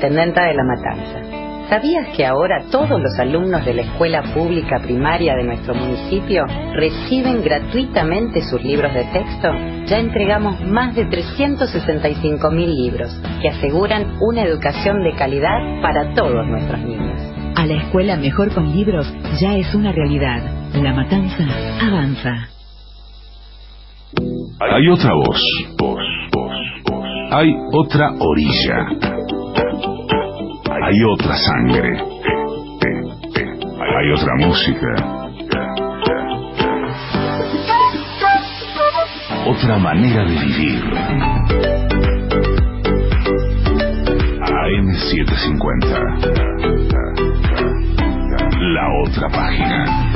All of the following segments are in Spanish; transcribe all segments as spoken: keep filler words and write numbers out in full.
intendenta de La Matanza. ¿Sabías que ahora todos los alumnos de la escuela pública primaria de nuestro municipio reciben gratuitamente sus libros de texto? Ya entregamos más de trescientos sesenta y cinco mil libros que aseguran una educación de calidad para todos nuestros niños. A la escuela mejor con libros ya es una realidad. La Matanza avanza. Hay otra voz, voz, voz, voz. Hay otra orilla. Hay otra sangre. Hay otra música. Otra manera de vivir. A M setecientos cincuenta. La otra página.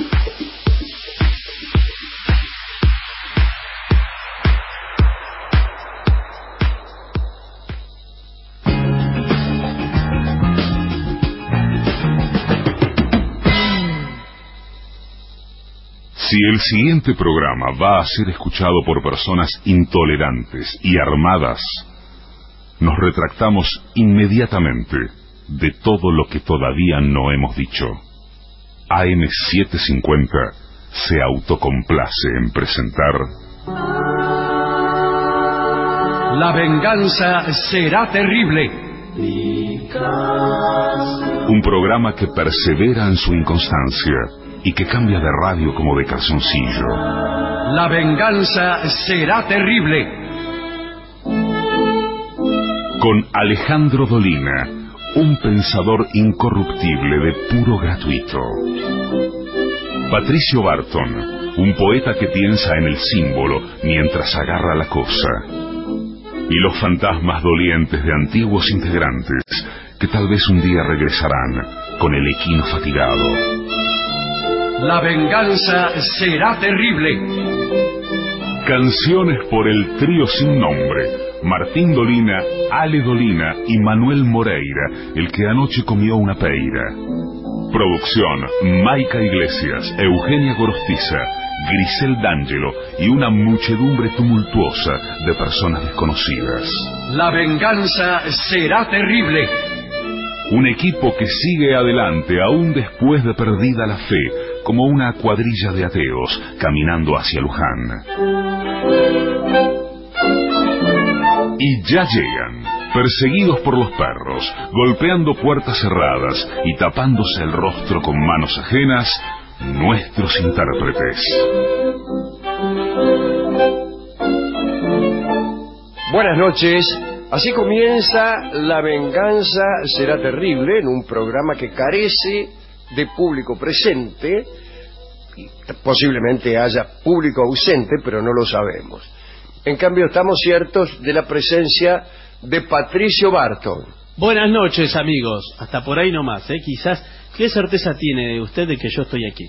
Si el siguiente programa va a ser escuchado por personas intolerantes y armadas, nos retractamos inmediatamente de todo lo que todavía no hemos dicho. A M setecientos cincuenta se autocomplace en presentar... La venganza será terrible. Un programa que persevera en su inconstancia y que cambia de radio como de calzoncillo. La venganza será terrible. Con Alejandro Dolina, un pensador incorruptible de puro gratuito. Patricio Barton, un poeta que piensa en el símbolo mientras agarra la cosa. Y los fantasmas dolientes de antiguos integrantes que tal vez un día regresarán con el equino fatigado. La venganza será terrible. Canciones por el trío sin nombre: Martín Dolina, Ale Dolina y Manuel Moreira, el que anoche comió una peira. Producción: Maica Iglesias, Eugenia Gorostiza, Grisel D'Angelo y una muchedumbre tumultuosa de personas desconocidas. La venganza será terrible. Un equipo que sigue adelante aún después de perdida la fe, como una cuadrilla de ateos caminando hacia Luján. Y ya llegan, perseguidos por los perros, golpeando puertas cerradas y tapándose el rostro con manos ajenas, nuestros intérpretes. Buenas noches. Así comienza La venganza será terrible, en un programa que carece de público presente, y posiblemente haya público ausente, pero no lo sabemos. En cambio, estamos ciertos de la presencia de Patricio Barton. Buenas noches, amigos. Hasta por ahí nomás, ¿eh? Quizás, ¿qué certeza tiene usted de que yo estoy aquí?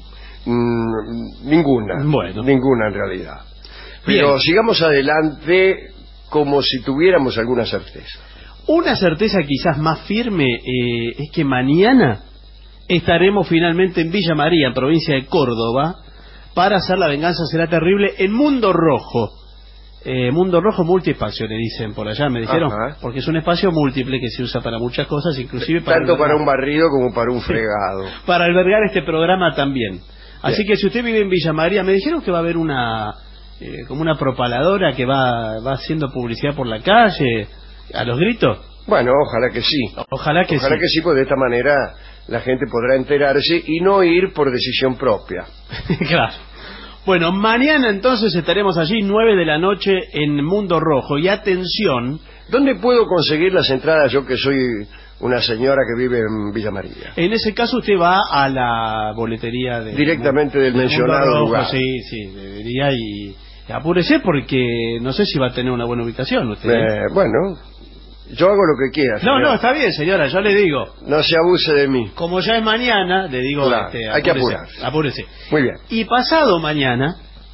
Mm, ninguna. Bueno. Ninguna en realidad. Pero bien, sigamos adelante como si tuviéramos alguna certeza. Una certeza quizás más firme eh, es que mañana estaremos finalmente en Villa María, en provincia de Córdoba, para hacer La venganza será terrible en Mundo Rojo. Eh, Mundo Rojo multiespacio, le dicen por allá, me dijeron. Ajá. Porque es un espacio múltiple que se usa para muchas cosas, inclusive para... Tanto para un barrido como para un fregado. Para albergar este programa también. Así bien, que si usted vive en Villa María, me dijeron que va a haber una... Eh, como una propaladora que va, va haciendo publicidad por la calle, a los gritos. Bueno, ojalá que sí. Ojalá que ojalá sí. que sí, porque de esta manera la gente podrá enterarse y no ir por decisión propia. Claro. Bueno, mañana entonces estaremos allí, nueve de la noche, en Mundo Rojo. Y atención... ¿Dónde puedo conseguir las entradas yo que soy una señora que vive en Villa María? En ese caso usted va a la boletería de... Directamente del mencionado lugar. Sí, sí, debería y... Apúrese porque no sé si va a tener una buena ubicación usted. Eh, bueno, yo hago lo que quiera. No, no, está bien, señora, yo le digo. No se abuse de mí. Como ya es mañana, le digo... Claro, este, hay que apurarse. Apúrese. Muy bien. Y pasado mañana,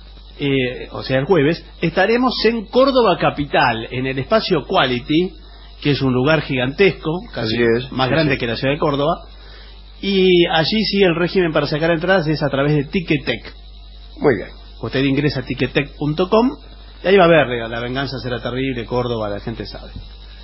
eh, o sea el jueves, estaremos en Córdoba Capital, en el espacio Quality, que es un lugar gigantesco, casi es, más sí, grande sí. que la ciudad de Córdoba. Y allí sí el régimen para sacar entradas es a través de Ticketek. Muy bien. Usted ingresa a ticketek punto com y ahí va a ver, La venganza será terrible, Córdoba, la gente sabe.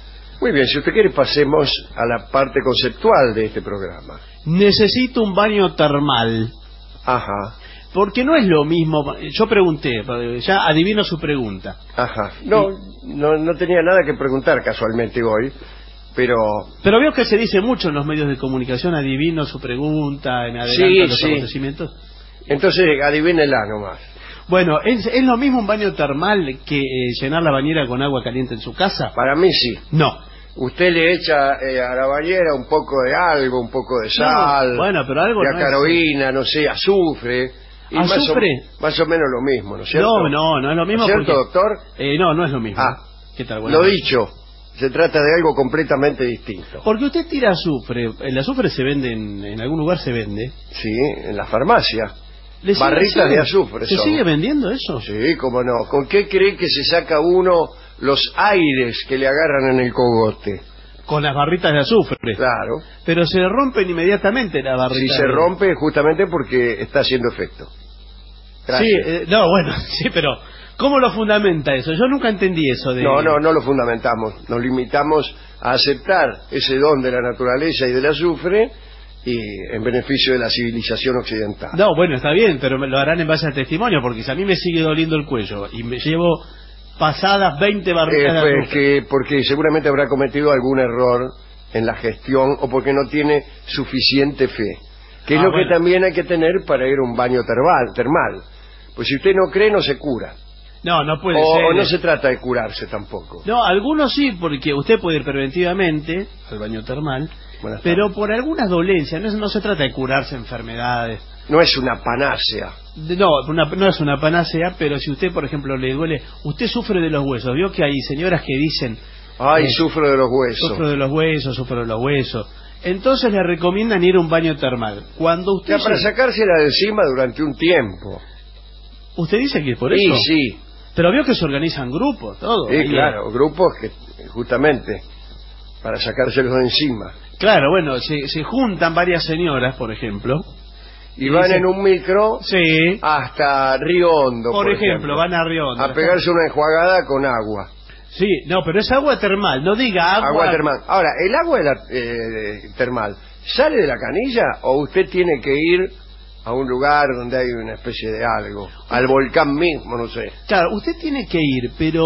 Muy bien, si usted quiere pasemos a la parte conceptual de este programa. Necesito un baño termal. Ajá, Porque no es lo mismo. Yo pregunté, ya adivino su pregunta. ajá. No, no, no tenía nada que preguntar casualmente hoy, pero... Pero veo que se dice mucho en los medios de comunicación, adivino su pregunta, me adelanto Sí, los sí. acontecimientos. Entonces, adivínela nomás. Bueno, ¿es, ¿es lo mismo un baño termal que eh, llenar la bañera con agua caliente en su casa? Para mí sí. No. Usted le echa eh, a la bañera un poco de algo, un poco de sal, No, bueno, pero algo de no es- acaroína, no sé, azufre. Y más o, ¿Azufre? más o menos lo mismo, ¿no es cierto? No, no, no es lo mismo. ¿No es cierto, porque- doctor? Eh, no, no es lo mismo. Ah, ¿Qué tal? Buenas Lo noches. dicho, se trata de algo completamente distinto. Porque usted tira azufre. El azufre se vende en, en algún lugar, se vende. Sí, en la farmacia. ¿Le sigue- Barritas sigue- de azufre ¿Se son. sigue vendiendo eso? Sí, cómo no. ¿Con qué cree que se saca uno los aires que le agarran en el cogote? Con las barritas de azufre. Claro. Pero se rompen inmediatamente las barritas. Si se de- rompe justamente porque está haciendo efecto. Gracias. Sí, eh, no, bueno, sí, pero ¿cómo lo fundamenta eso? Yo nunca entendí eso de... No, no, no lo fundamentamos. Nos limitamos a aceptar ese don de la naturaleza y del azufre y en beneficio de la civilización occidental. No, bueno, está bien, pero me lo harán en base al testimonio, porque si a mí me sigue doliendo el cuello y me llevo pasadas veinte barritas Eh, de pues, azufre... que porque seguramente habrá cometido algún error en la gestión o porque no tiene suficiente fe. Que es Ah, lo bueno. que también hay que tener para ir a un baño termal. termal. Pues si usted no cree, no se cura. No, no puede O, ser. o no se trata de curarse tampoco. No, algunos sí, porque usted puede ir preventivamente al baño termal, Buenas pero tardes. por algunas dolencias, no, es- no se trata de curarse enfermedades. No es una panacea. De- No, una- no es una panacea, pero si usted, por ejemplo, le duele, usted sufre de los huesos. Vio que hay señoras que dicen, Ay, Eh, sufro de los huesos. sufro de los huesos, sufro de los huesos. Entonces le recomiendan ir a un baño termal. Cuando usted... Ya para llegue- sacársela de encima durante un tiempo. Usted dice que es por Sí, eso. sí. Pero vio que se organizan grupos, todo. Sí, Ahí, claro, grupos que justamente para sacárselos de encima. Claro, bueno, se, se juntan varias señoras, por ejemplo. Y Y van dicen- en un micro Sí. hasta Río Hondo, Por, ejemplo, van a Río Hondo. a pegarse una enjuagada con agua. Sí, no, pero es agua termal, no diga agua... Agua termal. Ahora, ¿el agua de la, eh, termal sale de la canilla o usted tiene que ir a un lugar donde hay una especie de algo? Al volcán mismo, no sé. Claro, usted tiene que ir, pero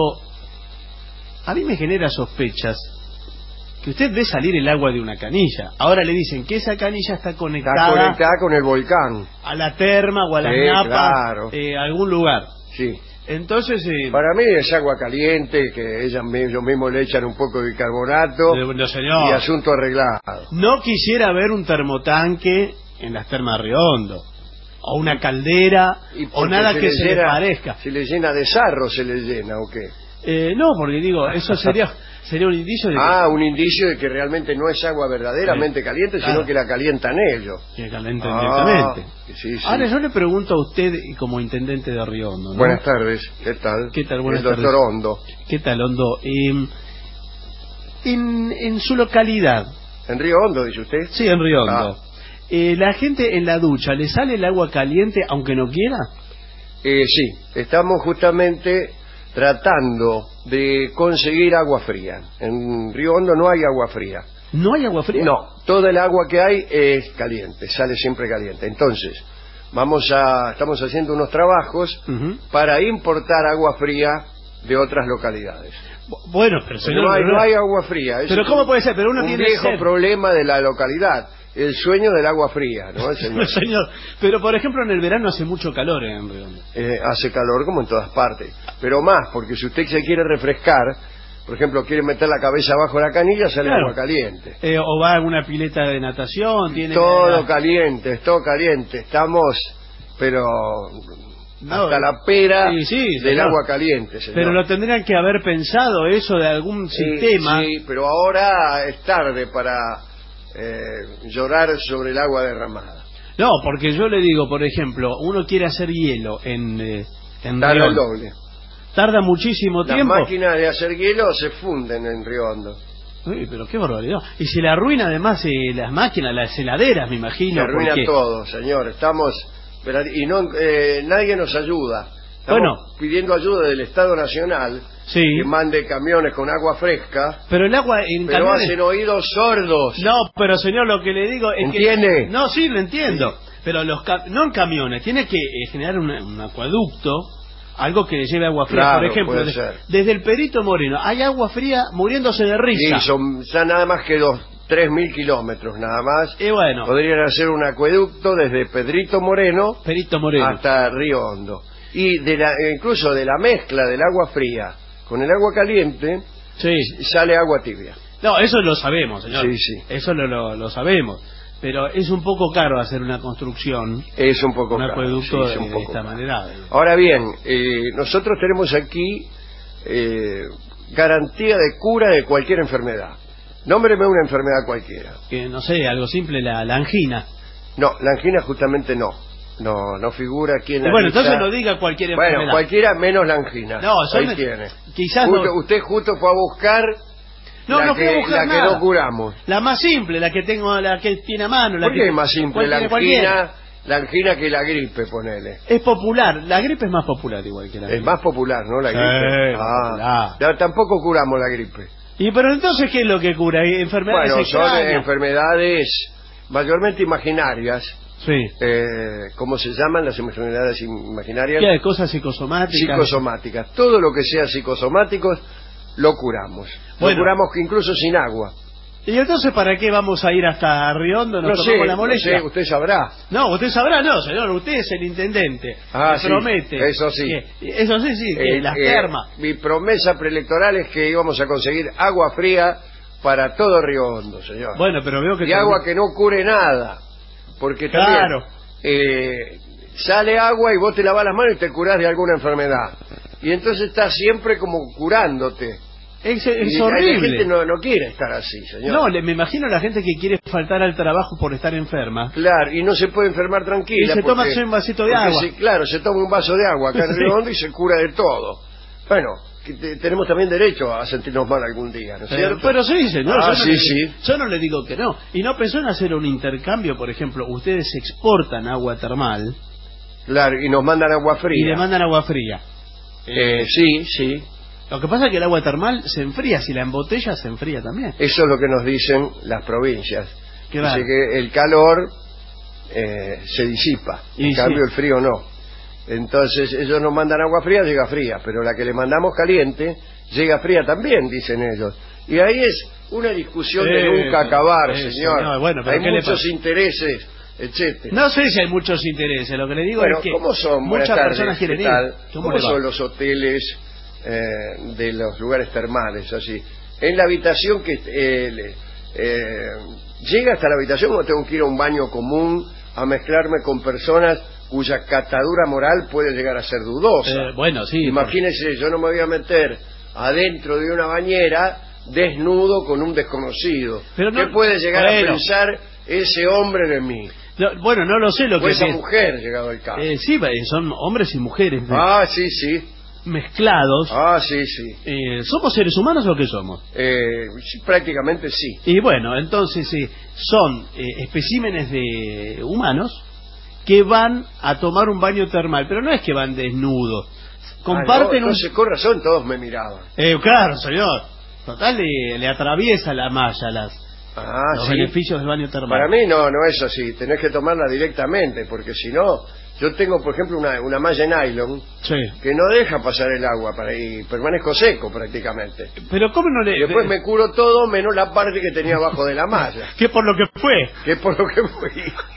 a mí me genera sospechas que usted ve salir el agua de una canilla. Ahora le dicen que esa canilla está Está conectada conectada con el volcán. a la terma o a las Sí, napas, claro. eh, a algún lugar. Sí. Entonces, eh, Para mí es agua caliente, que ellas, mi- ellos mismos le echan un poco de bicarbonato eh, no, señor, y asunto arreglado. no quisiera ver un termotanque en las termas Río Hondo, o una caldera, Y o porque nada que le se le llena- parezca. Si le llena de sarro, se le llena, ¿o qué? Eh, no, porque digo, eso sería sería un indicio de que, Ah, un indicio de que realmente no es agua verdaderamente Sí, caliente, claro. sino que la calientan ellos. que calientan Ah, directamente. sí, sí. Ahora yo le pregunto a usted como intendente de Río Hondo, ¿no? Buenas tardes, ¿qué tal? ¿Qué tal? Buenas El doctor tardes. Hondo. ¿Qué tal, Hondo? Eh, en, en su localidad, ¿En Río Hondo, dice usted? sí, en Río Hondo, Ah. eh, ¿la gente en la ducha le sale el agua caliente aunque no quiera? Eh, sí, estamos justamente tratando de conseguir agua fría. En Río Hondo no hay agua fría. ¿No hay agua fría? No, toda el agua que hay es caliente, sale siempre caliente. Entonces, vamos a, estamos haciendo unos trabajos Ujú. para importar agua fría de otras localidades. Bu- Bueno, pero Pero señor, no hay, pero- no hay agua fría. es Pero un- ¿cómo puede ser? Pero uno un tiene viejo sed. problema de la localidad, el sueño del agua fría, ¿no? El señor? Señor, pero por ejemplo en el verano hace mucho calor en Río Hondo. Eh, hace calor como en todas partes, pero más, porque si usted se quiere refrescar, por ejemplo, quiere meter la cabeza abajo de la canilla, sale Claro. agua caliente. Eh, o va a alguna pileta de natación, tiene... Todo caliente, es todo caliente. Estamos, pero No, hasta la pera sí, sí, del señor. agua caliente, señor. Pero lo tendrían que haber pensado eso de algún Sí, sistema. Sí, pero ahora es tarde para eh, llorar sobre el agua derramada. No, porque yo le digo, por ejemplo, uno quiere hacer hielo en, eh, en Tarda Río el Hondo. doble. Tarda muchísimo Las tiempo. máquinas de hacer hielo se funden en Río Hondo. Uy, pero qué barbaridad. Y se le arruina además eh, las máquinas, las heladeras, me imagino. Se arruina porque- todo, señor. Estamos pero- y no eh, nadie nos ayuda. Estamos Bueno. pidiendo ayuda del Estado Nacional Sí. que mande camiones con agua fresca, Pero el agua en pero camiones... hacen oídos sordos. No, pero señor, lo que le digo es ¿Entiende? que... No, sí, lo entiendo. Pero los ca- no en camiones, tiene que eh, generar una- un acueducto, algo que le lleve agua fría. Claro, Por ejemplo, puede de- ser. desde el Perito Moreno hay agua fría muriéndose de Sí, risa. son ya nada más que dos, tres mil kilómetros nada más. Y bueno, Podrían hacer un acueducto desde Pedrito Moreno Perito Moreno. hasta Río Hondo. Y de la, e incluso de la mezcla del agua fría con el agua caliente Sí. sale agua tibia. No, eso lo sabemos, señor. Sí, sí. Eso lo, lo, lo sabemos. Pero es un poco caro hacer una construcción, Es un poco un caro, acueducto sí, es de, un de poco esta caro. manera. Ahora bien, eh, nosotros tenemos aquí eh, garantía de cura de cualquier enfermedad. Nómbreme una enfermedad cualquiera. Que no sé, algo simple, la, la angina. No, la angina justamente no. No, no figura aquí en la Bueno, lista. entonces no diga cualquier enfermedad. Bueno, cualquiera menos la angina. No, yo ahí me- tiene. quizás Justo- no- Usted justo fue a buscar No, la, no fui que, a buscar la que nada. no curamos. La más simple, la que tengo, la que tiene a mano. La ¿Por que qué es más simple cual la tiene cualquiera. angina, la angina que la gripe, ponele? Es popular, la gripe es más popular igual que la Es gripe. más popular, ¿no? La Sí, gripe. más Ah, popular. ya tampoco curamos la gripe. Y pero entonces, ¿qué es lo que cura? Enfermedades Bueno, son extrañas. eh, enfermedades mayormente imaginarias. Sí. Eh, ¿Cómo se llaman las enfermedades imaginarias? ¿Qué hay? Cosas psicosomáticas. Psicosomáticas. Todo lo que sea psicosomáticos lo curamos. Bueno. Lo curamos que incluso sin agua. ¿Y entonces para qué vamos a ir hasta Riondo? Nos No sé, tomamos la no molestia. sé, usted sabrá. No, usted sabrá, no, señor, usted es el intendente. Ah, Me sí, promete. eso sí. que- eso sí, sí, que Eh, las eh, termas. Mi promesa preelectoral es que íbamos a conseguir agua fría para todo Río Hondo, señor. Bueno, pero veo que... Y agua que no cure nada. Porque también Claro. eh, sale agua y vos te lavas las manos y te curás de alguna enfermedad. Y entonces estás siempre como curándote. Es, Y es la horrible. gente no, no quiere estar así, señor. No, le, me imagino a la gente que quiere faltar al trabajo por estar enferma. Claro, y no se puede enfermar tranquila. Y se porque- toma un vasito de porque agua. se- claro, se toma un vaso de agua acá en Sí. Río Hondo y se cura de todo. Bueno, que te- tenemos también derecho a sentirnos mal algún día, ¿no es Eh, cierto? pero sí, señor. Ah, yo, no sí, le, sí. yo no le digo que no. Y no pensó en hacer un intercambio, por ejemplo, ustedes exportan agua termal Claro, y nos mandan agua fría. y le mandan agua fría. Eh, sí, sí. Lo que pasa es que el agua termal se enfría, si la embotella se enfría también. Eso es lo que nos dicen las provincias. Claro. Dice que el calor eh, se disipa, Y en cambio sí. el frío no. Entonces ellos nos mandan agua fría, llega fría, pero la que le mandamos caliente llega fría también, dicen ellos. Y ahí es una discusión de Eh, nunca acabar, eh, señor. señor, bueno, pero Hay ¿qué le muchos pasa? intereses, etcétera. No sé si hay muchos intereses, lo que le digo Bueno, es que ¿cómo son? Buenas muchas tardes, personas quieren ¿qué ir. tal? ¿Cómo ¿Cómo le va? son los hoteles eh, de los lugares termales, así? En la habitación que eh, le- eh, llega hasta la habitación o tengo que ir a un baño común a mezclarme con personas cuya catadura moral puede llegar a ser dudosa. Eh, bueno, sí. Imagínese, yo no me voy a meter adentro de una bañera desnudo con un desconocido. Pero no- ¿Qué puede llegar bueno. a pensar ese hombre de mí? No, bueno, no lo sé lo O que esa es. mujer, llegado el caso. Eh, sí, eh, son hombres y mujeres de- Ah, sí, sí. mezclados. Ah, sí, sí. Eh, ¿Somos seres humanos o qué somos? Eh, sí, prácticamente sí. Y bueno, entonces sí, son eh, especímenes de humanos que van a tomar un baño termal, pero no es que van desnudos. Comparten Ah, no, un... entonces, con razón todos me miraban. Eh, claro, señor. Total, le, le atraviesa la malla las, Ah, los sí. beneficios del baño termal. Para mí no, no es así. Tenés que tomarla directamente, porque si no, yo tengo, por ejemplo, una, una malla en nylon Sí. que no deja pasar el agua para ahí. Permanezco seco prácticamente. Pero ¿cómo no le...? Y después me curo todo menos la parte que tenía abajo de la malla, ¿Qué por lo que fue? que es por lo que fui.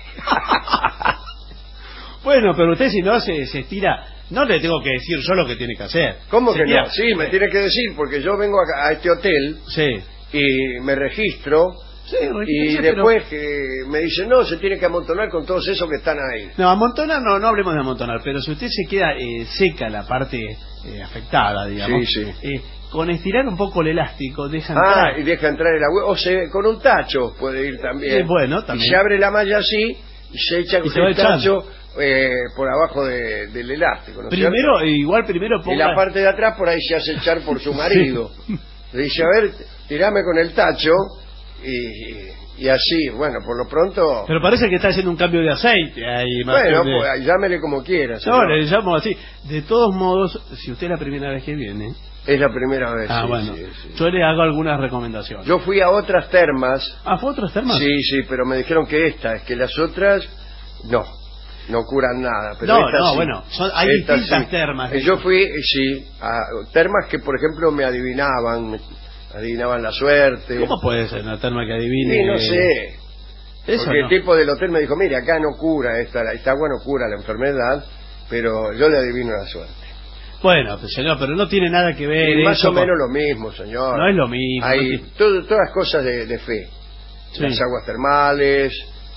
Bueno, pero usted si no se, se estira... No le tengo que decir yo lo que tiene que hacer. ¿Cómo Se que tira- no? Sí, me tiene que decir, porque yo vengo a, a este hotel Sí. y me registro. Sí, Y regístrese, pero- después que me dicen, no, se tiene que amontonar con todos esos que están ahí. No, amontonar no, no hablemos de amontonar, pero si usted se queda eh, seca la parte eh, afectada, digamos, Sí, sí. eh, con estirar un poco el elástico deja Ah, entrar. y deja entrar el agua. O se, con un tacho puede ir también. Eh, bueno, también. Y se abre la malla así y se echa Y se va el echando. tacho eh, por abajo de- del elástico. ¿no es Primero, cierto? eh, igual primero Y ponga... la parte de atrás por ahí se hace echar por su marido. Le dice, a ver, tirame con el tacho y, y así, bueno, por lo pronto... Pero parece que está haciendo un cambio de aceite ahí. Bueno, de... pues llámele como quiera. Yo le llamo así. De todos modos, si usted es la primera vez que viene... Es la primera vez. Ah, sí, bueno. sí, sí. Yo le hago algunas recomendaciones. Yo fui a otras termas. Ah, ¿fue a otras termas? Sí, sí, pero me dijeron que esta, es que las otras, no, no curan nada. Pero no, esta no, sí. bueno, son, hay Esta distintas sí. termas. Yo fui, sí, a termas que, por ejemplo, me adivinaban, me adivinaban la suerte. ¿Cómo puede ser una terma que adivine? Sí, no sé. Eso Porque no. el tipo del hotel me dijo, mire, acá no cura, esta, esta agua no cura la enfermedad, pero yo le adivino la suerte. Bueno, pues, señor, pero no tiene nada que ver. Y más eso o menos con... lo mismo, señor. No es lo mismo. Hay no tiene... todo, todas cosas de, de fe. Sí. Las aguas termales,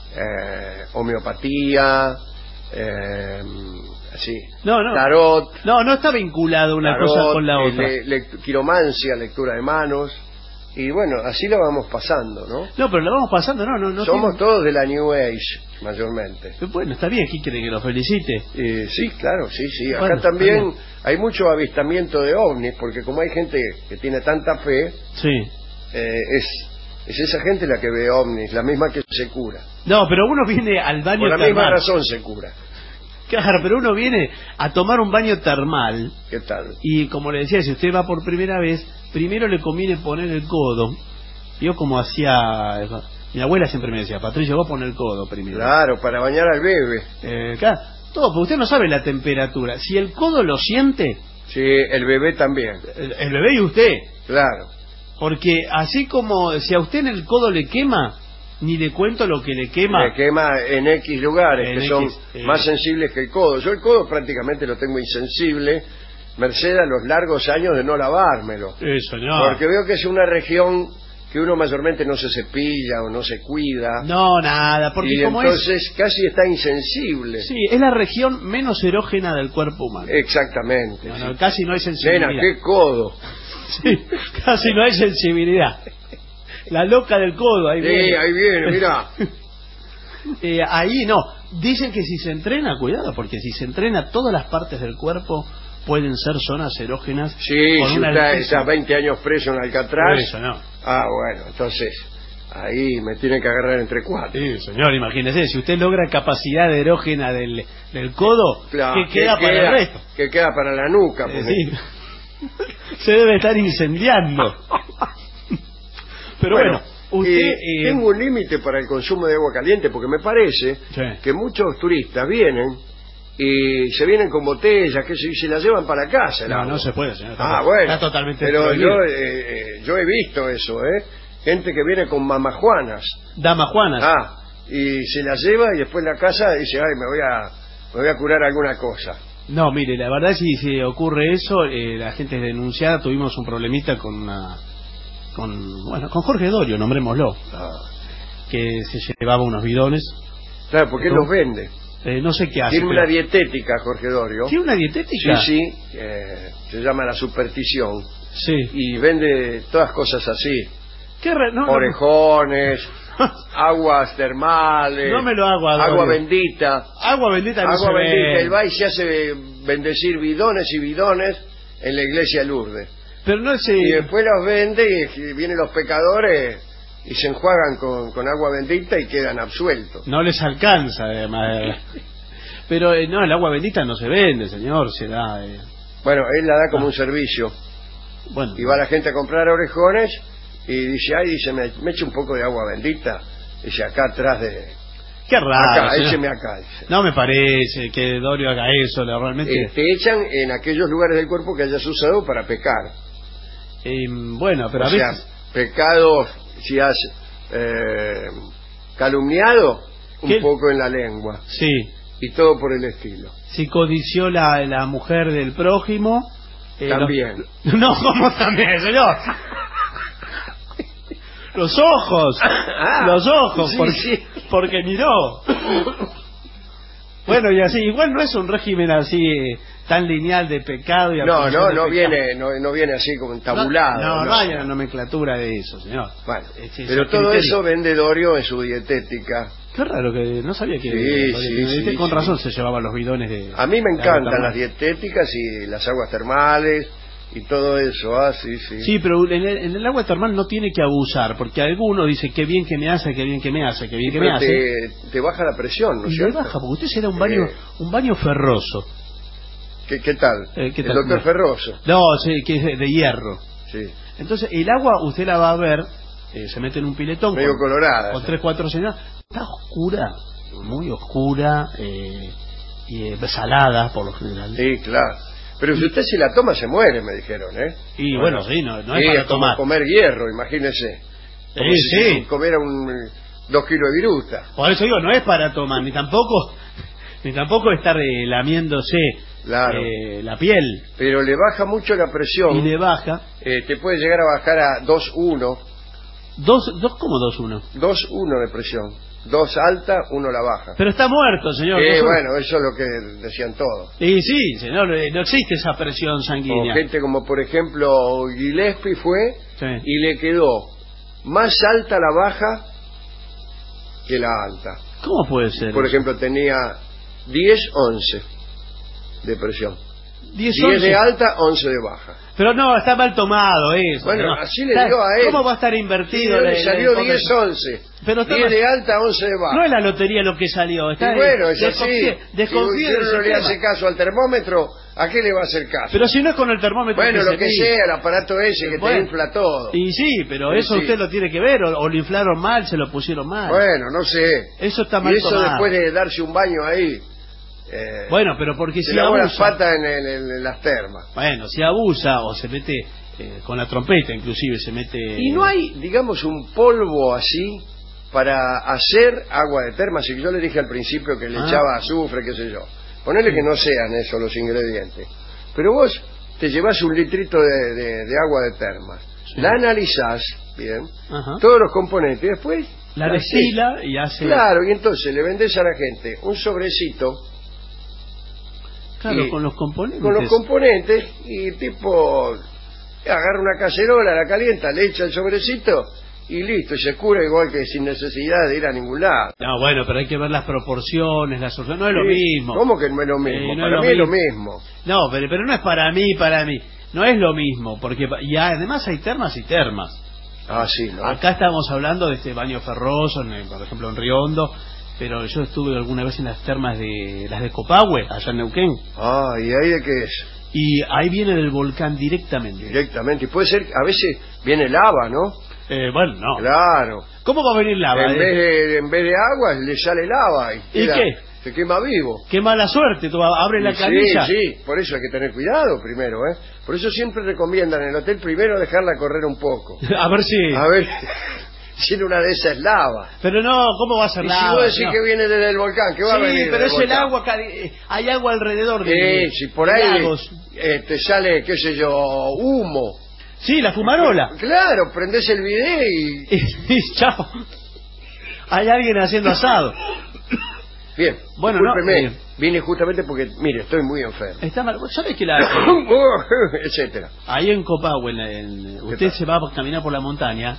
eh, homeopatía, eh, así, No, no. tarot, No, no está vinculado una tarot, cosa con la eh, otra. le- le- quiromancia, lectura de manos, y bueno, así lo vamos pasando, ¿no? No, pero lo vamos pasando, no, no, no. Somos tiene... todos de la New Age, mayormente. Bueno, está bien, ¿quién quiere que lo felicite? Eh, sí, claro, sí, sí. Acá Bueno, también está bien. hay mucho avistamiento de ovnis, porque como hay gente que tiene tanta fe, Sí. eh, es, es esa gente la que ve ovnis, la misma que se cura. No, pero uno viene al baño Por la misma termal. razón se cura. Claro, pero uno viene a tomar un baño termal ¿Qué tal? y, como le decía, si usted va por primera vez, primero le conviene poner el codo. Yo como hacía... Mi abuela siempre me decía, Patricio, vos pon el codo primero. Claro, para bañar al bebé. Eh, claro, todo, porque usted no sabe la temperatura. Si el codo lo siente, Sí, el bebé también. el, el bebé y usted. Claro. Porque así como si a usted en el codo le quema, ni le cuento lo que le quema. Me quema en X lugares En que X, son eh. más sensibles que el codo. Yo el codo prácticamente lo tengo insensible, merced a los largos años de no lavármelo. Eso, no. Porque veo que es una región que uno mayormente no se cepilla o no se cuida. No, nada, porque y como entonces casi está insensible. es... Sí, es la región menos erógena del cuerpo humano. Exactamente. No, sí. no, casi no hay sensibilidad. Nena, qué codo. Sí, casi no hay sensibilidad. La loca del codo, ahí Sí, viene. ahí viene, mirá. Eh, ahí no. Dicen que si se entrena, cuidado, porque si se entrena todas las partes del cuerpo pueden ser zonas erógenas. Sí, con si una usted alteza. está veinte años preso en Alcatraz. Eso, no. Ah, bueno, entonces ahí me tienen que agarrar entre cuatro. Sí, señor, imagínese, si usted logra capacidad erógena del, del codo, Claro, ¿qué queda para el resto? Que queda para la nuca. Eh, porque- sí. Se debe estar incendiando. Pero bueno, usted... eh, eh, tengo un límite para el consumo de agua caliente porque me parece Sí. que muchos turistas vienen y se vienen con botellas que se, y se las llevan para casa. el No, agua. no se puede, señor. Ah, Está- bueno. está totalmente Pero prohibido. yo, eh, eh, yo he visto eso, ¿eh? Gente que viene con mamajuanas. Dama Juana. Ah, y se las lleva y después en la casa dice, ay, me voy a, me voy a curar alguna cosa. No, mire, la verdad si se ocurre eso, eh, la gente es denunciada, tuvimos un problemita con una... con bueno, con Jorge Dorio, nombrémoslo, Ah. que se llevaba unos bidones, Claro, porque él ¿Cómo? los vende. eh, no sé qué hace. Tiene pero- una dietética, Jorge Dorio. ¿Tiene una dietética? Sí, sí, eh, se llama La Superstición. Sí. Y vende todas cosas así. ¿Qué re- no, no- Orejones, aguas termales, No me lo hago, agua Dorio. bendita. Agua bendita no Agua se bendita. ve. Él va y se hace bendecir bidones y bidones en la iglesia de Lourdes. Pero no sé... Y después los vende y vienen los pecadores y se enjuagan con, con agua bendita y quedan absueltos. No les alcanza, además. Pero eh, no, el agua bendita no se vende, señor, se da... eh, Bueno, él la da como Ah. un servicio. Bueno, Y va la gente a comprar orejones y dice, ay, dice, me, me eche un poco de agua bendita. Dice, acá atrás de... qué raro. Acá, señor. écheme acá. Dice. No me parece que Dorio haga eso, la- realmente... Eh, te echan en aquellos lugares del cuerpo que hayas usado para pecar. Eh, bueno, pero o a sea, veces... pecado, si has eh, calumniado, un ¿Qué? poco en la lengua. Sí, Y todo por el estilo. si codició la, la mujer del prójimo... eh, También. los- No, ¿cómo también, señor? Los ojos, Ah, los ojos, sí, porque, sí. porque miró. Bueno, y así, igual no es un régimen así eh, tan lineal de pecado y No, absolución no, de no pecado. viene, no, no viene así como entabulado. No, no, no hay una nomenclatura de eso, señor. Bueno, Ese es pero el todo criterio. eso vende Dorio en su dietética. Qué raro que no sabía que... Sí, que- sí, que- sí, con sí. razón se llevaban los bidones de... A mí me de agua encantan termal. las dietéticas y las aguas termales y todo eso, ah, sí, sí. Sí, pero en el, en el agua termal no tiene que abusar, porque alguno dice, qué bien que me hace, qué bien que me hace, qué bien Sí, que me pero hace. te, te baja la presión, ¿no es Y le cierto? baja, porque usted se da un baño, Eh. un baño ferroso. ¿Qué, qué tal? Eh, ¿qué El tal? doctor No. Ferroso. No, sí, que es de, de hierro. Sí. Entonces, el agua usted la va a ver, eh, se mete en un piletón Medio con, colorada. con tres, cuatro señoras, está oscura, muy oscura, eh, y eh, salada por lo general. Sí, claro. Pero si usted se la toma se muere, me dijeron, ¿eh? Y bueno, sí, no, no es sí, para es como tomar. comer hierro, imagínese. Como Sí, si sí. se comiera un, eh, dos kilos de viruta. Por eso digo, no es para tomar, ni tampoco ni tampoco estar eh, lamiéndose Claro. eh, la piel. Pero le baja mucho la presión. Y le baja. Eh, te puede llegar a bajar a dos uno. Dos, dos ¿cómo dos uno? dos uno de presión. dos alta, uno la baja. Pero está muerto, señor. Eh, dos uno. bueno, eso es lo que decían todos. Y sí, señor, eh, no existe esa presión O sanguínea. gente como, por ejemplo, Gillespie fue Sí. y le quedó más alta la baja que la alta. ¿Cómo puede ser? Por eso? ejemplo, tenía diez once de presión. diez, diez once. de alta, once de baja. Pero no, está mal tomado eso. Bueno, no. así le Está- dio a él. ¿Cómo va a estar Sí, invertido? le la- salió la- diez once. Pero está diez mal- de alta, once de baja. No es la lotería lo que salió. Está Y bueno, es así. desconfíe- desconfíe Si del uno no le sistema. hace caso al termómetro, ¿a qué le va a hacer caso? Pero si no es con el termómetro. bueno, que lo se que mide. sea, el aparato ese que Bueno. te infla todo. Y sí, pero Sí, eso sí. usted lo tiene que ver, o, o lo inflaron mal, se lo pusieron mal. Bueno, no sé. Eso está mal Y eso tomado. después de darse un baño ahí. Eh, Bueno, pero porque se si lavó las abusa, patas en, el- en- en las termas. bueno, si abusa o se mete eh, con la trompeta, inclusive se mete. Y no hay, digamos, un polvo así para hacer agua de termas. Y yo le dije al principio que le Ah. echaba azufre, qué sé yo. Ponele Sí. que no sean esos los ingredientes. Pero vos te llevas un litrito de, de- de agua de termas. Sí. La analizás, bien, Ajá. todos los componentes. Y después La la destila y hace. Claro, y entonces le vendés a la gente un sobrecito Claro, y- con los componentes. con los componentes y tipo agarra una cacerola, la calienta, le echa el sobrecito y listo, y se cura igual que sin necesidad de ir a ningún lado. No, bueno, pero hay que ver las proporciones, las sorciones. No es lo Sí, mismo. ¿Cómo que no es lo mismo? Eh, no Para es mí lo es lo mismo. mismo. No, pero, pero no es para mí, para mí. No es lo mismo, porque pa- y además hay termas y termas. Ah, sí, ¿no? Acá estamos hablando de este baño ferroso, en el- por ejemplo en Río Hondo, pero yo estuve alguna vez en las termas de las de Copahue, allá en Neuquén, Ah, ¿y ahí de qué es? y ahí viene del volcán directamente. Directamente. Y puede ser, a veces viene lava, ¿no? Eh, bueno, no. Claro. ¿Cómo va a venir lava? En Eh, vez, de, en vez de agua le sale lava y, ¿Y queda- qué? se quema vivo. Qué mala suerte, tú abres la Sí, canilla. sí, por eso hay que tener cuidado primero, ¿eh? Por eso siempre recomiendan en el hotel primero dejarla correr un poco. A ver si... A ver si en una de esas es lava. Pero no, ¿cómo va a ser Y lava? si vos decís No. que viene desde el volcán, que va a Sí, venir pero del es el volcán? agua, cali- eh, hay agua alrededor de Eh, si por ahí lagos. eh, te sale, qué sé yo, humo. Sí, la fumarola. Claro, prendés el bidet y... Y, y chao. Hay alguien haciendo asado. Bien, Bueno, discúlpeme, no, eh. vine justamente porque, mire, estoy muy enfermo. Está mal. ¿Sabes que la, Etcétera. ahí en Copahue, en la- en- usted tal? se va a caminar por la montaña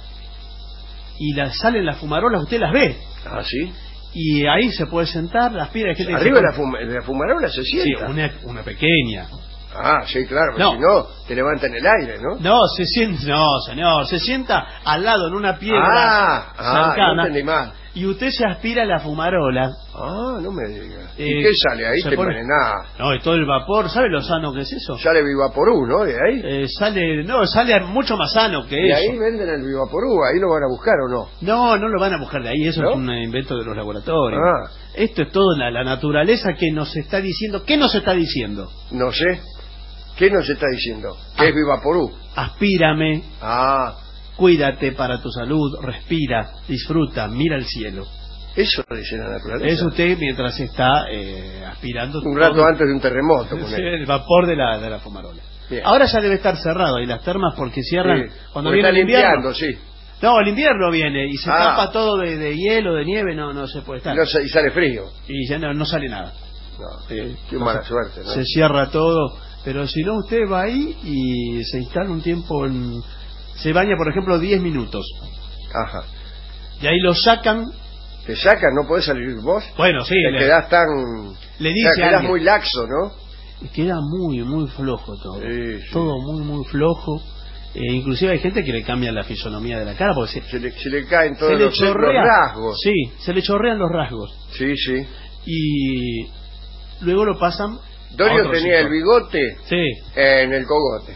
y las salen las fumarolas, usted las ve. Ah, ¿sí? Y ahí se puede sentar, las piedras que Arriba de la, fuma- de la fumarola se Sí, sienta. una, una pequeña. Ah, sí, claro, porque No. si no, te levanta en el aire, ¿no? No, se sienta, no, señor, se sienta al lado en una piedra Ah, ah, cercana, no entendí mal. y usted se aspira la fumarola. Ah, no me digas. Eh, ¿Y qué sale ahí? se Te pone- envenenás. No, y todo el vapor, ¿sabe lo sano que es eso? Sale Vivaporú, ¿no? De ahí. Eh, sale, no, sale mucho más sano que Y eso. ahí venden el Vivaporú, ahí lo van a buscar o no. No, no lo van a buscar de ahí, eso ¿No? es un invento de los laboratorios. Ah. Esto es todo la, la naturaleza que nos está diciendo. ¿Qué nos está diciendo? No sé. ¿Qué nos está diciendo? Que Ah. es Vivaporú. Aspírame, Ah, cuídate para tu salud, respira, disfruta, mira el cielo. eso dice la naturaleza. Es usted mientras está eh, aspirando Un rato todo- antes de un terremoto. Sí, ponele. el vapor de la, de la fumarola. Bien. Ahora ya debe estar cerrado ahí las termas porque cierran Sí, cuando porque viene está el invierno. limpiando, sí. No, el invierno viene y se Ah. tapa todo de, de hielo, de nieve, no no se puede Y, estar. no sa- y sale frío. Y ya no, no sale nada. No, Sí. qué mala suerte, ¿no? Se cierra todo, pero si no usted va ahí y se instala un tiempo en... Se baña, por ejemplo, diez minutos. Ajá. Y ahí lo sacan. Te sacan, no podés salir vos. Bueno, sí, Te le, quedás tan... le o dice sea, quedás alguien. muy laxo, ¿no? y queda muy, muy flojo todo. Sí, sí. Todo muy, muy flojo. Eh, inclusive hay gente que le cambia la fisonomía de la cara porque se, Se le, se le caen todos se le los, los chorrea, rasgos. sí, se le chorrean los rasgos. Sí, sí. Y luego lo pasan. Dorio tenía el bigote Sí. en el cogote.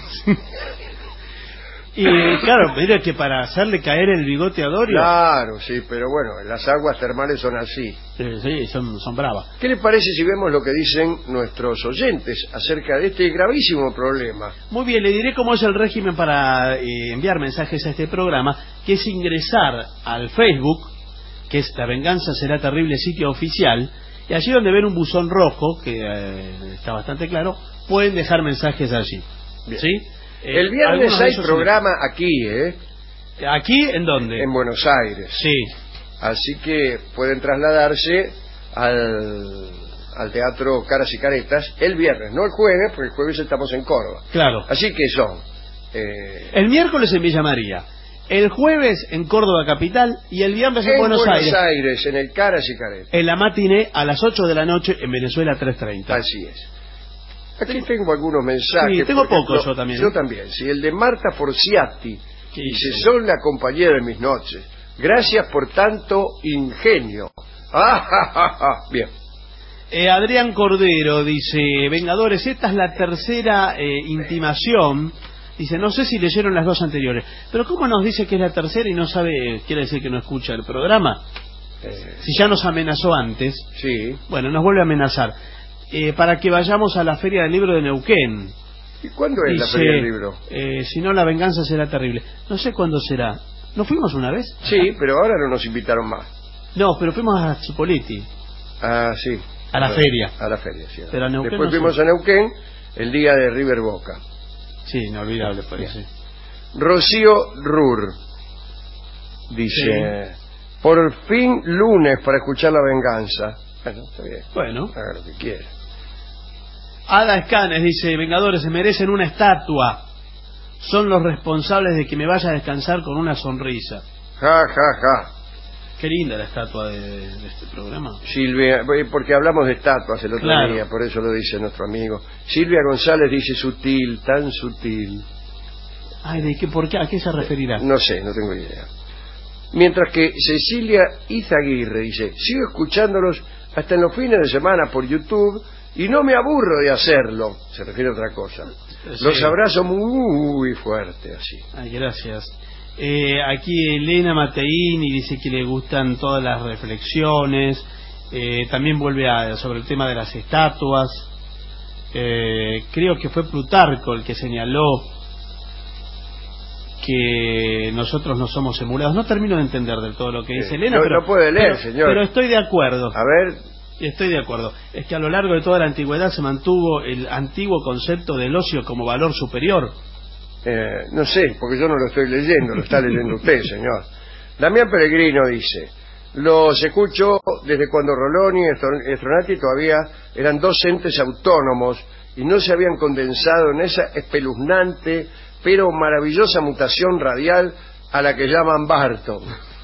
Y claro, mira que para hacerle caer el bigote a Dorio. Claro, sí, pero bueno, las aguas termales son así. Sí, sí, son, son bravas. ¿Qué le parece si vemos lo que dicen nuestros oyentes acerca de este gravísimo problema? Muy bien, le diré cómo es el régimen para eh, enviar mensajes a este programa, que es ingresar al Facebook, que es La Venganza Será Terrible sitio oficial, y allí donde ven un buzón rojo, que eh, está bastante claro, pueden dejar mensajes allí. Bien. ¿Sí? Eh, El viernes algunos de hay ellos programa aquí, ¿eh? son- ¿Aquí? ¿En dónde? En Buenos Aires. Sí. Así que pueden trasladarse al, al Teatro Caras y Caretas el viernes, no el jueves, porque el jueves estamos en Córdoba. Claro. Así que son... Eh, El miércoles en Villa María, el jueves en Córdoba Capital y el viernes en, en Buenos, Buenos Aires, Aires, en el Caras y Caretas. en la matiné a las ocho de la noche en Venezuela tres treinta. Así es. Aquí tengo algunos mensajes. Sí, tengo por ejemplo, pocos yo también. Yo también. Sí, el de Marta Forciati. ¿Qué Dice, dice? son la compañía de mis noches. Gracias por tanto ingenio. Ah, ja, ja, ja. Bien. Eh, Adrián Cordero dice, Vengadores, esta es la tercera eh, intimación. Dice, no sé si leyeron las dos anteriores, pero ¿cómo nos dice que es la tercera y no sabe, quiere decir que no escucha el programa? Eh, Si ya nos amenazó antes, sí. bueno, nos vuelve a amenazar. Eh, para que vayamos a la Feria del Libro de Neuquén. ¿Y cuándo es la Dice, Feria del Libro? eh, si no, la venganza será terrible. No sé cuándo será. ¿No fuimos una vez? Sí, pero ahora no nos invitaron más. No, pero fuimos a Chipoliti. Ah, sí. A la feria. A la feria, sí. Pero a Neuquén Después no fuimos sé. a Neuquén el día de River Boca. Sí, inolvidable fue eso. Rocío Rur dice, por fin lunes para escuchar La Venganza. Bueno, está bien. Bueno. Haga lo que quiera. Ada Escanes dice, Vengadores, se merecen una estatua. Son los responsables de que me vaya a descansar con una sonrisa. Ja, ja, ja. Qué linda la estatua de, de este programa. Silvia, porque hablamos de estatuas el otro Claro. día, por eso lo dice nuestro amigo. Silvia González dice sutil, tan sutil. Ay, ¿de qué, por qué, ¿a qué se referirá? No sé, no tengo idea. Mientras que Cecilia Izaguirre dice, sigo escuchándolos hasta en los fines de semana por YouTube y no me aburro de hacerlo. Se refiere a otra cosa. Sí. Los abrazo muy fuerte, así. Ay, gracias. Eh, aquí Elena Mateini dice que le gustan todas las reflexiones. Eh, también vuelve a, sobre el tema de las estatuas. Eh, creo que fue Plutarco el que señaló que nosotros no somos emulados. No termino de entender del todo lo que dice Sí. Elena, No- pero no puede leer, pero, señor. pero estoy de acuerdo. A ver, Estoy de acuerdo. Es que a lo largo de toda la antigüedad se mantuvo el antiguo concepto del ocio como valor superior. eh, no sé, porque yo no lo estoy leyendo, lo está leyendo usted, señor. Damián Pellegrino dice, los escucho desde cuando Rolón y Estro- Stronati todavía eran dos entes autónomos y no se habían condensado en esa espeluznante pero maravillosa mutación radial a la que llaman Barton.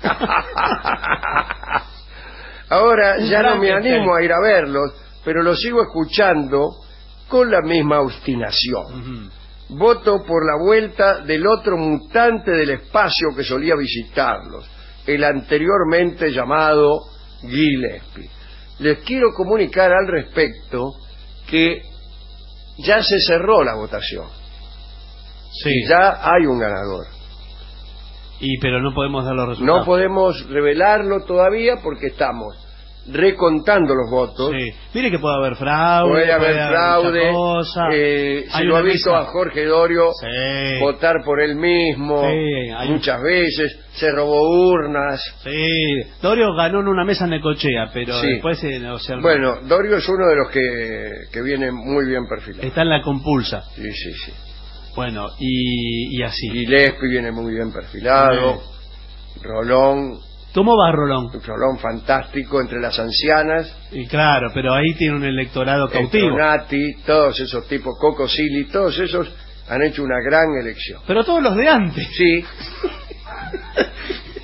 Ahora ya no me animo a ir a verlos, pero los sigo escuchando con la misma obstinación. Ujú. Voto por la vuelta del otro mutante del espacio que solía visitarlos, el anteriormente llamado Gillespie. Les quiero comunicar al respecto que ya se cerró la votación. Sí. Y ya hay un ganador. Y pero no podemos dar los resultados. No podemos revelarlo todavía porque estamos recontando los votos. Sí. Mire que puede haber fraude. Puede haber fraude. mucha cosa. Eh, se Hay lo ha una visto mesa. a Jorge Dorio Sí. votar por él mismo Sí, hay- muchas veces. Se robó urnas. Sí. Dorio ganó en una mesa en Necochea, pero Sí. después eh, o sea, Bueno, Dorio es uno de los que, que viene muy bien perfilado. está en la compulsa. Sí, sí, sí. Bueno, y, y así. Gillespie viene muy bien perfilado. Rolón, ¿Cómo va Rolón? un Rolón fantástico entre las ancianas. Y claro, pero ahí tiene un electorado cautivo. Stronati, todos esos tipos, Coco Silly, todos esos han hecho una gran elección. Pero todos los de antes. Sí,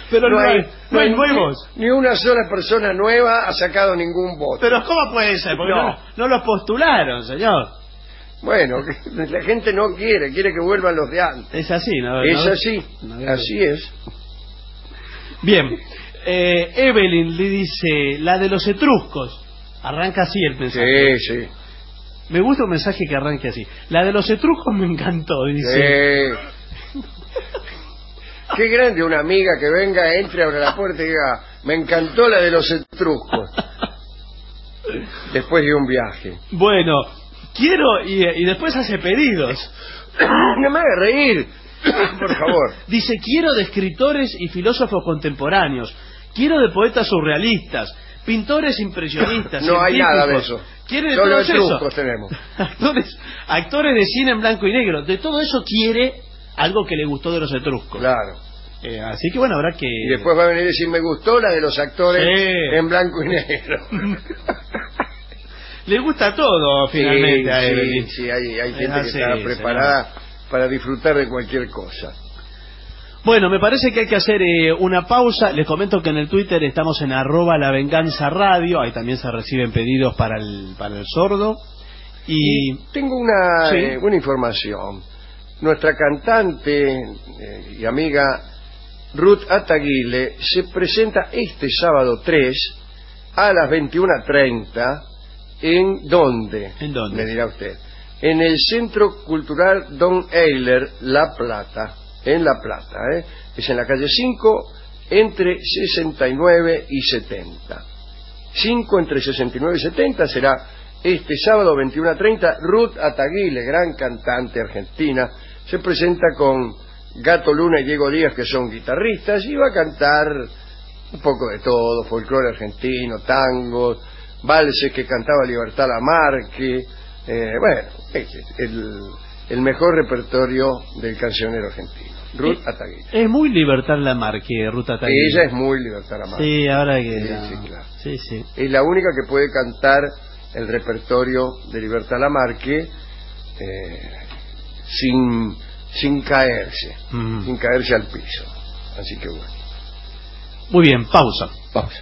Pero no hay- no hay ni- nuevos. Ni una sola persona nueva ha sacado ningún voto. Pero ¿cómo puede ser? Porque no, No. no los postularon, señor. Bueno, que la gente no quiere, quiere que vuelvan los de antes. Es así, ¿no? Es ¿No? así, No, así es. Bien. Eh, Evelyn le dice, la de los etruscos. Arranca así el mensaje. Sí, sí. Me gusta un mensaje que arranque así. La de los etruscos me encantó, dice. Sí. Qué grande una amiga que venga, entre, abra la puerta y diga, me encantó la de los etruscos. Después de un viaje. Bueno, quiero... Y, y después hace pedidos. No me haga reír, por favor. Dice, quiero de escritores y filósofos contemporáneos. Quiero de poetas surrealistas, pintores impresionistas. No hay científicos. nada de eso. Quiere de Solo todos etruscos esos. tenemos. Actores, actores de cine en blanco y negro. De todo eso quiere algo que le gustó de los etruscos. Claro. Eh, así que bueno, habrá que... Y después va a venir y decir, me gustó la de los actores Sí. en blanco y negro. Le gusta todo, finalmente, sí, a sí, Evelyn. sí, hay, hay Es gente así, que está preparada para disfrutar de cualquier cosa. Bueno, me parece que hay que hacer eh, una pausa. Les comento que en el Twitter estamos en arroba la venganza radio. Ahí también se reciben pedidos para el, para el sordo. Y... Y tengo una, Sí. eh, una información. Nuestra cantante eh, y amiga Ruth Ataguile se presenta este sábado tres a las veintiuna treinta. ¿En dónde? ¿En dónde? Me dirá usted. En el Centro Cultural Don Euler, La Plata. En La Plata, ¿eh? Es en la calle cinco, entre sesenta y nueve y setenta. cinco entre sesenta y nueve y setenta será este sábado veintiuna treinta. Ruth Ataguile, gran cantante argentina, se presenta con Gato Luna y Diego Díaz, que son guitarristas, y va a cantar un poco de todo, folclore argentino, tango, valses que cantaba Libertad Lamarque, eh, bueno, el, el mejor repertorio del cancionero argentino. Ruth Eh, Ataguile. Es muy Libertad Lamarque, Ruta Ataguile. Ella es muy Libertad Lamarque. Sí, ahora que... Sí, la- sí, claro. Sí, sí. Es la única que puede cantar el repertorio de Libertad Lamarque eh, sin, sin caerse, Mm. sin caerse al piso. Así que bueno, Muy bien, pausa. pausa.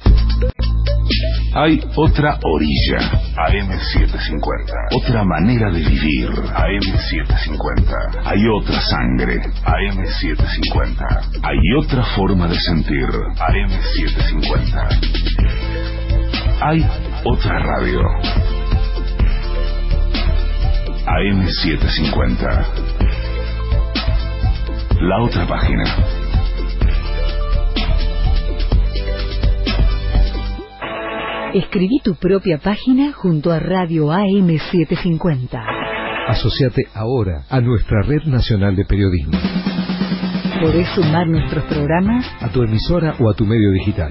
Hay otra orilla, A M setecientos cincuenta. Otra manera de vivir, A M setecientos cincuenta. Hay otra sangre, A M setecientos cincuenta. Hay otra forma de sentir, A M setecientos cincuenta. Hay otra radio, A M setecientos cincuenta. La otra página. Escribí tu propia página junto a Radio A M setecientos cincuenta. Asociate ahora a nuestra Red Nacional de Periodismo, Podés sumar nuestros programas a tu emisora o a tu medio digital.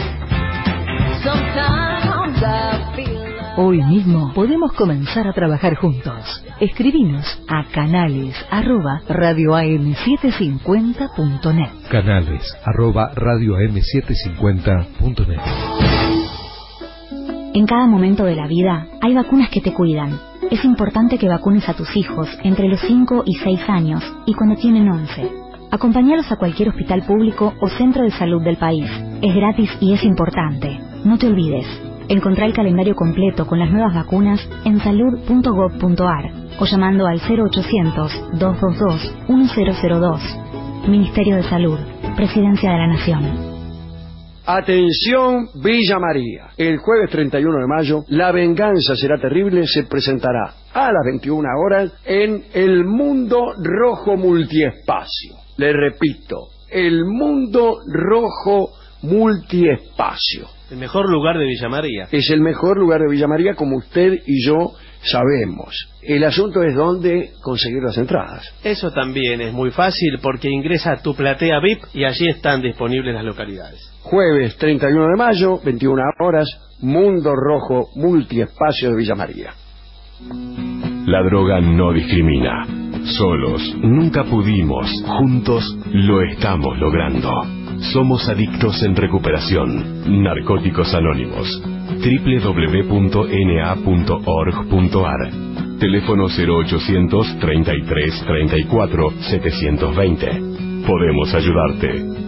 hoy mismo. Podemos comenzar a trabajar juntos. Escribinos a canales arroba radio a m setecientos cincuenta punto net. Canales arroba radio a m setecientos cincuenta punto net. En cada momento de la vida hay vacunas que te cuidan. Es importante que vacunes a tus hijos entre los cinco y seis años y cuando tienen once. Acompáñalos a cualquier hospital público o centro de salud del país. Es gratis y es importante. No te olvides. Encontrá el calendario completo con las nuevas vacunas en salud punto gob punto ar o llamando al cero ochocientos, dos dos dos, uno cero cero dos. Ministerio de Salud, Presidencia de la Nación. Atención Villa María, el jueves treinta y uno de mayo, La Venganza Será Terrible se presentará a las veintiuna horas en el Mundo Rojo Multiespacio. Le repito, el Mundo Rojo Multiespacio. El mejor lugar de Villa María. Es el mejor lugar de Villa María, como usted y yo sabemos. El asunto es dónde conseguir las entradas. Eso también es muy fácil porque ingresa a tu platea V I P y allí están disponibles las localidades. Jueves treinta y uno de mayo, veintiuna horas, Mundo Rojo Multiespacio de Villa María. La droga no discrimina. Solos nunca pudimos, juntos lo estamos logrando. Somos adictos en recuperación. Narcóticos Anónimos. doble u doble u doble u punto n a punto org punto ar. Teléfono cero ochocientos, treinta y tres, treinta y cuatro, setecientos veinte. Podemos ayudarte.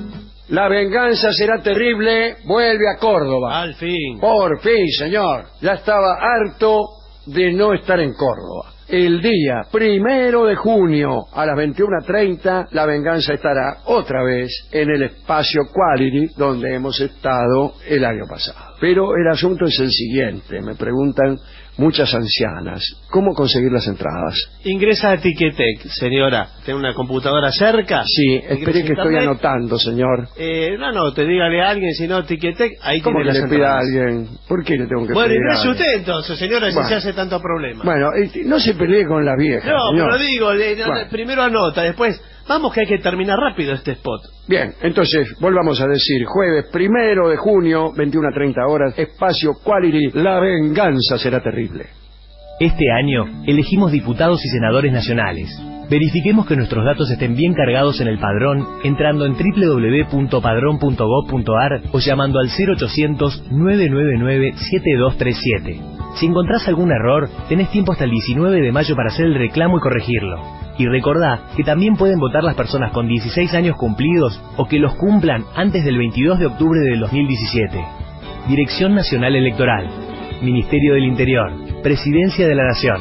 La venganza será terrible, vuelve a Córdoba. Al fin. Por fin, señor. Ya estaba harto de no estar en Córdoba. El día primero de junio a las veintiuna treinta, La Venganza estará otra vez en el espacio Quality donde hemos estado el año pasado. Pero el asunto es el siguiente, me preguntan muchas ancianas, ¿cómo conseguir las entradas? Ingresa a Ticketek, señora. ¿Tiene una computadora cerca? Sí, espere que estoy anotando, señor. Eh, no, no, te dígale a alguien, si no, Ticketek, ahí ¿Cómo tiene que las le pida a entradas. alguien? ¿Por qué le tengo que Bueno, pedir a ingrese alguien? usted entonces, señora, si Bueno. se hace tanto problema. Bueno, eh, no se pelee con la vieja, No, señor. pero digo, de- de- Bueno. primero anota, después, vamos que hay que terminar rápido este spot. Bien, entonces, volvamos a decir, jueves primero de junio, veintiuna treinta horas, espacio Quality, La Venganza será terrible. Este año elegimos diputados y senadores nacionales. Verifiquemos que nuestros datos estén bien cargados en el padrón entrando en doble u doble u doble u punto padrón punto gob punto ar o llamando al cero ochocientos, nueve nueve nueve, siete dos tres siete. Si encontrás algún error, tenés tiempo hasta el diecinueve de mayo para hacer el reclamo y corregirlo. Y recordá que también pueden votar las personas con dieciséis años cumplidos o que los cumplan antes del veintidós de octubre del dos mil diecisiete. Dirección Nacional Electoral, Ministerio del Interior, Presidencia de la Nación.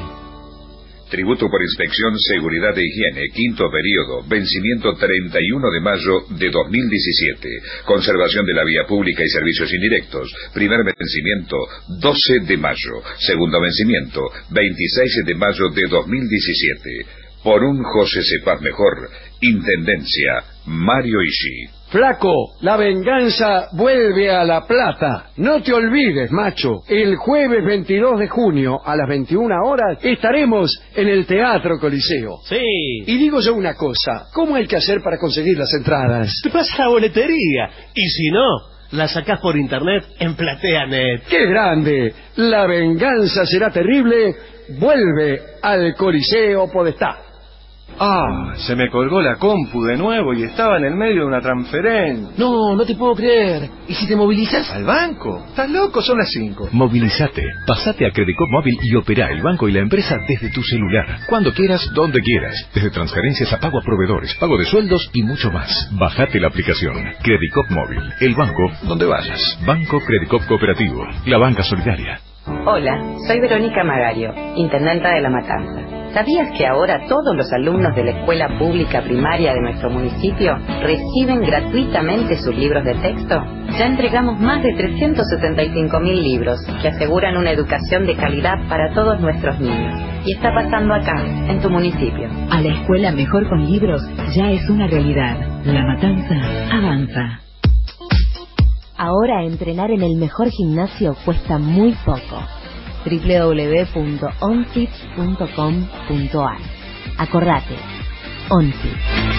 Tributo por inspección, seguridad e higiene, quinto periodo, vencimiento treinta y uno de mayo de dos mil diecisiete. Conservación de la vía pública y servicios indirectos. Primer vencimiento, doce de mayo. Segundo vencimiento, veintiséis de mayo de dos mil diecisiete. Por un José Sepas Mejor, Intendencia, Mario Ishii. Flaco, La Venganza vuelve a La Plata. No te olvides, macho. El jueves veintidós de junio a las veintiuna horas estaremos en el Teatro Coliseo. Sí. Y digo yo una cosa, ¿cómo hay que hacer para conseguir las entradas? Te pasa a la boletería. Y si no, la sacás por internet en PlateaNet. ¡Qué grande! La Venganza será terrible. Vuelve al Coliseo Podestá. Ah, se me colgó la compu de nuevo y estaba en el medio de una transferencia. No, no te puedo creer. ¿Y si te movilizas? ¿Al banco? ¿Estás loco? Son las cinco. Movilízate. Pasate a Credicop Móvil y opera el banco y la empresa desde tu celular. Cuando quieras, donde quieras. Desde transferencias a pago a proveedores, pago de sueldos y mucho más. Bajate la aplicación. Credicop Móvil. El banco donde vayas. Banco Credicop Cooperativo. La banca solidaria. Hola, soy Verónica Magario, intendenta de La Matanza. ¿Sabías que ahora todos los alumnos de la escuela pública primaria de nuestro municipio reciben gratuitamente sus libros de texto? Ya entregamos más de trescientos setenta y cinco mil libros que aseguran una educación de calidad para todos nuestros niños. Y está pasando acá, en tu municipio. A la escuela mejor con libros ya es una realidad. La Matanza avanza. Ahora entrenar en el mejor gimnasio cuesta muy poco. doble u doble u doble u punto onfit punto com punto ar. Acordate, OnFit.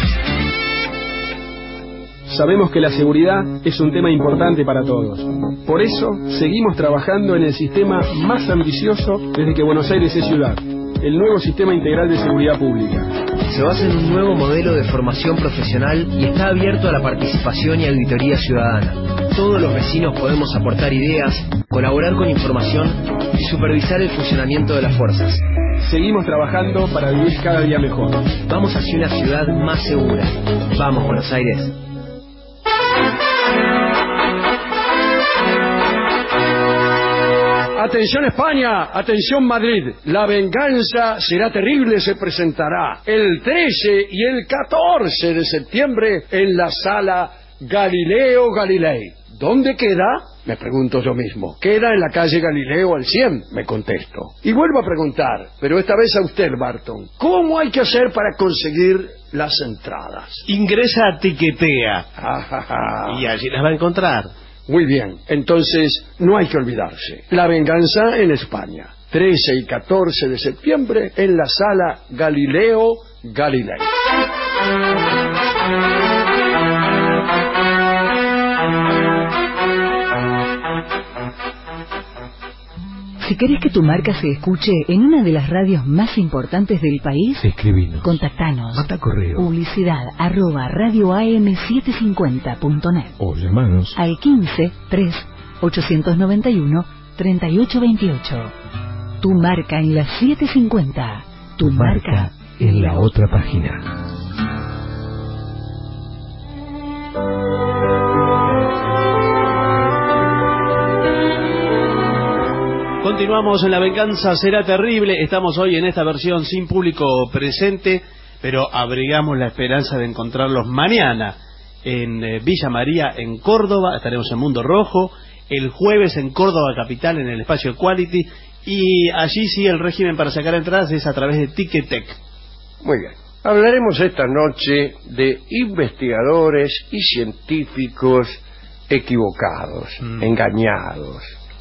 Sabemos que la seguridad es un tema importante para todos. Por eso, seguimos trabajando en el sistema más ambicioso desde que Buenos Aires es ciudad, el nuevo Sistema Integral de Seguridad Pública. Se basa en un nuevo modelo de formación profesional y está abierto a la participación y auditoría ciudadana. Todos los vecinos podemos aportar ideas, colaborar con información y supervisar el funcionamiento de las fuerzas. Seguimos trabajando para vivir cada día mejor. Vamos hacia una ciudad más segura. Vamos, Buenos Aires. Atención España, atención Madrid, La Venganza será terrible se presentará el trece y el catorce de septiembre en la sala Galileo Galilei. ¿Dónde queda? Me pregunto yo mismo. Queda en la calle Galileo al cien, me contesto. Y vuelvo a preguntar, pero esta vez a usted, Barton, ¿cómo hay que hacer para conseguir las entradas? Ingresa a Tiquetea y allí las va a encontrar. Muy bien, entonces no hay que olvidarse. La Venganza en España, trece y catorce de septiembre en la sala Galileo Galilei. Si querés que tu marca se escuche en una de las radios más importantes del país, escribinos, contactanos. Manda correo. Publicidad arroba radio a m setecientos cincuenta punto net o llamanos al quince, tres, ochocientos noventa y uno, treinta y ocho veintiocho. Tu marca en la setecientos cincuenta. Tu, tu marca, marca en la otra página. Continuamos en La Venganza Será Terrible. Estamos hoy en esta versión sin público presente, pero abrigamos la esperanza de encontrarlos mañana en eh, Villa María, en Córdoba. Estaremos en Mundo Rojo. El jueves en Córdoba Capital, en el espacio Equality. Y allí sí el régimen para sacar entradas es a través de Ticketek. Muy bien. Hablaremos esta noche de investigadores y científicos equivocados, mm. engañados.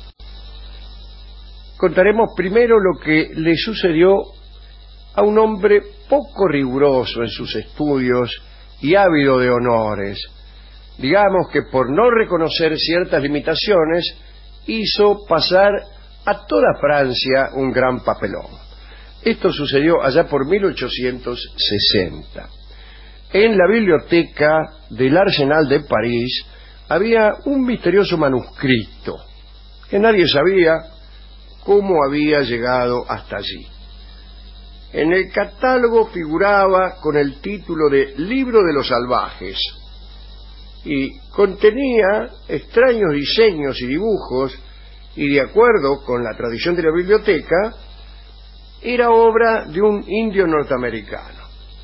Contaremos primero lo que le sucedió a un hombre poco riguroso en sus estudios y ávido de honores. Digamos que por no reconocer ciertas limitaciones hizo pasar a toda Francia un gran papelón. Esto sucedió allá por mil ochocientos sesenta. En la biblioteca del Arsenal de París había un misterioso manuscrito que nadie sabía cómo había llegado hasta allí. En el catálogo figuraba con el título de Libro de los Salvajes y contenía extraños diseños y dibujos, y de acuerdo con la tradición de la biblioteca era obra de un indio norteamericano.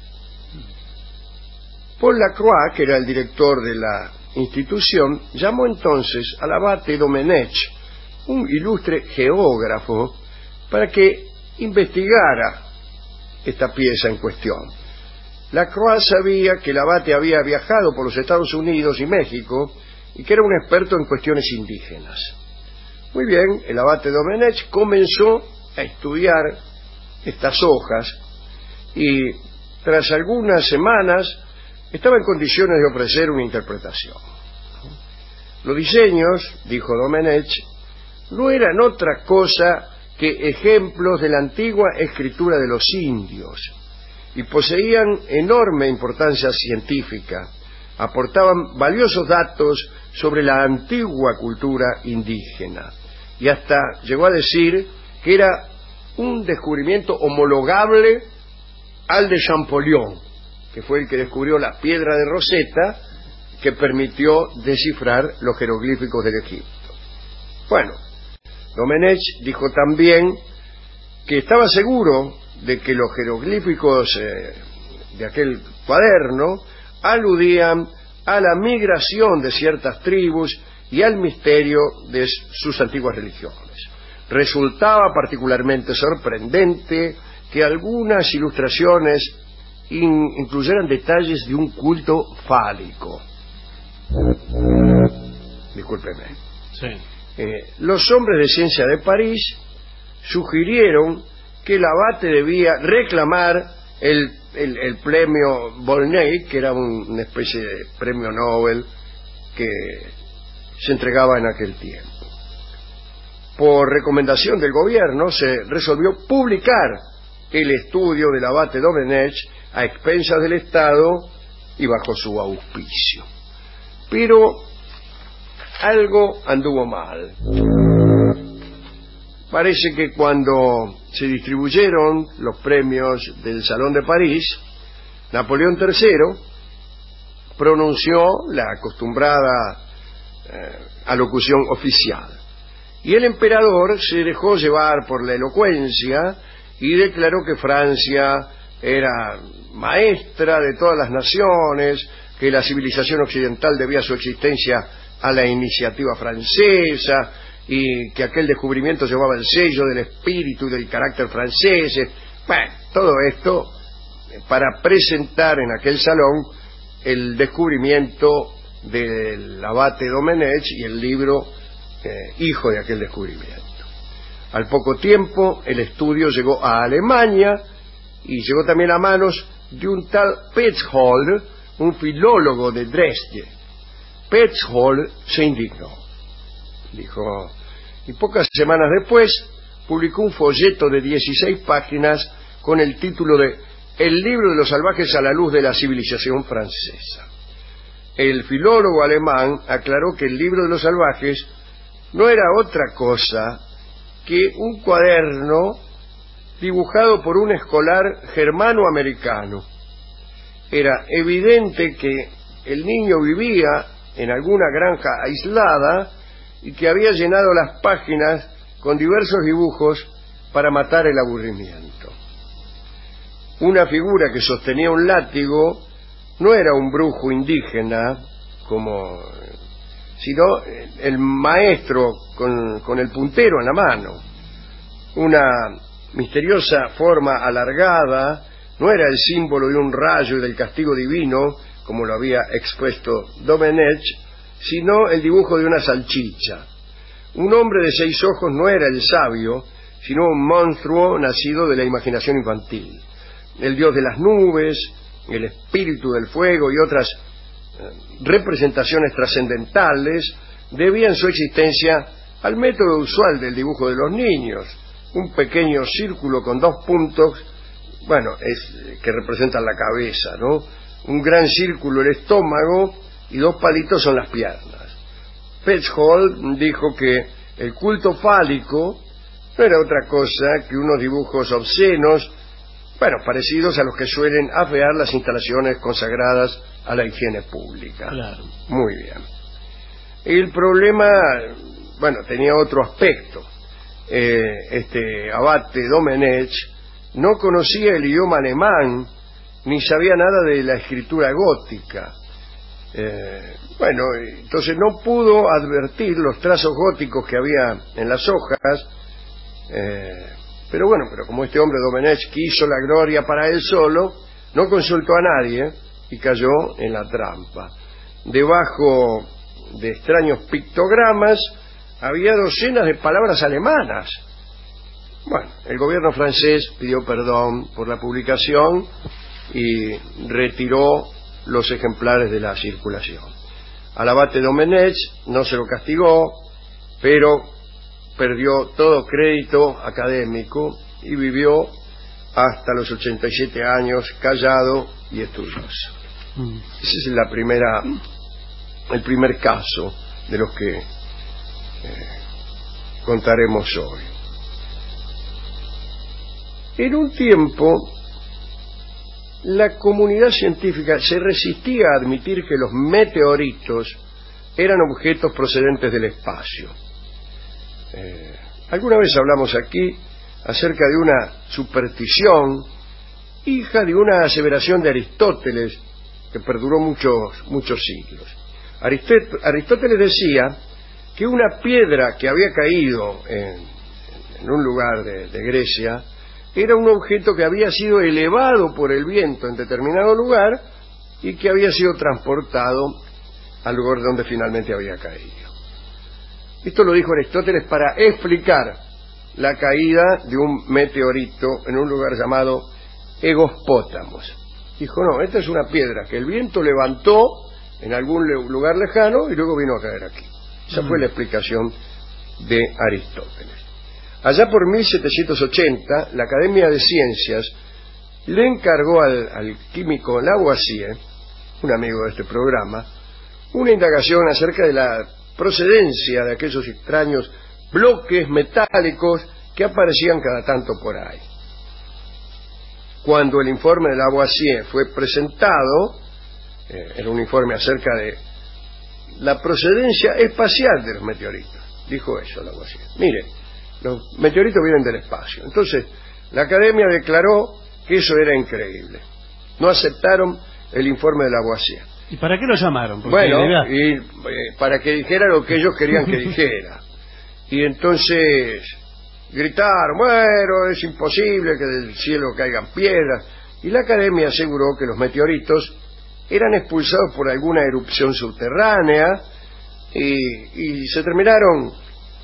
Paul Lacroix, que era el director de la institución, llamó entonces al abate Domenech, un ilustre geógrafo, para que investigara esta pieza en cuestión. Lacroix sabía que el abate había viajado por los Estados Unidos y México y que era un experto en cuestiones indígenas. Muy bien, el abate Domenech comenzó a estudiar estas hojas y tras algunas semanas estaba en condiciones de ofrecer una interpretación. Los diseños, dijo Domenech, no eran otra cosa que ejemplos de la antigua escritura de los indios y poseían enorme importancia científica, aportaban valiosos datos sobre la antigua cultura indígena y hasta llegó a decir que era un descubrimiento homologable al de Champollion, que fue el que descubrió la piedra de Rosetta que permitió descifrar los jeroglíficos del Egipto. Bueno, Domenech dijo también que estaba seguro de que los jeroglíficos eh, de aquel cuaderno aludían a la migración de ciertas tribus y al misterio de sus antiguas religiones. Resultaba particularmente sorprendente que algunas ilustraciones in, incluyeran detalles de un culto fálico. Discúlpeme. Sí. Eh, los hombres de ciencia de París sugirieron que el abate debía reclamar el, el, el premio Volney, que era un, una especie de premio Nobel que se entregaba en aquel tiempo. Por recomendación del gobierno se resolvió publicar el estudio del abate Domenech a expensas del Estado y bajo su auspicio. Pero algo anduvo mal. Parece que cuando se distribuyeron los premios del Salón de París, Napoleón tercero pronunció la acostumbrada eh, alocución oficial. Y el emperador se dejó llevar por la elocuencia y declaró que Francia era maestra de todas las naciones, que la civilización occidental debía su existencia a la iniciativa francesa y que aquel descubrimiento llevaba el sello del espíritu y del carácter franceses. Bueno, todo esto para presentar en aquel salón el descubrimiento del abate Domenech y el libro eh, hijo de aquel descubrimiento. Al poco tiempo el estudio llegó a Alemania y llegó también a manos de un tal Petzold, un filólogo de Dresde. Petzold se indignó. Dijo, y pocas semanas después publicó un folleto de dieciséis páginas con el título de El libro de los salvajes a la luz de la civilización francesa. El filólogo alemán aclaró que el libro de los salvajes no era otra cosa que un cuaderno dibujado por un escolar germano-americano. Era evidente que el niño vivía en alguna granja aislada y que había llenado las páginas con diversos dibujos para matar el aburrimiento. Una figura que sostenía un látigo no era un brujo indígena, como, sino el maestro con, con el puntero en la mano. Una misteriosa forma alargada no era el símbolo de un rayo y del castigo divino, como lo había expuesto Domenech, sino el dibujo de una salchicha. Un hombre de seis ojos no era el sabio, sino un monstruo nacido de la imaginación infantil. El dios de las nubes, el espíritu del fuego y otras eh, representaciones trascendentales debían su existencia al método usual del dibujo de los niños, un pequeño círculo con dos puntos, bueno, es que representan la cabeza, ¿no? Un gran círculo el estómago y dos palitos son las piernas. Pechhold dijo que el culto fálico no era otra cosa que unos dibujos obscenos, bueno, parecidos a los que suelen afear las instalaciones consagradas a la higiene pública. Claro. Muy bien. El problema, bueno, tenía otro aspecto. Eh, este abate Domenech no conocía el idioma alemán ni sabía nada de la escritura gótica. Eh, bueno, entonces no pudo advertir los trazos góticos que había en las hojas. Eh, pero bueno, pero como este hombre Domenech quiso la gloria para él solo, no consultó a nadie y cayó en la trampa. Debajo de extraños pictogramas había docenas de palabras alemanas. Bueno, el gobierno francés pidió perdón por la publicación y retiró los ejemplares de la circulación. Al abate Domenech no se lo castigó, pero perdió todo crédito académico y vivió hasta los ochenta y siete años callado y estudioso. Mm. Ese es la primera, el primer caso de los que eh, contaremos hoy. En un tiempo, la comunidad científica se resistía a admitir que los meteoritos eran objetos procedentes del espacio. Eh, alguna vez hablamos aquí acerca de una superstición, hija de una aseveración de Aristóteles, que perduró muchos, muchos siglos. Aristóteles decía que una piedra que había caído en, en un lugar de, de Grecia era un objeto que había sido elevado por el viento en determinado lugar y que había sido transportado al lugar donde finalmente había caído. Esto lo dijo Aristóteles para explicar la caída de un meteorito en un lugar llamado Egospótamos. Dijo, no, esta es una piedra que el viento levantó en algún lugar lejano y luego vino a caer aquí. Esa fue la explicación de Aristóteles. Allá por mil setecientos ochenta, la Academia de Ciencias le encargó al, al químico Lavoisier, un amigo de este programa, una indagación acerca de la procedencia de aquellos extraños bloques metálicos que aparecían cada tanto por ahí. Cuando el informe de Lavoisier fue presentado, eh, era un informe acerca de la procedencia espacial de los meteoritos. Dijo eso Lavoisier. Mire, los meteoritos vienen del espacio. Entonces, la Academia declaró que eso era increíble. No aceptaron el informe de Lavoisier. ¿Y para qué lo llamaron? Porque bueno, era... y, eh, para que dijera lo que ellos querían que dijera. Y entonces gritaron, bueno, es imposible que del cielo caigan piedras. Y la Academia aseguró que los meteoritos eran expulsados por alguna erupción subterránea y, y se terminaron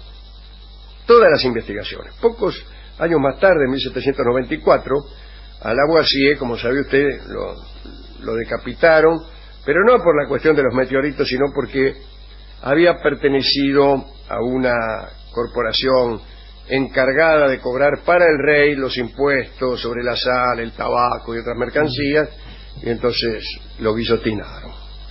todas las investigaciones. Pocos años más tarde, en mil setecientos noventa y cuatro, a Lavoisier, como sabe usted, lo, lo decapitaron, pero no por la cuestión de los meteoritos, sino porque había pertenecido a una corporación encargada de cobrar para el rey los impuestos sobre la sal, el tabaco y otras mercancías, y entonces lo guillotinaron.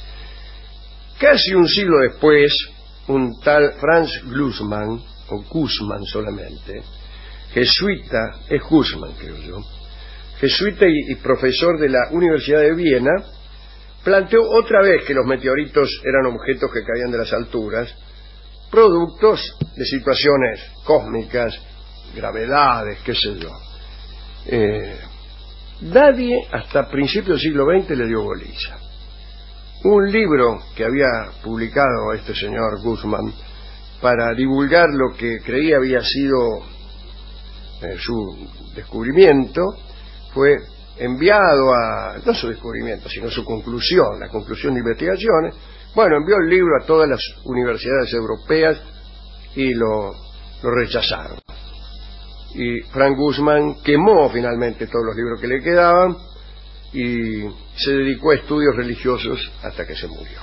Casi un siglo después, un tal Franz Glucksmann, o Guzman solamente, jesuita, es Guzman creo yo, jesuita y, y profesor de la Universidad de Viena, planteó otra vez que los meteoritos eran objetos que caían de las alturas, productos de situaciones cósmicas, gravedades, qué sé yo. Eh, nadie hasta principios del siglo veinte le dio bolilla. Un libro que había publicado este señor Guzmán para divulgar lo que creía había sido eh, su descubrimiento fue enviado a, no su descubrimiento, sino su conclusión, la conclusión de investigaciones. Bueno, envió el libro a todas las universidades europeas y lo, lo rechazaron. Y Frank Guzmán quemó finalmente todos los libros que le quedaban y se dedicó a estudios religiosos hasta que se murió.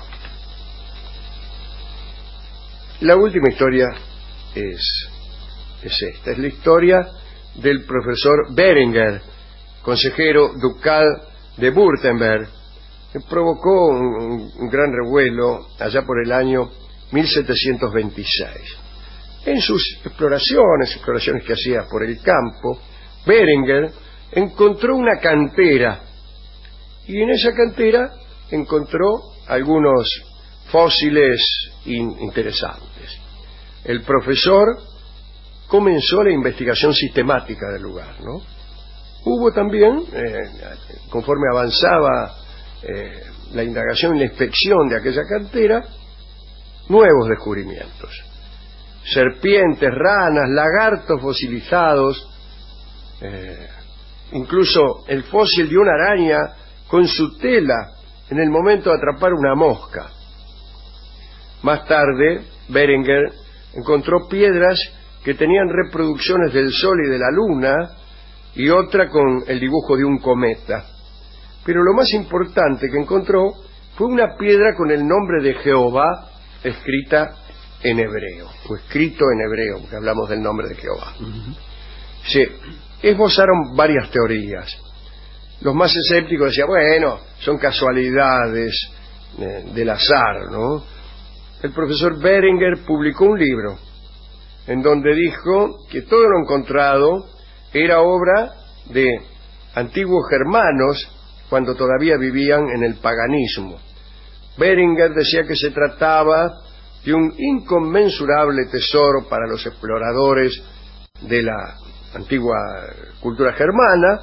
La última historia es, es esta, es la historia del profesor Beringer, consejero ducal de Württemberg, que provocó un, un gran revuelo allá por el año mil setecientos veintiséis. En sus exploraciones, exploraciones que hacía por el campo, Beringer encontró una cantera, y en esa cantera encontró algunos fósiles in- interesantes. El profesor comenzó la investigación sistemática del lugar, ¿no? Hubo también, eh, conforme avanzaba eh, la indagación y la inspección de aquella cantera, nuevos descubrimientos. Serpientes, ranas, lagartos fosilizados, eh, incluso el fósil de una araña con su tela en el momento de atrapar una mosca. Más tarde, Beringer encontró piedras que tenían reproducciones del Sol y de la Luna y otra con el dibujo de un cometa. Pero lo más importante que encontró fue una piedra con el nombre de Jehová escrita en hebreo, o escrito en hebreo, porque hablamos del nombre de Jehová. Uh-huh. Se esbozaron varias teorías. Los más escépticos decían, bueno, son casualidades eh, del azar, ¿no? El profesor Beringer publicó un libro en donde dijo que todo lo encontrado era obra de antiguos germanos cuando todavía vivían en el paganismo. Beringer decía que se trataba de un inconmensurable tesoro para los exploradores de la antigua cultura germana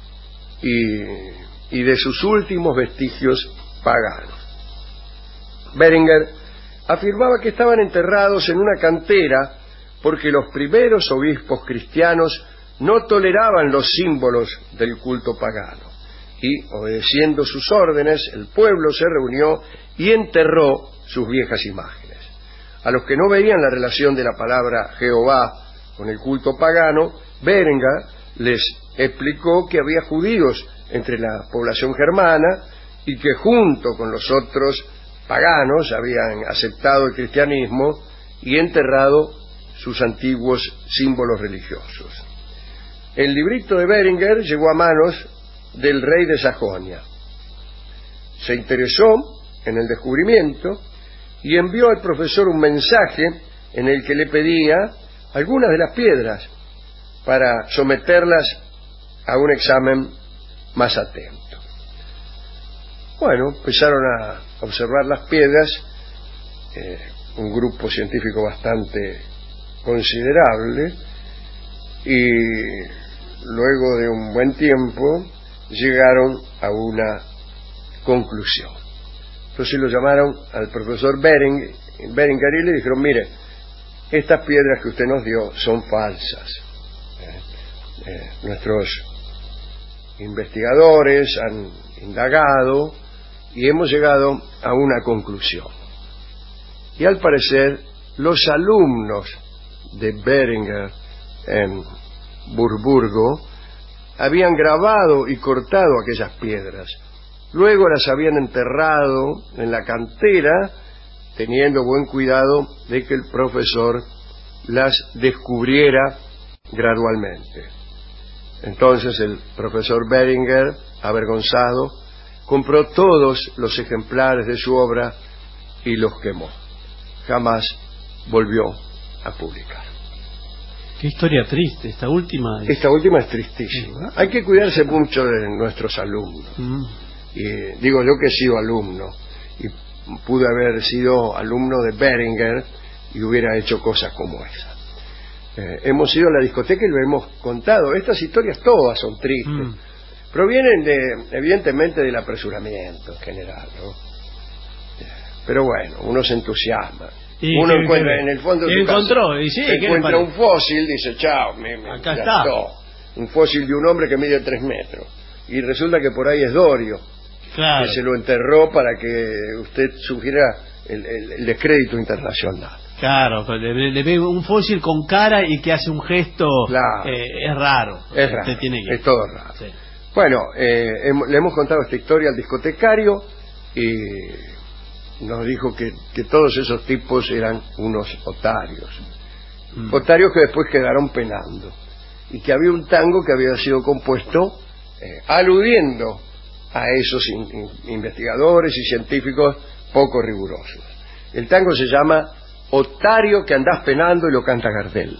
y, y de sus últimos vestigios paganos. Beringer afirmaba que estaban enterrados en una cantera porque los primeros obispos cristianos no toleraban los símbolos del culto pagano y, obedeciendo sus órdenes, el pueblo se reunió y enterró sus viejas imágenes. A los que no veían la relación de la palabra Jehová con el culto pagano, Beringer les explicó que había judíos entre la población germana y que junto con los otros paganos habían aceptado el cristianismo y enterrado sus antiguos símbolos religiosos. El librito de Beringer llegó a manos del rey de Sajonia. Se interesó en el descubrimiento y envió al profesor un mensaje en el que le pedía algunas de las piedras para someterlas a un examen más atento. Bueno, empezaron a observar las piedras, eh, un grupo científico bastante considerable, y luego de un buen tiempo llegaron a una conclusión. Entonces lo llamaron al profesor Beringer, Beringer y le dijeron, mire, estas piedras que usted nos dio son falsas. Eh, eh, nuestros investigadores han indagado y hemos llegado a una conclusión. Y al parecer los alumnos de Beringer en Burburgo habían grabado y cortado aquellas piedras. Luego las habían enterrado en la cantera, teniendo buen cuidado de que el profesor las descubriera gradualmente. Entonces el profesor Beringer, avergonzado, compró todos los ejemplares de su obra y los quemó. Jamás volvió a publicar. Qué historia triste, esta última. Es... Esta última es tristísima. Hay que cuidarse mucho de nuestros alumnos. Mm. Y digo yo que he sido alumno y pude haber sido alumno de Beringer y hubiera hecho cosas como esa. Eh, hemos ido a la discoteca y lo hemos contado. Estas historias todas son tristes. Mm. Provienen de, evidentemente, del apresuramiento en general, ¿no? Pero bueno, uno se entusiasma. Y uno que, encuentra que, en el fondo de su encontró, casa, y sí, encuentra un fósil, dice, chao, me, me acá está. Un fósil de un hombre que mide tres metros. Y resulta que por ahí es Dorio, claro, que se lo enterró para que usted sugiera el, el, el descrédito internacional. Claro, le, le ve un fósil con cara y que hace un gesto, claro. eh, es raro. Es raro, tiene que... es todo raro. Sí. Bueno, eh, hemos, le hemos contado esta historia al discotecario y nos dijo que, que todos esos tipos eran unos otarios. Mm. Otarios que después quedaron penando. Y que había un tango que había sido compuesto eh, aludiendo a esos in, in, investigadores y científicos poco rigurosos. El tango se llama Otario que andás penando y lo canta Gardel.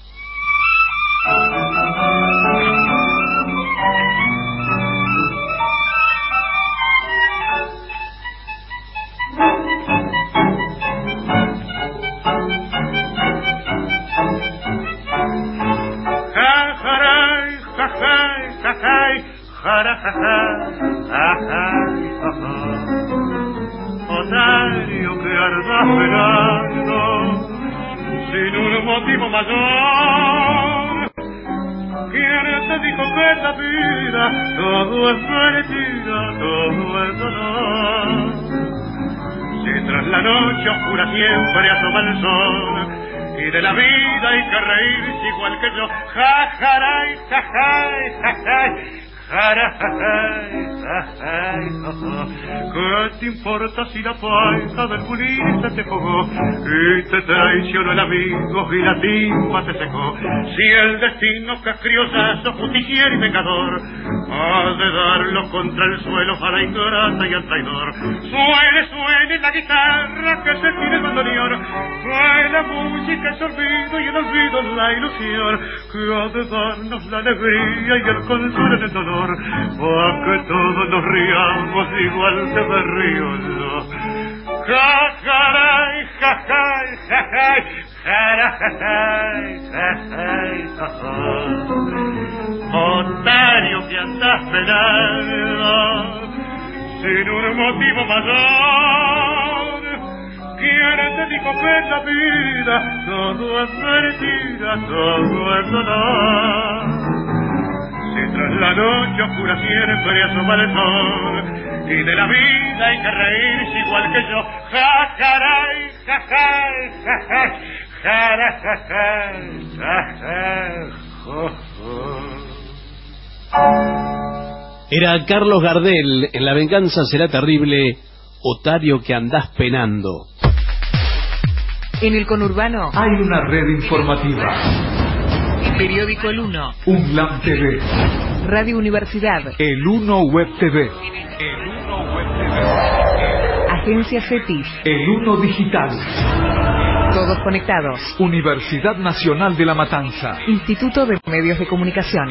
Otario que ardás penando sin un motivo mayor. ¿Quién te dijo que la vida todo es mentira, todo es dolor? Si tras la noche oscura siempre asoma el sol y de la vida hay que reírse igual que yo. Ja, jaray, ja, jay, ja, jay. ¿Qué te importa si la paisa del pulir se te jugó y te traicionó el amigo y la timba te secó? Si el destino cascriosazo, justiciero y pecador ha de darlo contra el suelo a la ingrata y al traidor. Suene, suene la guitarra que se tire el bandoneón, suene la música es olvido y el olvido la ilusión que ha de darnos la alegría y el consuelo en el dolor. Pa' que todos nos riamos igual que me río yo. Jajaray, jajay, jajay, jarajay, jajay, jajay. Otario que andas penando sin un motivo mayor. ¿Quién te dijo que en la vida todo es mentira, todo es dolor? Si tras la noche oscura siempre asoma el sol y de la vida hay que reírse igual que yo. Ja, jaray, ja, jay, ja, jay, jara, ja, jay, ja, jay, jo, jo. Era Carlos Gardel en La venganza será terrible, Otario que andás penando. En el conurbano hay una red informativa. Periódico El Uno, UNLAM T V, Radio Universidad, El Uno Web T V, El Uno Web T V, Agencia CETIS, El Uno Digital. Todos conectados. Universidad Nacional de La Matanza, Instituto de Medios de Comunicación.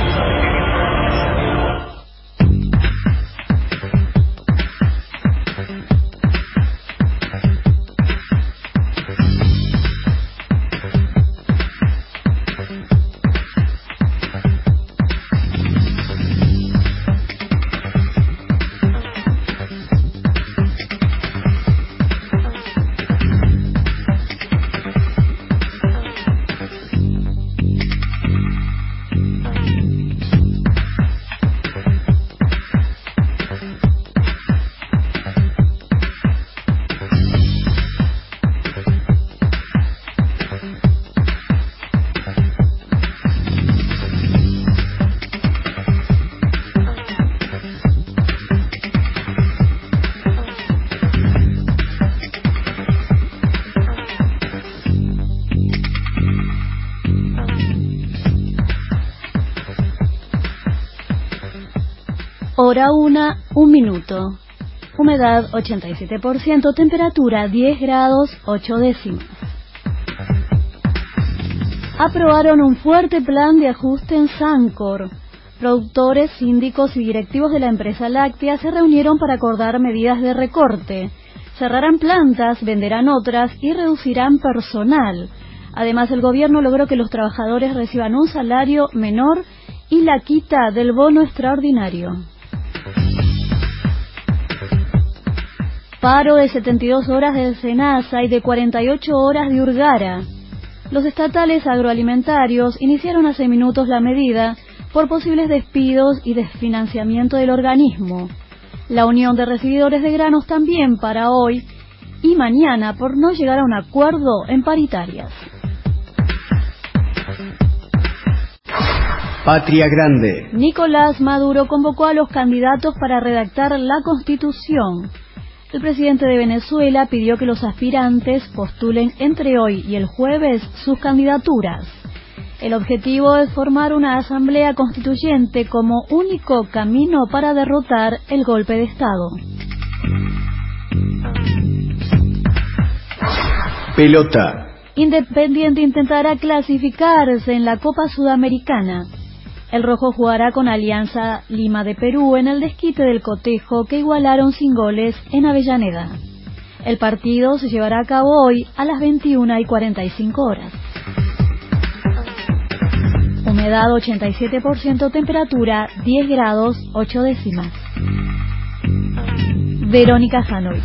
Hora una, un minuto. Humedad ochenta y siete por ciento, temperatura diez grados, ocho décimas. Aprobaron un fuerte plan de ajuste en Sancor. Productores, síndicos y directivos de la empresa láctea se reunieron para acordar medidas de recorte. cerrarán plantas, venderán otras y reducirán personal. Además, el gobierno logró que los trabajadores reciban un salario menor y la quita del bono extraordinario. Paro de setenta y dos horas de Senasa y de cuarenta y ocho horas de Urgara. Los estatales agroalimentarios iniciaron hace minutos la medida por posibles despidos y desfinanciamiento del organismo. La Unión de Recibidores de Granos también para hoy y mañana por no llegar a un acuerdo en paritarias. Patria Grande. Nicolás Maduro convocó a los candidatos para redactar la Constitución. El presidente de Venezuela pidió que los aspirantes postulen entre hoy y el jueves sus candidaturas. El objetivo es formar una asamblea constituyente como único camino para derrotar el golpe de Estado. Pelota. Independiente intentará clasificarse en la Copa Sudamericana. El rojo jugará con Alianza Lima de Perú en el desquite del cotejo que igualaron sin goles en Avellaneda. El partido se llevará a cabo hoy a las veintiuna y cuarenta y cinco horas. Humedad ochenta y siete por ciento, temperatura diez grados ocho décimas. Verónica Janoy.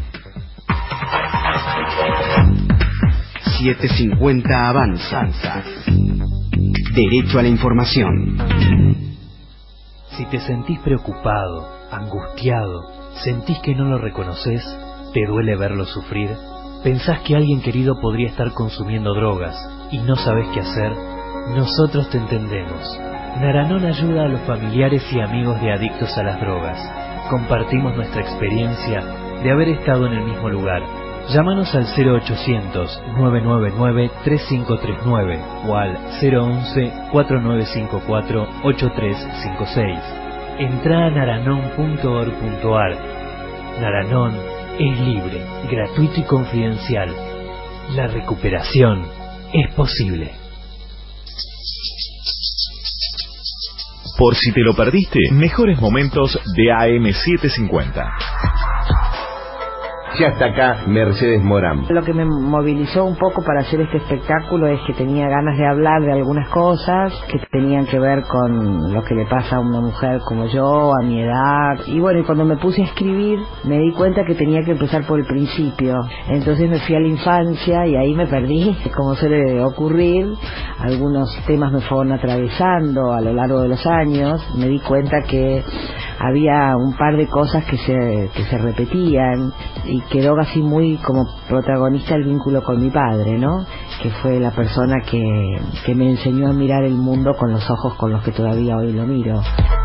setecientos cincuenta Avanza. Derecho a la información. Si te sentís preocupado, angustiado, sentís que no lo reconoces, te duele verlo sufrir, pensás que alguien querido podría estar consumiendo drogas y no sabés qué hacer, nosotros te entendemos. Naranón ayuda a los familiares y amigos de adictos a las drogas. Compartimos nuestra experiencia de haber estado en el mismo lugar. Llámanos al cero ochocientos, nueve nueve nueve, tres cinco tres nueve o al cero once, cuatro nueve cinco cuatro, ocho tres cinco seis. Entrá a naranón punto org punto ar. Naranón es libre, gratuito y confidencial. La recuperación es posible. Por si te lo perdiste, mejores momentos de A M setecientos cincuenta. Ya está acá Mercedes Morán. Lo que me movilizó un poco para hacer este espectáculo es que tenía ganas de hablar de algunas cosas que tenían que ver con lo que le pasa a una mujer como yo, a mi edad. Y bueno, y cuando me puse a escribir me di cuenta que tenía que empezar por el principio. Entonces me fui a la infancia y ahí me perdí. Como suele ocurrir, algunos temas me fueron atravesando a lo largo de los años. Me di cuenta que había un par de cosas que se, que se repetían y quedó casi muy como protagonista el vínculo con mi padre, ¿no? Que fue la persona que, que me enseñó a mirar el mundo con los ojos con los que todavía hoy lo miro.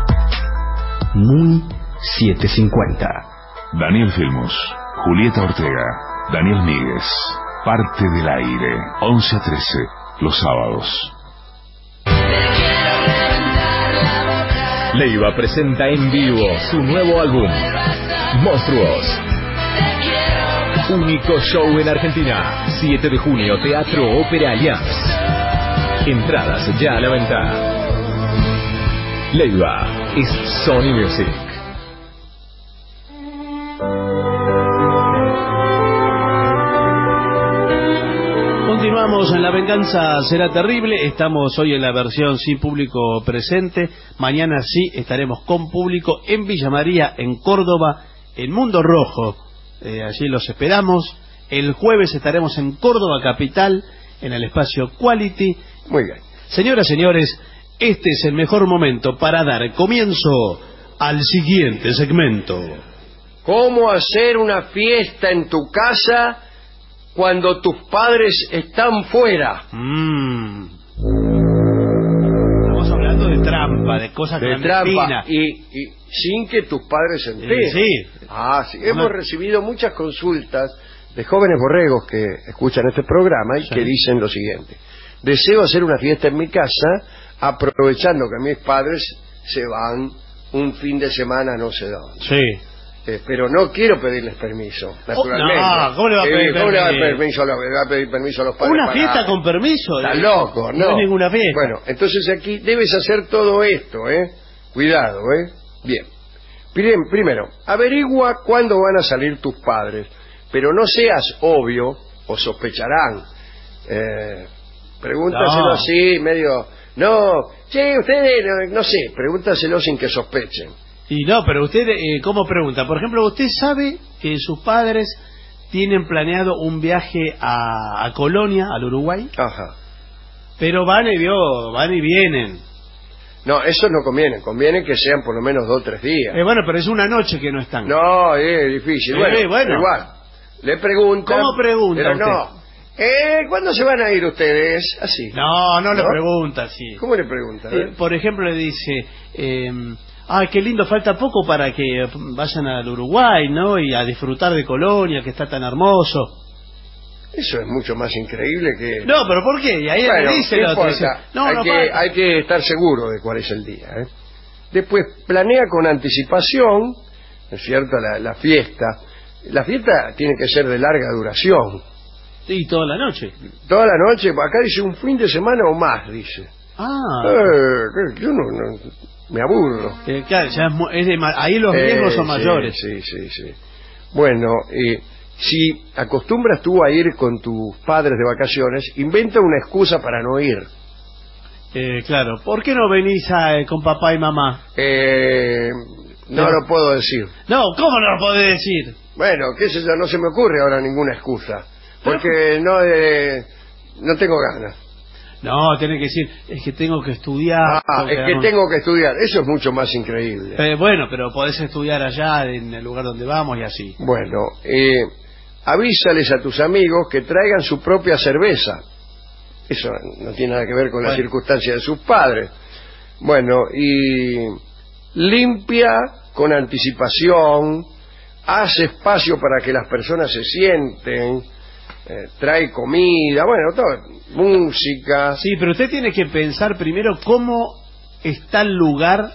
Muy setecientos cincuenta. Daniel Filmus, Julieta Ortega, Daniel Míguez, Parte del Aire, once a trece, los sábados. Leiva presenta en vivo su nuevo álbum, Monstruos. Único show en Argentina. siete de junio, Teatro Ópera Allianz. Entradas ya a la venta. Leiva es Sony Music. Continuamos en La Venganza Será Terrible. Estamos hoy en la versión sin público presente. Mañana sí estaremos con público en Villa María, en Córdoba, en Mundo Rojo. Eh, allí los esperamos. El jueves estaremos en Córdoba Capital, en el espacio Quality. Muy bien. Señoras, señores, este es el mejor momento para dar comienzo al siguiente segmento. ¿Cómo hacer una fiesta en tu casa cuando tus padres están fuera? Mm. Estamos hablando de trampa, de cosas de trampa y, y sin que tus padres se enteren. Sí, sí. Ah, sí. Hemos no. recibido muchas consultas de jóvenes borregos que escuchan este programa y sí. que dicen lo siguiente: deseo hacer una fiesta en mi casa aprovechando que mis padres se van un fin de semana no sé dónde. Sí. Eh, pero no quiero pedirles permiso, naturalmente. Oh, no, ¿cómo le va a pedir, eh, ¿cómo le va a permiso? permiso a los, le va a pedir permiso a los padres? ¿Una para... fiesta con permiso? Está loco, no. No es ninguna fiesta. Bueno, entonces aquí debes hacer todo esto, ¿eh? Cuidado, ¿eh? Bien. Primero, averigua cuándo van a salir tus padres. pero no seas obvio o sospecharán. Eh, pregúntaselo No. así, medio... No, che, ustedes, no, no sé, pregúntaselo sin que sospechen. Y no, pero usted, eh, ¿cómo pregunta? Por ejemplo, usted sabe que sus padres tienen planeado un viaje a, a Colonia, al Uruguay. Ajá. Pero van y, vio, van y vienen. No, eso no conviene, conviene que sean por lo menos dos o tres días. Eh, bueno, pero es una noche que no están. No, es difícil. Eh, Bueno, bueno. igual. Le preguntan. ¿Cómo pregunta Pero usted? no. Eh, ¿Cuándo se van a ir ustedes? Así. No, no, le ¿No? pregunta así. ¿Cómo le preguntan? Eh, por ejemplo, le dice, eh, ay, qué lindo, falta poco para que vayan al Uruguay, ¿no? Y a disfrutar de Colonia, que está tan hermoso. Eso es mucho más increíble que... No, pero ¿por qué? Y ahí Bueno, le dice no el otro. importa. Dice, no, hay, no que, falta. hay que estar seguro de cuál es el día. ¿eh? Después, planea con anticipación, ¿no es cierto?, la, la fiesta. La fiesta tiene que ser de larga duración. Y toda la noche. Toda la noche, acá dice un fin de semana o más, dice. Ah. Eh, yo no, no- me aburro. Eh, claro, ya es mu- es de ma- ahí los Eh, riesgos son sí, mayores. Sí, sí, sí. Bueno, eh, si acostumbras tú a ir con tus padres de vacaciones, inventa una excusa para no ir. Eh, claro, ¿por qué no venís a, eh, con papá y mamá? Eh, no Pero- lo puedo decir. No, ¿cómo no lo podés decir? Bueno, qué sé yo, no se me ocurre ahora ninguna excusa. Porque no eh, no tengo ganas. No, tenés que decir, es que tengo que estudiar. Ah, tengo es que darme- tengo que estudiar. Eso es mucho más increíble. Eh, bueno, pero podés estudiar allá en el lugar donde vamos y así. Bueno, eh, avísales a tus amigos que traigan su propia cerveza. Eso no tiene nada que ver con las Bueno. circunstancias de sus padres. Bueno, y limpia con anticipación, haz espacio para que las personas se sienten, eh, trae comida, bueno, todo, música. Sí, pero usted tiene que pensar primero cómo está el lugar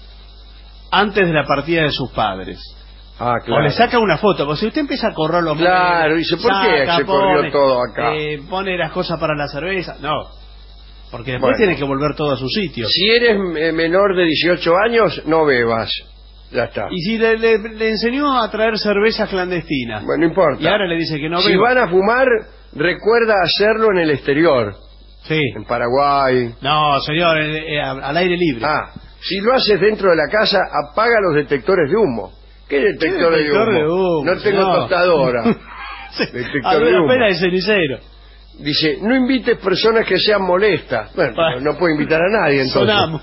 antes de la partida de sus padres. Ah, O claro. le saca una foto, porque si usted empieza a correr los Claro, muebles, dice, ¿por qué saca, se corrió pone, todo acá? eh, pone las cosas para la cerveza. No, porque después Bueno. tiene que volver todo a su sitio. Si eres eh, menor de dieciocho años, no bebas. Ya está. Y si le, le- le enseñó a traer cervezas clandestinas, Bueno, no importa. y ahora le dice que no Si beba. van a fumar, recuerda hacerlo en el exterior. Sí. En Paraguay. No, señor, eh, eh, al aire libre. Ah, si lo haces dentro de la casa, apaga los detectores de humo. ¿Qué detector, detector de, de humo? humo, No tengo señor? tostadora. Sí, Detector a de duras humo. penas de cenicero. Dice, no invites personas que sean molestas. Bueno, Bueno. no puedo invitar a nadie entonces. Sonamos.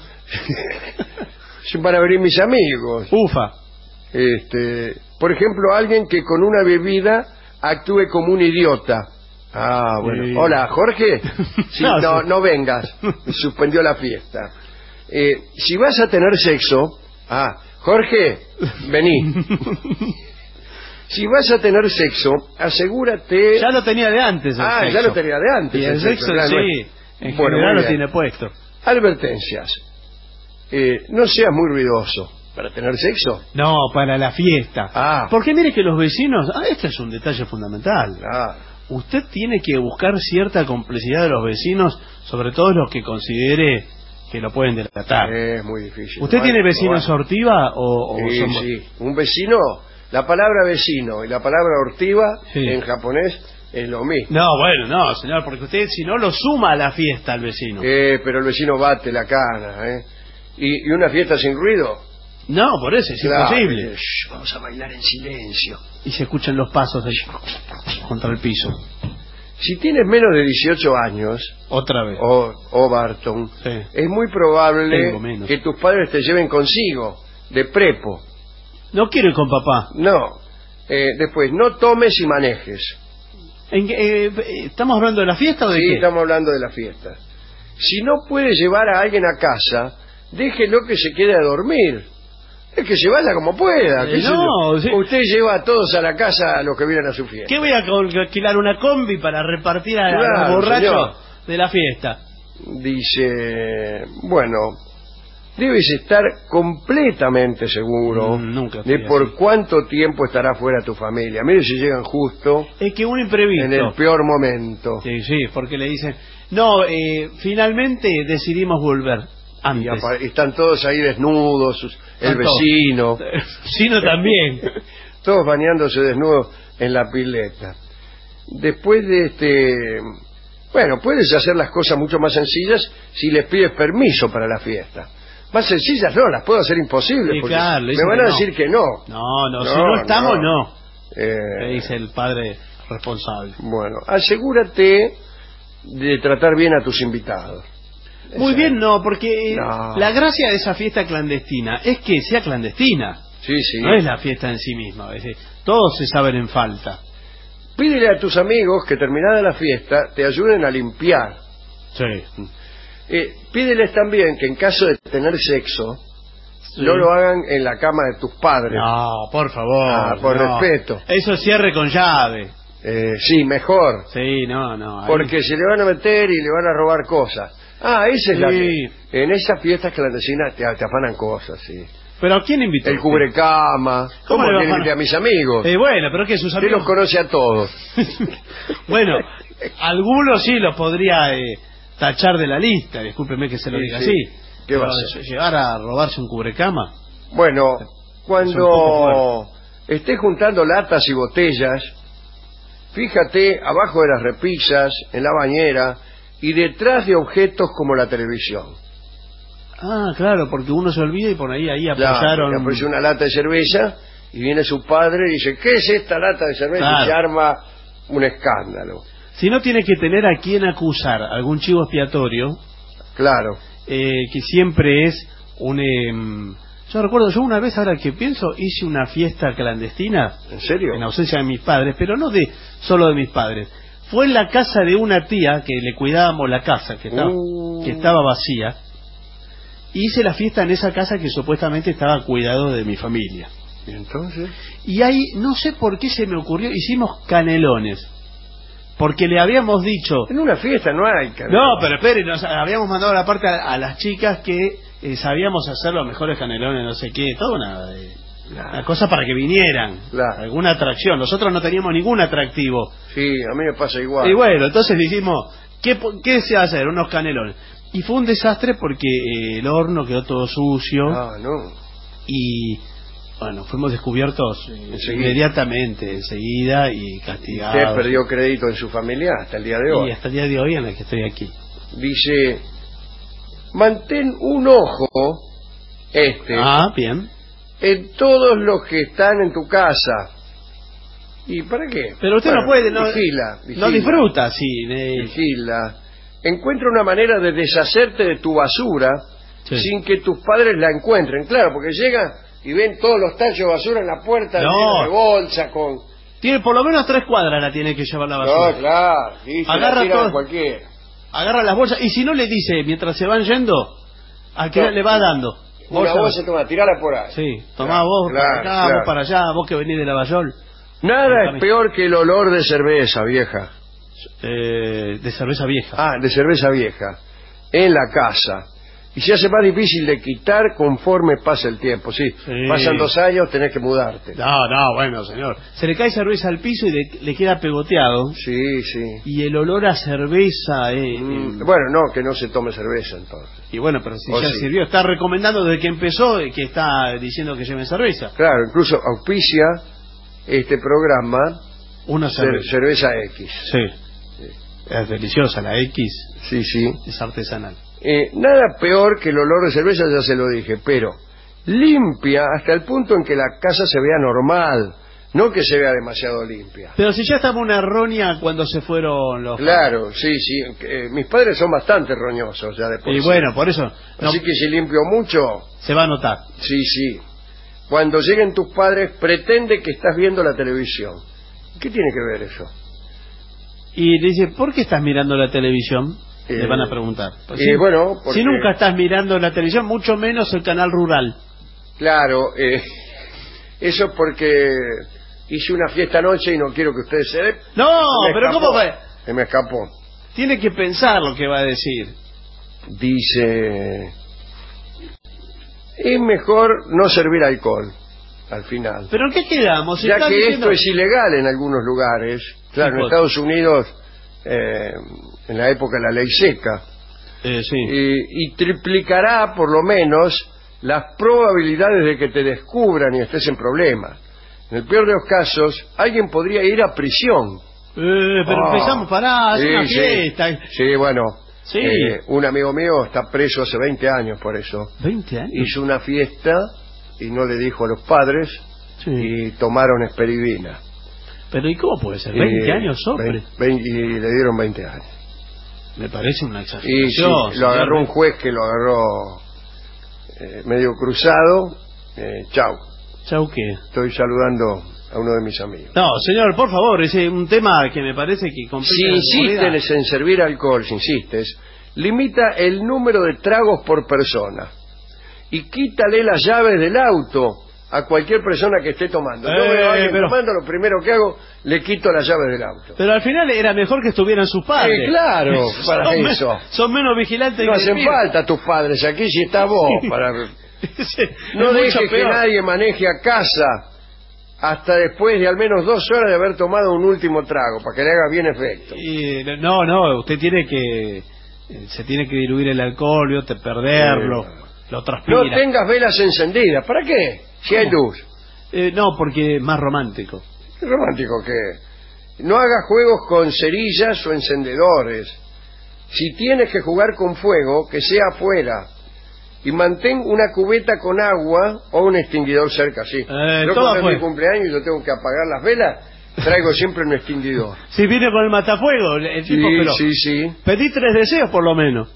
Son para venir mis amigos. Ufa. Este, por ejemplo, alguien que con una bebida actúe como un idiota. Ah, bueno. Sí. Hola, Jorge. Sí, No, no, sí. no vengas. Suspendió la fiesta. Eh, si vas a tener sexo, ah, Jorge, vení. Si vas a tener sexo, asegúrate. Ya lo tenía de antes. el Ah, ya sexo. lo tenía de antes. Y el sexo, claro, sí. bueno. En Bueno, general muy lo bien. tiene puesto. Advertencias. Eh, no seas muy ruidoso para tener sexo. No, para la fiesta. Ah. Porque mire que los vecinos, ah, este es un detalle fundamental. Ah, Usted tiene que buscar cierta complicidad de los vecinos, sobre todo los que considere que lo pueden delatar. es muy difícil. ¿Usted Bueno, tiene vecinos bueno. ortiva o, o Sí, son- sí. Un vecino, la palabra vecino y la palabra ortiva Sí. en japonés es lo mismo. No, bueno, no, señor, porque usted si no lo suma a la fiesta al vecino. Eh, pero el vecino bate la cana, ¿eh? ¿Y, y una fiesta sin ruido? No, por eso es Claro, imposible. eh, shh, vamos a bailar en silencio. Y se escuchan los pasos ahí contra el piso. Si tienes menos de dieciocho años, Otra vez. o, o Barton, Sí. es muy probable Tengo menos. que tus padres te lleven consigo, de prepo. No quiero ir con papá. No. Eh, después, no tomes y manejes. ¿En qué- eh, eh, ¿Estamos hablando de la fiesta o de Sí, qué? estamos hablando de la fiesta. Si no puede llevar a alguien a casa, déjelo que se quede a dormir. Es que se vaya como pueda. Eh, qué sé no, yo. sí. Usted lleva a todos a la casa a los que vienen a su fiesta. ¿Qué voy a co- alquilar una combi para repartir a, a Claro, los borrachos señor. de la fiesta? Dice, bueno, debes estar completamente seguro Mm, nunca de fui por así. cuánto tiempo estará fuera tu familia. Mire si llegan justo Es que un imprevisto. en el peor momento. Sí, sí, porque le dicen, no, eh, finalmente decidimos volver Y antes. apa- están todos ahí desnudos, sus- el Están todos. vecino. Sino también. Todos bañándose desnudos. en la pileta. Después de este... Bueno, puedes hacer las cosas mucho más sencillas si les pides permiso para la fiesta. Más sencillas no, las puedo hacer imposibles, Sí, porque claro, le me dicen van a que no. decir que no. No, no, No, si no estamos, no. no. Eh, Le dice el padre responsable. Bueno, asegúrate de tratar bien a tus invitados. Muy Esa- bien, no, porque No. la gracia de esa fiesta clandestina es que sea clandestina. Sí, sí. No es la fiesta en sí misma. Es decir, todos se saben en falta. Pídele a tus amigos que terminada la fiesta te ayuden a limpiar. Sí. Eh, pídeles también que en caso de tener sexo, Sí. no lo hagan en la cama de tus padres. No, por favor. Ah, por no. respeto. Eso cierre con llave. Eh, sí, mejor. Sí, no, no. ahí- Porque se le van a meter y le van a robar cosas. Ah, esa es la Sí. que... En esas fiestas clandestinas te, te afanan cosas, sí. ¿Pero a quién invitó? El cubrecama. ¿Cómo ¿Cómo le le va a invité afanar? a mis amigos? Eh, bueno, pero que sus Usted amigos... los conoce a todos. Bueno, algunos sí los podría eh, tachar de la lista, discúlpeme que se lo Sí, diga sí. así. ¿Qué va Pero a hacer? llegar a robarse un cubrecama. Bueno, Es un poco cuando estés juntando latas y botellas, fíjate abajo de las repisas, en la bañera y detrás de objetos como la televisión. Ah, claro, porque uno se olvida y por ahí ahí Claro, apoyaron... porque aparece una lata de cerveza y viene su padre y dice, ¿qué es esta lata de cerveza? Claro. Y se arma un escándalo. Si no tiene que tener a quien acusar, algún chivo expiatorio, Claro. eh, que siempre es un... em, yo recuerdo, yo una vez, ahora que pienso, hice una fiesta clandestina. ¿En serio? En ausencia de mis padres, pero no de solo de mis padres. Fue en la casa de una tía que le cuidábamos la casa, que estaba, Uh. que estaba vacía. Hice la fiesta en esa casa que supuestamente estaba a cuidado de mi familia. ¿Y entonces? Y ahí, no sé por qué se me ocurrió, hicimos canelones. Porque le habíamos dicho... En una fiesta no hay canelones. No, pero espere, nos habíamos mandado la parte a, a las chicas que eh, sabíamos hacer los mejores canelones, no sé qué, toda una, eh, una cosa para que vinieran. Claro. Alguna atracción. Nosotros no teníamos ningún atractivo. Sí, a mí me pasa igual. Y bueno, entonces dijimos, ¿qué, po- qué se va a hacer? Unos canelones. Y fue un desastre porque eh, el horno quedó todo sucio. Ah, no. Y bueno, fuimos descubiertos eh, Enseguida. inmediatamente, enseguida, y Usted castigados. perdió crédito en su familia hasta el día de hoy. Y hasta el día de hoy en el que estoy aquí. Dice, mantén un ojo, este, Ah, bien. en todos los que están en tu casa. ¿Y para qué? Pero usted Bueno, no puede, no, vigila, vigila, no disfruta, sí. eh, vigila. Encuentra una manera de deshacerte de tu basura Sí. sin que tus padres la encuentren. Claro, porque llegan y ven todos los tachos de basura en la puerta, No. llenos de bolsa, con... Tiene por lo menos tres cuadras la tiene que llevar la basura. No, claro, sí, se la Agarra tiran todo- cualquiera. Agarra las bolsas y si no le dice mientras se van yendo, a que No. le va dando. Una bolsa, toma, tirala por ahí. Sí, tomá Claro, vos claro, para acá, claro. vos para allá, vos que venís de Lavallol. Nada es peor que el olor de cerveza vieja. Eh, de cerveza vieja. Ah, de cerveza vieja. En la casa. Y se hace más difícil de quitar conforme pasa el tiempo. Sí, Sí. pasan dos años, tenés que mudarte. No, no, bueno, señor. Se le cae cerveza al piso y le, le queda pegoteado. Sí, sí. Y el olor a cerveza, eh, Mm, eh, bueno, no, que no se tome cerveza entonces. y bueno, pero si O ya sí. sirvió, está recomendando desde que empezó eh, que está diciendo que lleven cerveza. Claro, incluso auspicia este programa Una cer- cerveza. cerveza X. Sí. Es deliciosa la X, Sí, sí. es artesanal. Eh, nada peor que el olor de cerveza, ya se lo dije, pero limpia hasta el punto en que la casa se vea normal, no que se vea demasiado limpia. Pero si ya estaba una errónea cuando se fueron los... Claro, sí, sí. eh, mis padres son bastante roñosos ya de por Y sí. bueno, por eso no, Así que si limpio mucho, se va a notar. sí, sí. Cuando lleguen tus padres, pretende que estás viendo la televisión. ¿Qué tiene que ver eso? Y le dice, ¿por qué estás mirando la televisión? Eh, Le van a preguntar. Pues eh, si, bueno, porque- si nunca estás mirando la televisión, mucho menos el canal rural. Claro, eh, eso porque hice una fiesta anoche y no quiero que ustedes se den. No, Se me pero escapó, ¿cómo fue? Se me escapó. Tiene que pensar lo que va a decir. Dice, es mejor no servir alcohol al final. ¿Pero en qué quedamos? Ya Están que diciendo- esto es ilegal en algunos lugares. Claro, en Sí, Estados Unidos, eh, en la época de la ley seca. Eh, sí. Y, y triplicará por lo menos las probabilidades de que te descubran y estés en problemas. En el peor de los casos, alguien podría ir a prisión. Eh, pero Oh. empezamos para hacer Sí, una sí. fiesta. Sí, bueno. Sí. eh, un amigo mío está preso hace veinte años por eso. ¿veinte años? Hizo una fiesta y no le dijo a los padres Sí. y tomaron esperidina. Pero ¿y cómo puede ser? ¿veinte Eh, años sobre? vein- vein- y le dieron veinte años. Me parece una Y sí, exageración. lo agarró señor. un juez que lo agarró eh, medio cruzado. Eh, chau. ¿Chau qué? Estoy saludando a uno de mis amigos. No, señor, por favor, es eh, un tema que me parece que complica Si la insistes comunidad. en servir alcohol, si insistes, limita el número de tragos por persona y quítale las llaves del auto a cualquier persona que esté tomando. Yo Eh, veo a alguien pero- tomando, lo primero que hago, le quito las llaves del auto. Pero al final era mejor que estuvieran sus padres. Eh, claro, para son me- eso. son menos vigilantes No que hacen el pibe. falta tus padres aquí si estás vos. Para... Sí, No es mucho dejes que peor. nadie maneje a casa hasta después de al menos dos horas de haber tomado un último trago, para que le haga bien efecto. Y, no, no, usted tiene que... eh, Se tiene que diluir el alcohol, ¿vio? Te perderlo, Eh, lo transpira. No tengas velas encendidas. ¿Para qué? Si hay ¿Cómo? luz. Eh, no, porque es más romántico. ¿Qué romántico que no hagas juegos con cerillas o encendedores. Si tienes que jugar con fuego, que sea afuera. Y mantén una cubeta con agua o un extinguidor cerca, sí. Eh, yo todo cuando es mi afuera. cumpleaños y yo tengo que apagar las velas, traigo siempre un extinguidor. Si viene con el matafuego, el, el Sí, tipo, pero... sí, sí. Pedí tres deseos por lo menos.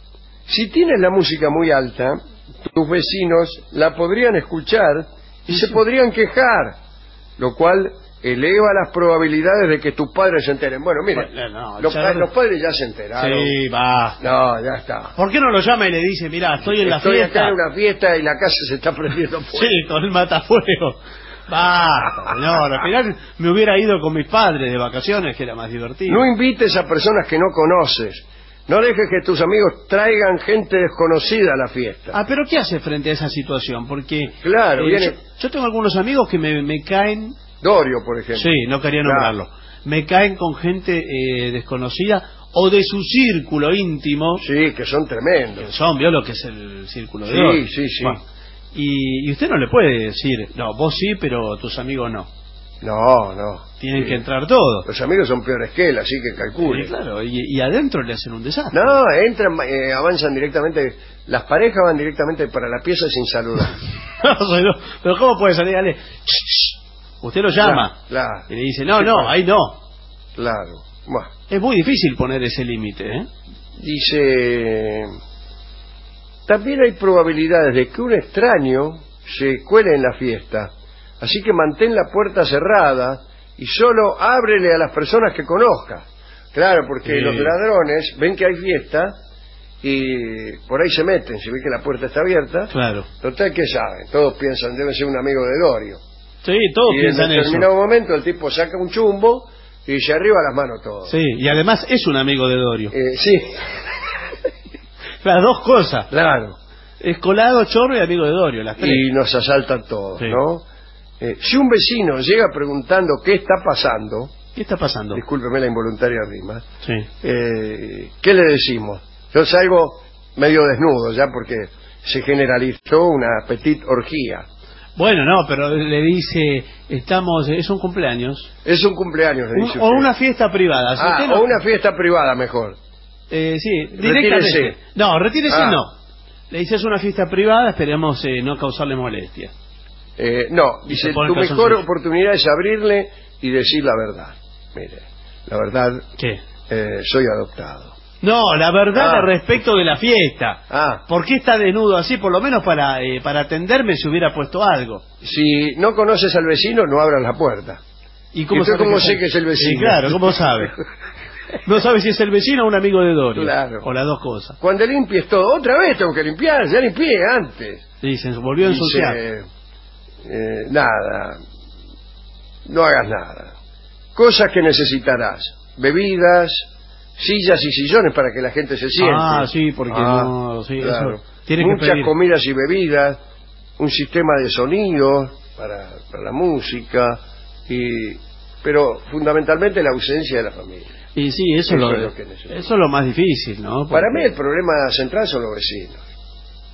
Si tienes la música muy alta, tus vecinos la podrían escuchar y se podrían quejar, lo cual eleva las probabilidades de que tus padres se enteren. Bueno, mire, Bueno, no, los, ya pa- no- los padres ya se enteraron. Sí, va. No, ya está. ¿Por qué no lo llama y le dice, mira, estoy en la Estoy fiesta? acá en una fiesta y la casa se está prendiendo fuego. Sí, con el matafuego. Basta, señor. Al final me hubiera ido con mis padres de vacaciones, que era más divertido. No invites a personas que no conoces. No dejes que tus amigos traigan gente desconocida a la fiesta. Ah, pero ¿qué hace frente a esa situación? Porque Claro, eh, viene- yo, yo tengo algunos amigos que me, me caen... Dorio, por ejemplo. Sí, no quería Claro. nombrarlo. Me caen con gente eh, desconocida o de su círculo íntimo. Sí, que son tremendos. Que son, vio lo que es el círculo de Sí, oro. sí, sí. Bueno, y, y usted no le puede decir, no, vos sí, pero tus amigos no. No, no. Tienen Sí. que entrar todos. Los amigos son peores que él, así que calcule. Sí, claro, y, y adentro le hacen un desastre. No, entran, eh, avanzan directamente, las parejas van directamente para la pieza sin saludar. No, pero, pero ¿cómo puede salir? Dale, "Shh, shh". Usted lo llama Claro, claro. y le dice, no, Sí, no, claro. ahí no. Claro. Bueno, Es muy difícil poner ese límite, ¿eh? dice, también hay probabilidades de que un extraño se cuele en la fiesta, así que mantén la puerta cerrada y solo ábrele a las personas que conozcas. Claro, porque Sí. los ladrones ven que hay fiesta y por ahí se meten, si ven que la puerta está abierta. Claro. Total, ¿qué saben? Todos piensan, debe ser un amigo de Dorio. Sí, todos y en piensan eso. determinado momento el tipo saca un chumbo y se arriba las manos todos. Sí, y además es un amigo de Dorio. Eh, sí, Las dos cosas. claro. Es colado, chorro y amigo de Dorio, las tres. Y nos asaltan todos, Sí. ¿no? Eh, si un vecino llega preguntando qué está pasando, ¿Qué está pasando? discúlpeme la involuntaria rima, Sí. eh, ¿qué le decimos? Yo salgo medio desnudo ya porque se generalizó una petit orgía. Bueno, no, pero le dice, estamos, es un cumpleaños. Es un cumpleaños, le Un- dice o usted. una fiesta privada. Si Ah, usted no- o una fiesta privada mejor. Eh, sí, Retírese. directamente. No, retírese Ah. no. Le dice, es una fiesta privada, esperemos eh, no causarle molestia. Eh, no, Y dice, se pone tu el mejor calzoncillo. oportunidad es abrirle y decir la verdad. Mire, la verdad, ¿Qué? eh, soy adoptado. No, la verdad Ah. al respecto de la fiesta. Ah, ¿Por qué está desnudo así? Por lo menos para, eh, para atenderme se hubiera puesto algo. si no conoces al vecino, no abras la puerta. ¿Y ¿Y usted sabe cómo que sé que es el vecino? Sí, claro, ¿cómo sabe? No sabe si es el vecino o un amigo de Dorio. Claro. O las dos cosas. Cuando limpies todo, otra vez tengo que limpiar, ya limpié antes. Dicen, volvió a ensuciar. Dice, eh, nada, no hagas nada. Cosas que necesitarás, bebidas, sillas y sillones para que la gente se siente. Ah, sí, porque Ah, no, sí, claro. eso tiene que Muchas pedir. comidas y bebidas, un sistema de sonidos para, para la música, y pero fundamentalmente la ausencia de la familia. Y sí, eso, Eso lo, es lo que necesito. eso es lo más difícil, ¿no? Para Porque- mí el problema central son los vecinos.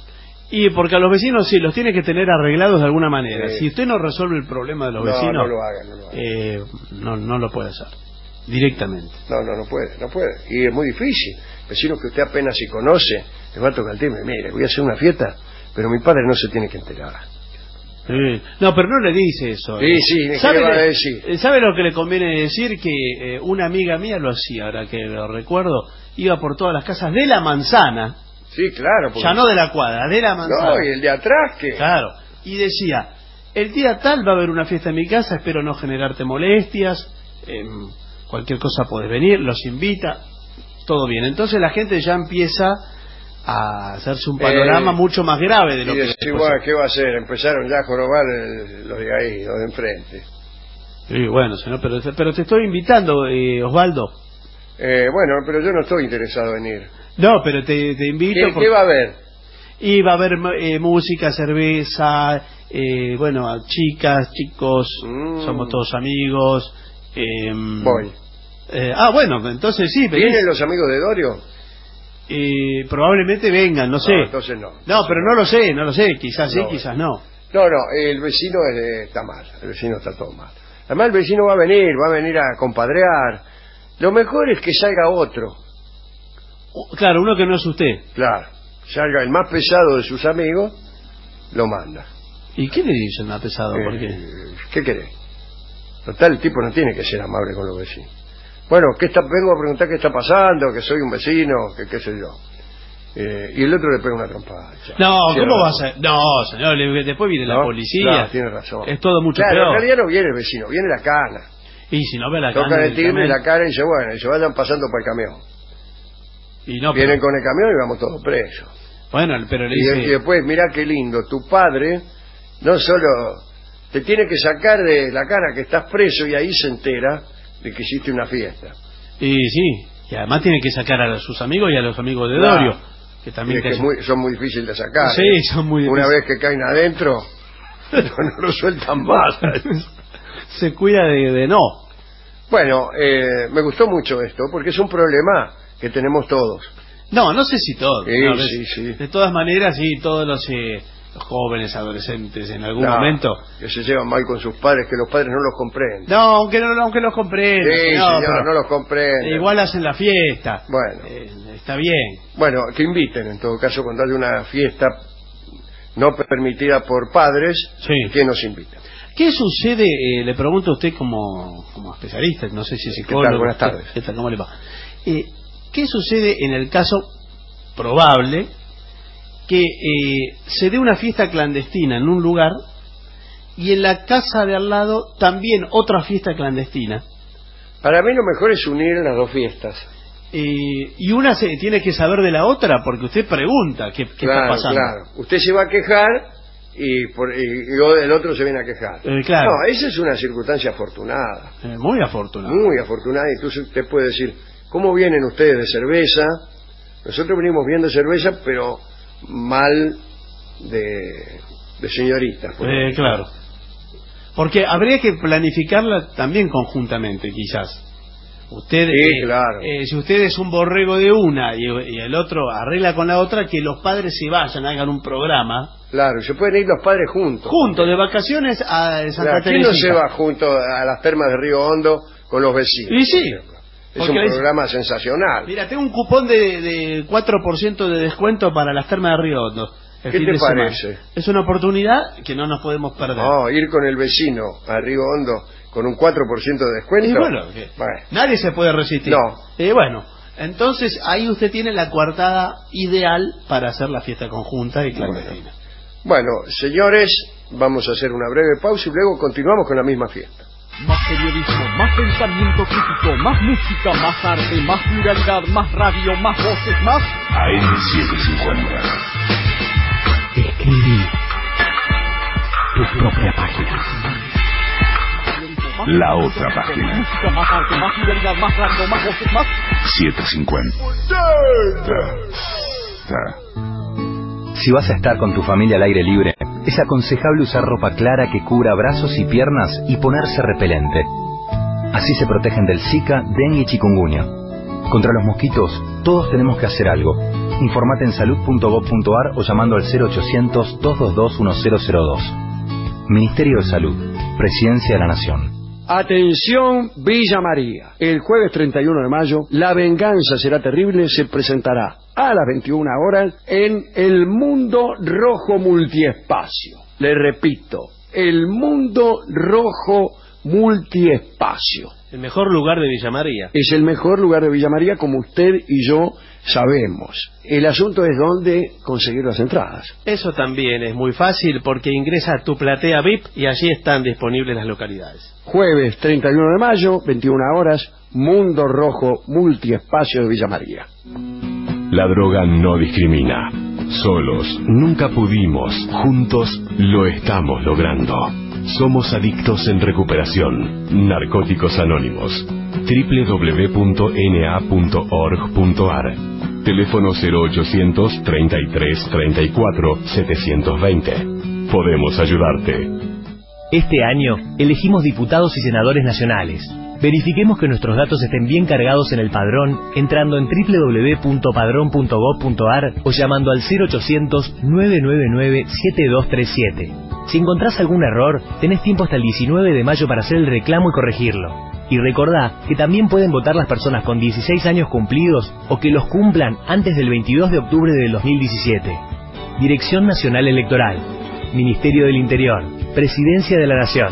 Y porque a los vecinos sí, los tiene que tener arreglados de alguna manera. Sí. Si usted no resuelve el problema de los No, vecinos, no lo haga, no lo haga. Eh, no, no lo puede hacer directamente. No, no, no puede, no puede. Y es muy difícil. Vecinos que usted apenas si conoce, le va a tocar el timbre. Mire, voy a hacer una fiesta, pero mi padre no se tiene que enterar. Sí. No, pero no le dice eso. Sí, sí, ¿qué ¿Sabe, le va a le- decir? ¿Sabe lo que le conviene decir? Que eh, una amiga mía lo hacía, ahora que lo recuerdo, iba por todas las casas de la manzana. Sí, claro. Porque... Ya no de la cuadra, de la manzana. No, y el de atrás, ¿qué? Claro. Y decía, el día tal va a haber una fiesta en mi casa, espero no generarte molestias, eh, cualquier cosa podés venir, los invita, todo bien. Entonces la gente ya empieza a hacerse un panorama Eh, mucho más grave de lo y que decir, después bueno, es. ¿qué va a hacer? Empezaron ya a jorobar el- los de ahí, los de enfrente. Sí, bueno, señor, pero, pero te estoy invitando, eh, Osvaldo. Eh, bueno, pero yo no estoy interesado en ir. No, pero te, te invito. ¿Qué, porque- qué va a haber? Y va a haber eh, música, cerveza, eh, bueno, a chicas, chicos, Mm. somos todos amigos. Eh, Voy. eh, ah, bueno, entonces sí, venís. ¿Vienen los amigos de Dorio? Eh, probablemente vengan, no sé. No, entonces no. No, pero no lo sé, no lo sé, quizás sí, No, quizás no. No, no, el vecino es de- está mal, el vecino está todo mal. Además el vecino va a venir, va a venir a compadrear. Lo mejor es que salga otro. Claro, uno que no es usted. Claro, salga el más pesado de sus amigos, lo manda. ¿Y qué le dicen más pesado? ¿Por qué? Eh, ¿Qué querés? Total, el tipo no tiene que ser amable con los vecinos. Bueno, ¿qué está, vengo a preguntar qué está pasando, que soy un vecino, que qué sé yo. Eh, y el otro le pega una trompada. ya. No, Tiene ¿cómo va a razón. ser? No, señor, le- después viene la ¿No? policía. Claro, tiene razón. Es todo mucho Claro, peor. en realidad no viene el vecino, viene la cana. Y si no ve la Tocan cana el del timbre y camión. la cara y dice, bueno, y se vayan pasando por el camión. Y no, Vienen pero- con el camión y vamos todos presos. Bueno, pero le Y, dice... y después, mirá qué lindo, tu padre no solo te tiene que sacar de la cara que estás preso y ahí se entera de que hiciste una fiesta. Y sí, y además tiene que sacar a sus amigos y a los amigos de Claro. Dorio, que Y también es que casi- muy- son muy difíciles de sacar. Sí, ¿eh? son muy Una difíciles. vez que caen adentro, no, no lo sueltan más. se cuida de, de no. Bueno, eh, me gustó mucho esto, porque es un problema que tenemos todos. No, no sé si todos. Sí, no, de- sí, sí. De todas maneras, sí, todos los, eh, los jóvenes, adolescentes, en algún No, momento... que se llevan mal con sus padres, que los padres no los comprenden. No, aunque no, aunque los comprenden. Sí, señor, señor, pero no los comprenden. igual hacen la fiesta. Bueno. Eh, está bien. Bueno, que inviten, en todo caso, cuando haya una fiesta no permitida por padres, que nos inviten. ¿Qué sucede, eh, le pregunto a usted como, como especialista, no sé si es psicólogo? ¿Qué tal? Buenas tardes. ¿Qué tal? ¿Cómo le va? Eh, ¿Qué sucede en el caso probable que eh, se dé una fiesta clandestina en un lugar y en la casa de al lado también otra fiesta clandestina? Para mí lo mejor es unir las dos fiestas. Eh, y una se tiene que saber de la otra porque usted pregunta qué, qué Claro, está pasando. claro. Usted se va a quejar y, por, y, y el otro se viene a quejar. Eh, claro. No, esa es una circunstancia afortunada. Eh, muy afortunado. Muy afortunada. Entonces usted puede decir, ¿cómo vienen ustedes de cerveza? Nosotros venimos bien de cerveza, pero mal de, de señoritas. por Eh, ejemplo. claro. Porque habría que planificarla también conjuntamente, quizás. Usted, Sí, eh, claro. eh, si usted es un borrego de una y, y el otro arregla con la otra, que los padres se vayan, hagan un programa. Claro, se pueden ir los padres juntos. Juntos, de vacaciones a Santa Claro, ¿quién no Teresita. se va junto a las termas de Río Hondo con los vecinos? Y sí. por ejemplo? Es Porque un le- programa sensacional. Mira, tengo un cupón de, de cuatro por ciento de descuento para las termas de Río Hondo. el ¿Qué fin te de semana. parece? Es una oportunidad que no nos podemos perder. No, ir con el vecino a Río Hondo con un cuatro por ciento de descuento. Y bueno, que- Bueno, Nadie se puede resistir. No. Eh, bueno, entonces ahí usted tiene la coartada ideal para hacer la fiesta conjunta y clandestina. Bueno, señores, vamos a hacer una breve pausa y luego continuamos con la misma fiesta. Más periodismo, más pensamiento crítico, más música, más arte, más pluralidad, más radio, más voces, más... A M setecientos cincuenta. Escribí tu propia página. La otra página. Música, más arte, más pluralidad, más radio, más voces, más... setecientos cincuenta. Si vas a estar con tu familia al aire libre, es aconsejable usar ropa clara que cubra brazos y piernas y ponerse repelente. Así se protegen del Zika, dengue y chikungunya. Contra los mosquitos, todos tenemos que hacer algo. Informate en salud punto gob punto ar o llamando al cero ochocientos, dos dos dos, uno cero cero dos. Ministerio de Salud, Presidencia de la Nación. Atención Villa María. El jueves treinta y uno de mayo, La Venganza Será Terrible se presentará a las veintiuna horas en el Mundo Rojo Multiespacio. Le repito, el Mundo Rojo Multiespacio. El mejor lugar de Villa María. Es el mejor lugar de Villa María, como usted y yo sabemos. El asunto es dónde conseguir las entradas. Eso también es muy fácil porque ingresa a tu platea V I P y allí están disponibles las localidades. Jueves treinta y uno de mayo, veintiuna horas, Mundo Rojo Multiespacio de Villa María. La droga no discrimina. Solos nunca pudimos, juntos lo estamos logrando. Somos adictos en recuperación. Narcóticos Anónimos. doble u doble u doble u punto ene a punto org punto ar. Teléfono cero ochocientos, treinta y tres, treinta y cuatro, setecientos veinte. Podemos ayudarte. Este año elegimos diputados y senadores nacionales. Verifiquemos que nuestros datos estén bien cargados en el padrón entrando en doble u doble u doble u punto padrón punto gob punto ar o llamando al cero ochocientos, nueve nueve nueve, siete dos tres siete. Si encontrás algún error, tenés tiempo hasta el diecinueve de mayo para hacer el reclamo y corregirlo. Y recordá que también pueden votar las personas con dieciséis años cumplidos o que los cumplan antes del veintidós de octubre del dos mil diecisiete. Dirección Nacional Electoral, Ministerio del Interior, Presidencia de la Nación.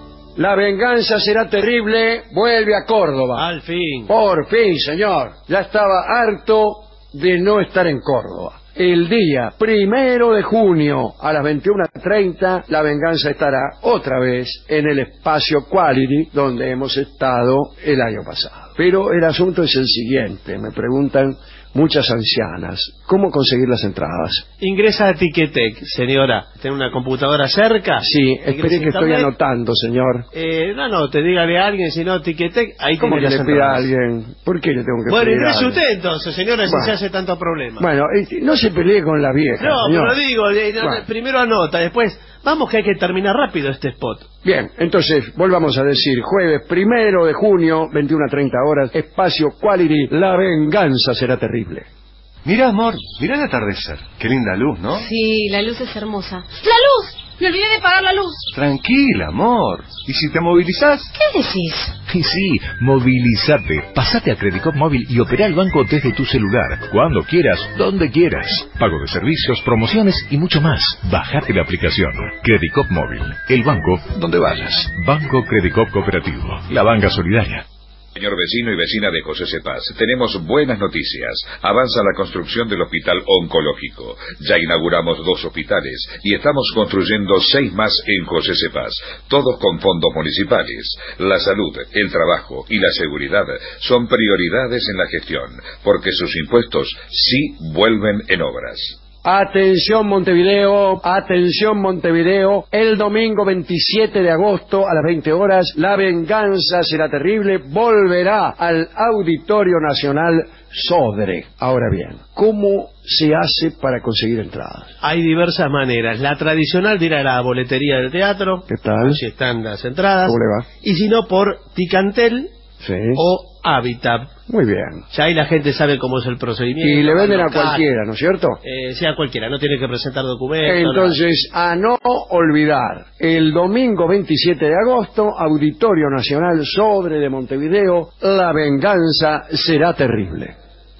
La Venganza Será Terrible vuelve a Córdoba. Al fin. Por fin, señor. Ya estaba harto de no estar en Córdoba. El día primero de junio a las veintiuna treinta, La Venganza estará otra vez en el espacio Quality donde hemos estado el año pasado. Pero el asunto es el siguiente, me preguntan muchas ancianas, ¿cómo conseguir las entradas? Ingresa a Ticketek, señora. ¿Tiene una computadora cerca? Sí, espere que estoy anotando, señor. Eh, no, no, te dígale a alguien, si no, Ticketek, ahí ¿Cómo tiene que las le pida a entradas. alguien? ¿Por qué le tengo que Bueno, pedir a ingrese alguien? usted entonces, señora, si Bueno. se hace tanto problema. Bueno, eh, no se pelee con la vieja, No, señor. pero digo, eh, no, Bueno. primero anota, después, vamos que hay que terminar rápido este spot. Bien, entonces, volvamos a decir, jueves primero de junio, veintiuna treinta horas, espacio Quality, La Venganza Será Terrible. Mirá, amor, mirá el atardecer. Qué linda luz, ¿no? Sí, la luz es hermosa. ¡La luz! Me olvidé de pagar la luz. Tranquila, amor. ¿Y si te movilizás? ¿Qué decís? Y sí, movilízate. Pasate a Credicop Móvil y opera el banco desde tu celular. Cuando quieras, donde quieras. Pago de servicios, promociones y mucho más. Bajate la aplicación. Credicop Móvil. El banco donde vayas. Banco Credicop Cooperativo. La banca solidaria. Señor vecino y vecina de José Cepaz, tenemos buenas noticias. Avanza la construcción del hospital oncológico. Ya inauguramos dos hospitales y estamos construyendo seis más en José Cepaz, todos con fondos municipales. La salud, el trabajo y la seguridad son prioridades en la gestión, porque sus impuestos sí vuelven en obras. Atención Montevideo, atención Montevideo, el domingo veintisiete de agosto a las veinte horas, La Venganza Será Terrible volverá al Auditorio Nacional Sodre. Ahora bien, ¿cómo se hace para conseguir entradas? Hay diversas maneras. La tradicional de ir a la boletería del teatro. ¿Qué tal? Si están las entradas. ¿Cómo le va? Y si no, por Ticantel Sí. o Habitat. Muy bien. Ya ahí la gente sabe cómo es el procedimiento. Y le venden a local. cualquiera, ¿no es cierto? Eh, sea cualquiera, no tiene que presentar documentos. Entonces, a no olvidar, el domingo veintisiete de agosto, Auditorio Nacional Sodre de Montevideo, La Venganza Será Terrible.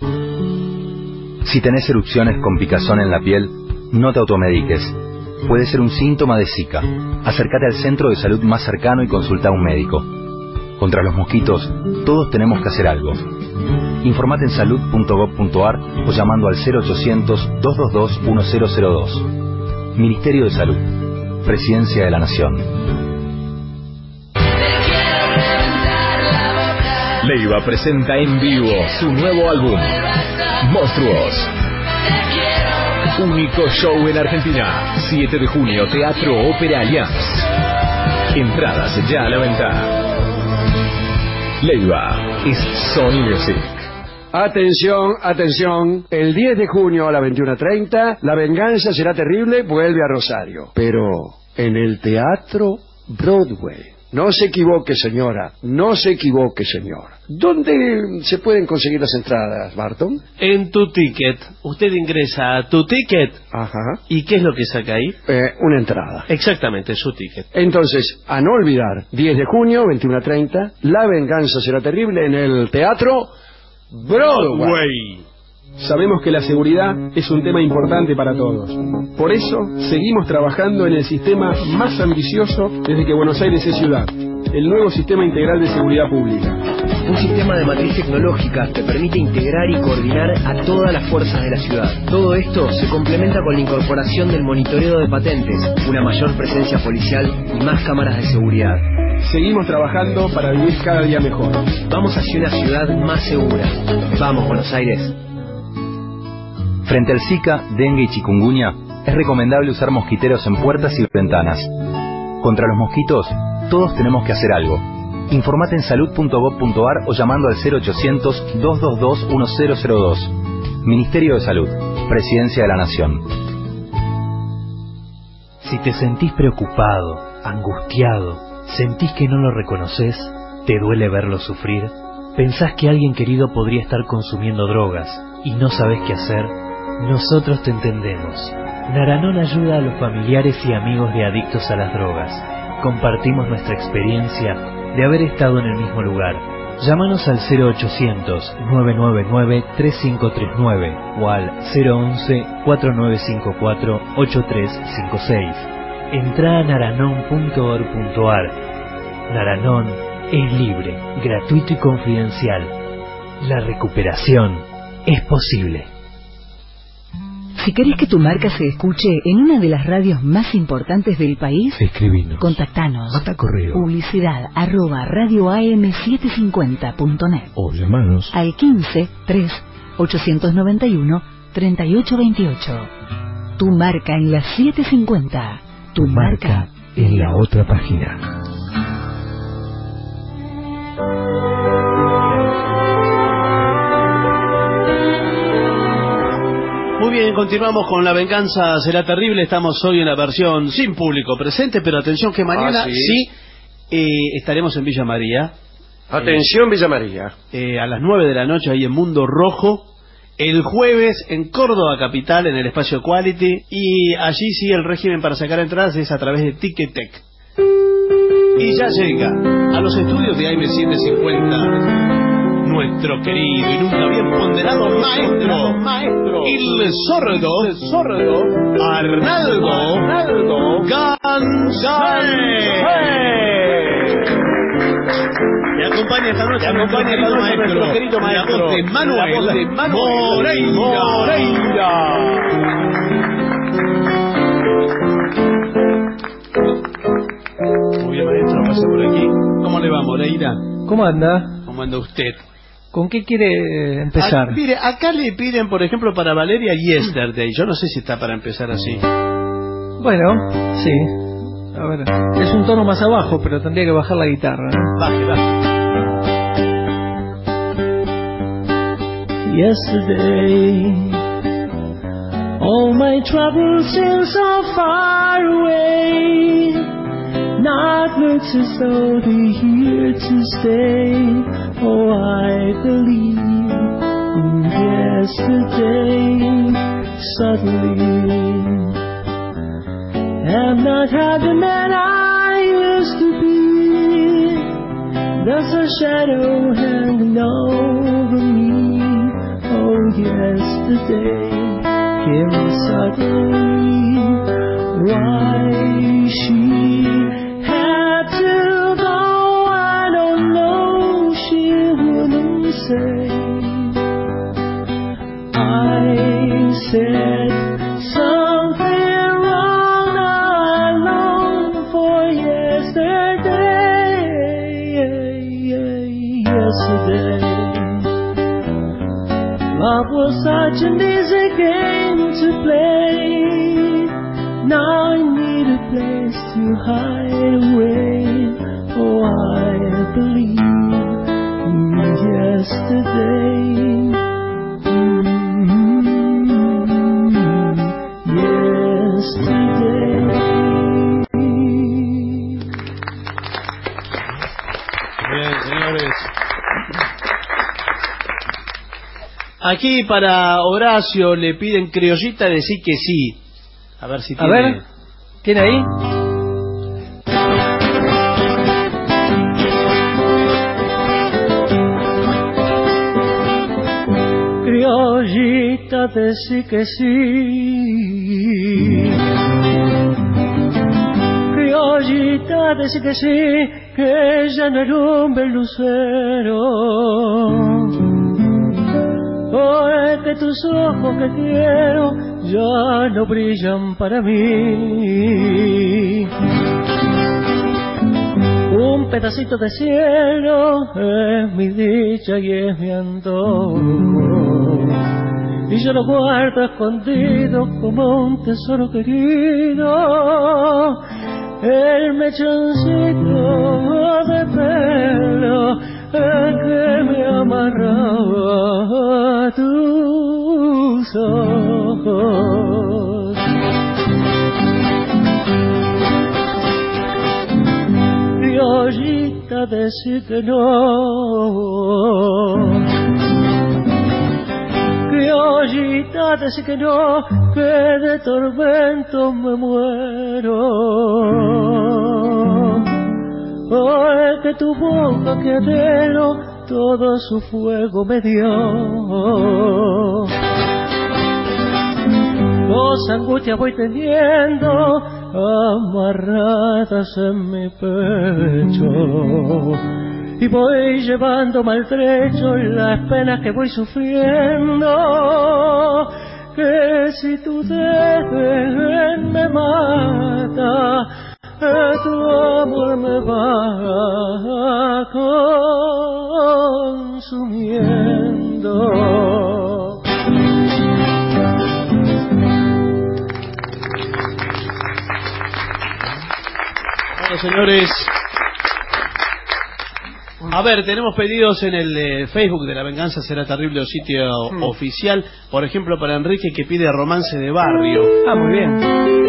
Si tenés erupciones con picazón en la piel, no te automediques. Puede ser un síntoma de Zika. Acércate al centro de salud más cercano y consulta a un médico. Contra los mosquitos, todos tenemos que hacer algo. Informate en salud punto gob punto ar o llamando al cero ochocientos, dos dos dos, uno cero cero dos. Ministerio de Salud, Presidencia de la Nación. Leiva presenta en vivo su nuevo álbum, Monstruos. Único show en Argentina. siete de junio, Teatro Ópera Allianz. Entradas ya a la venta. Leiva es Sony Music. Atención, atención, el diez de junio a las veintiuna treinta, La Venganza Será Terrible vuelve a Rosario, pero en el Teatro Broadway. No se equivoque, señora, no se equivoque, señor. ¿Dónde se pueden conseguir las entradas, Barton? En Tu Ticket. Usted ingresa a Tu Ticket. Ajá. ¿Y qué es lo que saca ahí? Eh, una entrada. Exactamente, su ticket. Entonces, a no olvidar, diez de junio, veintiuno a treinta, La venganza será terrible en el Teatro Broadway. Sabemos que la seguridad es un tema importante para todos. Por eso, seguimos trabajando en el sistema más ambicioso desde que Buenos Aires es ciudad, el nuevo Sistema Integral de Seguridad Pública. Un sistema de matriz tecnológica que permite integrar y coordinar a todas las fuerzas de la ciudad. Todo esto se complementa con la incorporación del monitoreo de patentes, una mayor presencia policial y más cámaras de seguridad. Seguimos trabajando para vivir cada día mejor. Vamos hacia una ciudad más segura. Vamos, Buenos Aires. Frente al Zika, dengue y chikungunya, es recomendable usar mosquiteros en puertas y ventanas. Contra los mosquitos, todos tenemos que hacer algo. Informate en salud punto gob punto ar o llamando al cero ochocientos, dos dos dos, uno cero cero dos. Ministerio de Salud, Presidencia de la Nación. Si te sentís preocupado, angustiado, sentís que no lo reconoces, te duele verlo sufrir, pensás que alguien querido podría estar consumiendo drogas y no sabés qué hacer, nosotros te entendemos. Naranón ayuda a los familiares y amigos de adictos a las drogas. Compartimos nuestra experiencia de haber estado en el mismo lugar. Llámanos al cero ochocientos, nueve nueve nueve, tres cinco tres nueve o al cero once, cuatro nueve cinco cuatro, ocho tres cinco seis. Entrá a naranón punto org punto ar. Naranón es libre, gratuito y confidencial. La recuperación es posible. Si querés que tu marca se escuche en una de las radios más importantes del país, escribinos, contactanos. Manda correo. Publicidad arroba radio a m setecientos cincuenta punto net o llamanos al quince, tres, ochocientos noventa y uno, treinta y ocho veintiocho. Tu marca en la setecientos cincuenta. Tu, tu marca, marca en la otra página. Muy bien, continuamos con La venganza será terrible. Estamos hoy en la versión sin público presente, pero atención que mañana ah, sí, sí eh, estaremos en Villa María. Atención eh, Villa María. Eh, a las nueve de la noche ahí en Mundo Rojo. El jueves en Córdoba Capital, en el espacio Quality. Y allí sí el régimen para sacar entradas es a través de Ticketek. Y ya llega a los estudios de A M setecientos cincuenta nuestro querido y nunca bien ponderado maestro, maestro, el sordo, el sordo, Arnaldo, Arnaldo Gansé. Me acompaña esta noche, me acompaña esta noche nuestro querido maestro, la voz de Manuel, la voz de Manuel Moreira. Muy bien, maestro, pase por aquí. ¿Cómo le va, Moreira? ¿Cómo anda? ¿Cómo anda usted? ¿Con qué quiere empezar? Ah, mire, acá le piden, por ejemplo, para Valeria Yesterday. Yo no sé si está para empezar así. Bueno, sí. A ver, es un tono más abajo, pero tendría que bajar la guitarra, ¿no? Baje, baje. Yesterday, all my troubles seem so far away. Not looks as though they're here to stay. Oh, I believe in yesterday. Suddenly, am not half the man I used to be. There's a shadow hanging over me. Oh, yesterday came suddenly. Why she had to go, I don't know. She wouldn't say. I said something wrong. I long for yesterday. Yesterday, love was such an easy game to play. Now I need a place to hide away. Oh, I believe in yesterday. Mm-hmm. Yesterday. Aquí para Horacio le piden criollita decir que sí. A ver si A tiene... ver, ¿tiene ahí? Criollita, decí que sí. Criollita, decí que sí, que ya no alumbre el lucero. Hoy que tus ojos que quiero ya no brillan para mí. Un pedacito de cielo es mi dicha y es mi antojo, y yo lo guardo escondido como un tesoro querido. El mechoncito de pelo que me amarraba a tus ojos. Criollita, decí que no. Criollita, decí que no, que de tormento me muero. Ay, que tu boca que anhelo todo su fuego me dio. Dos angustias voy teniendo amarradas en mi pecho, y voy llevando maltrecho las penas que voy sufriendo. Que si tu desdén me mata, tu amor me va consumiendo. Bueno, señores, a ver, tenemos pedidos en el eh, Facebook de La Venganza Será Terrible, o sitio hmm. oficial. Por ejemplo, para Enrique, que pide Romance de Barrio. Ah, muy bien.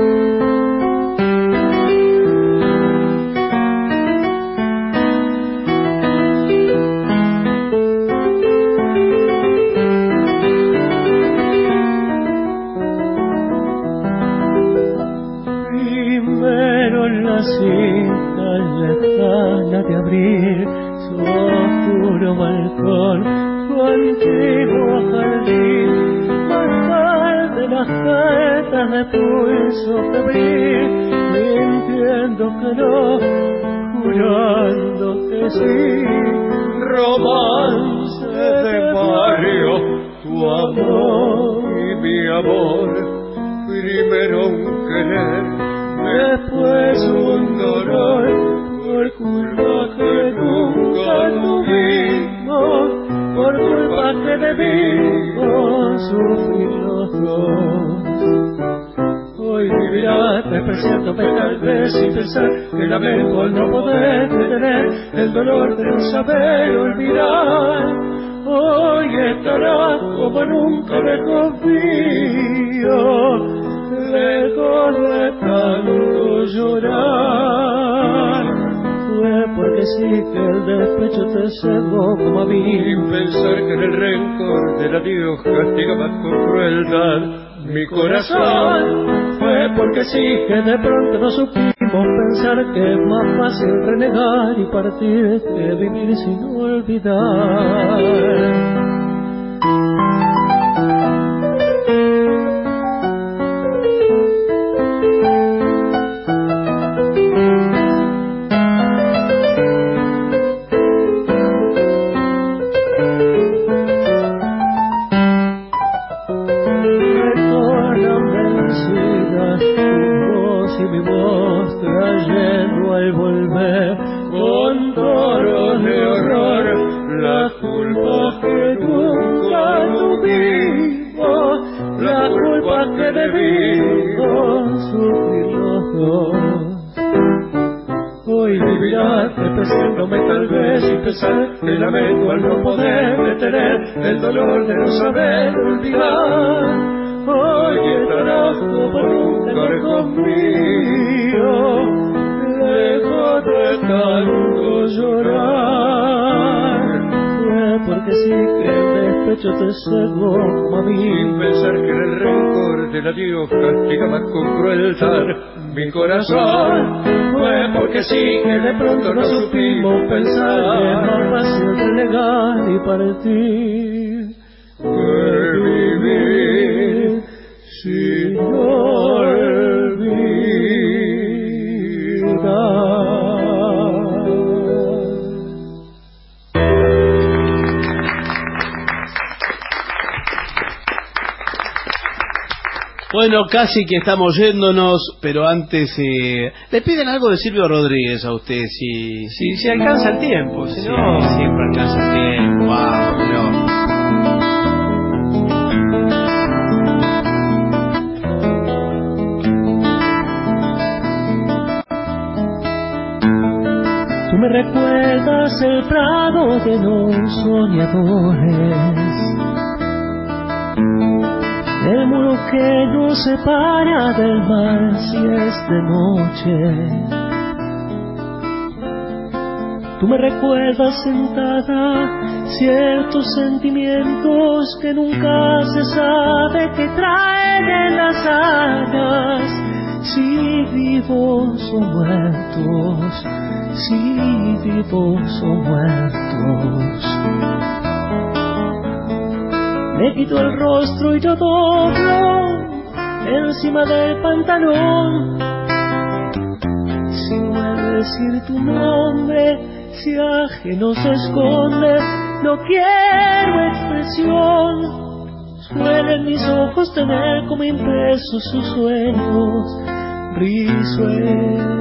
De abrir su oscuro balcón, su antiguo jardín, bajar de las vetas de pulso febril, mintiendo que no, jurando que sí. Romance de barrio, tu amor y mi amor, primero un querer, después un dolor. Por culpa que nunca tuvimos, por culpa que debimos sufrir los dos. Hoy vivirás despreciándome tal vez sin pensar que lamento al no poder detener el dolor de no saber olvidar. Hoy estarás como nunca me confío, lejos de tanto llorar. Fue porque sí que el despecho te cegó como a mí, sin pensar que en el rencor del adiós castigabas con crueldad mi corazón. Fue porque sí que de pronto no supimos pensar que es más fácil renegar y partir que vivir sin olvidar. El lamento al no poder detener el dolor de no saber olvidar. Hoy estarás como nunca lejos mío, lejos de tanto llorar. Fue porque sí que el despecho te cegó, mami. Sin pensar que en el rencor del adiós castigaba con crueldad mi corazón. Fue porque sí que de pronto no supimos pensar que es más fácil relegar y partir que vivir sin olvidar. Bueno, casi que estamos yéndonos, pero antes eh, le piden algo de Silvio Rodríguez a usted, si si, si alcanza el tiempo, si sí, no siempre alcanza el tiempo. Wow, no. Tú me recuerdas el prado de los soñadores, el muro que nos separa del mar si es de noche. Tú me recuerdas sentada ciertos sentimientos que nunca se sabe que traen en las alas, si vivos o muertos, si vivos o muertos. Me quito el rostro y yo doblo encima del pantalón, sin decir tu nombre, si ajeno se esconde, no quiero expresión. Suelen mis ojos tener como impresos sus sueños risueños.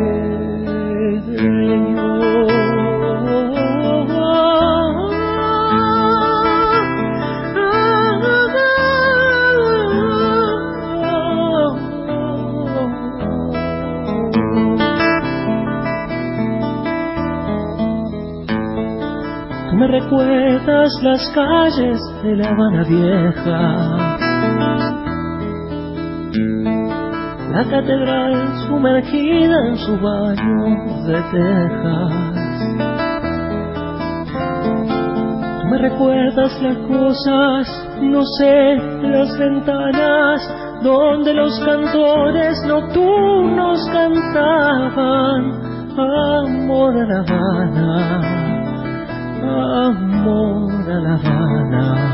Me recuerdas las calles de La Habana Vieja, la catedral sumergida en su baño de tejas. Tú me recuerdas las cosas, no sé, las ventanas donde los cantores nocturnos cantaban amor a La Habana, amor a La Habana.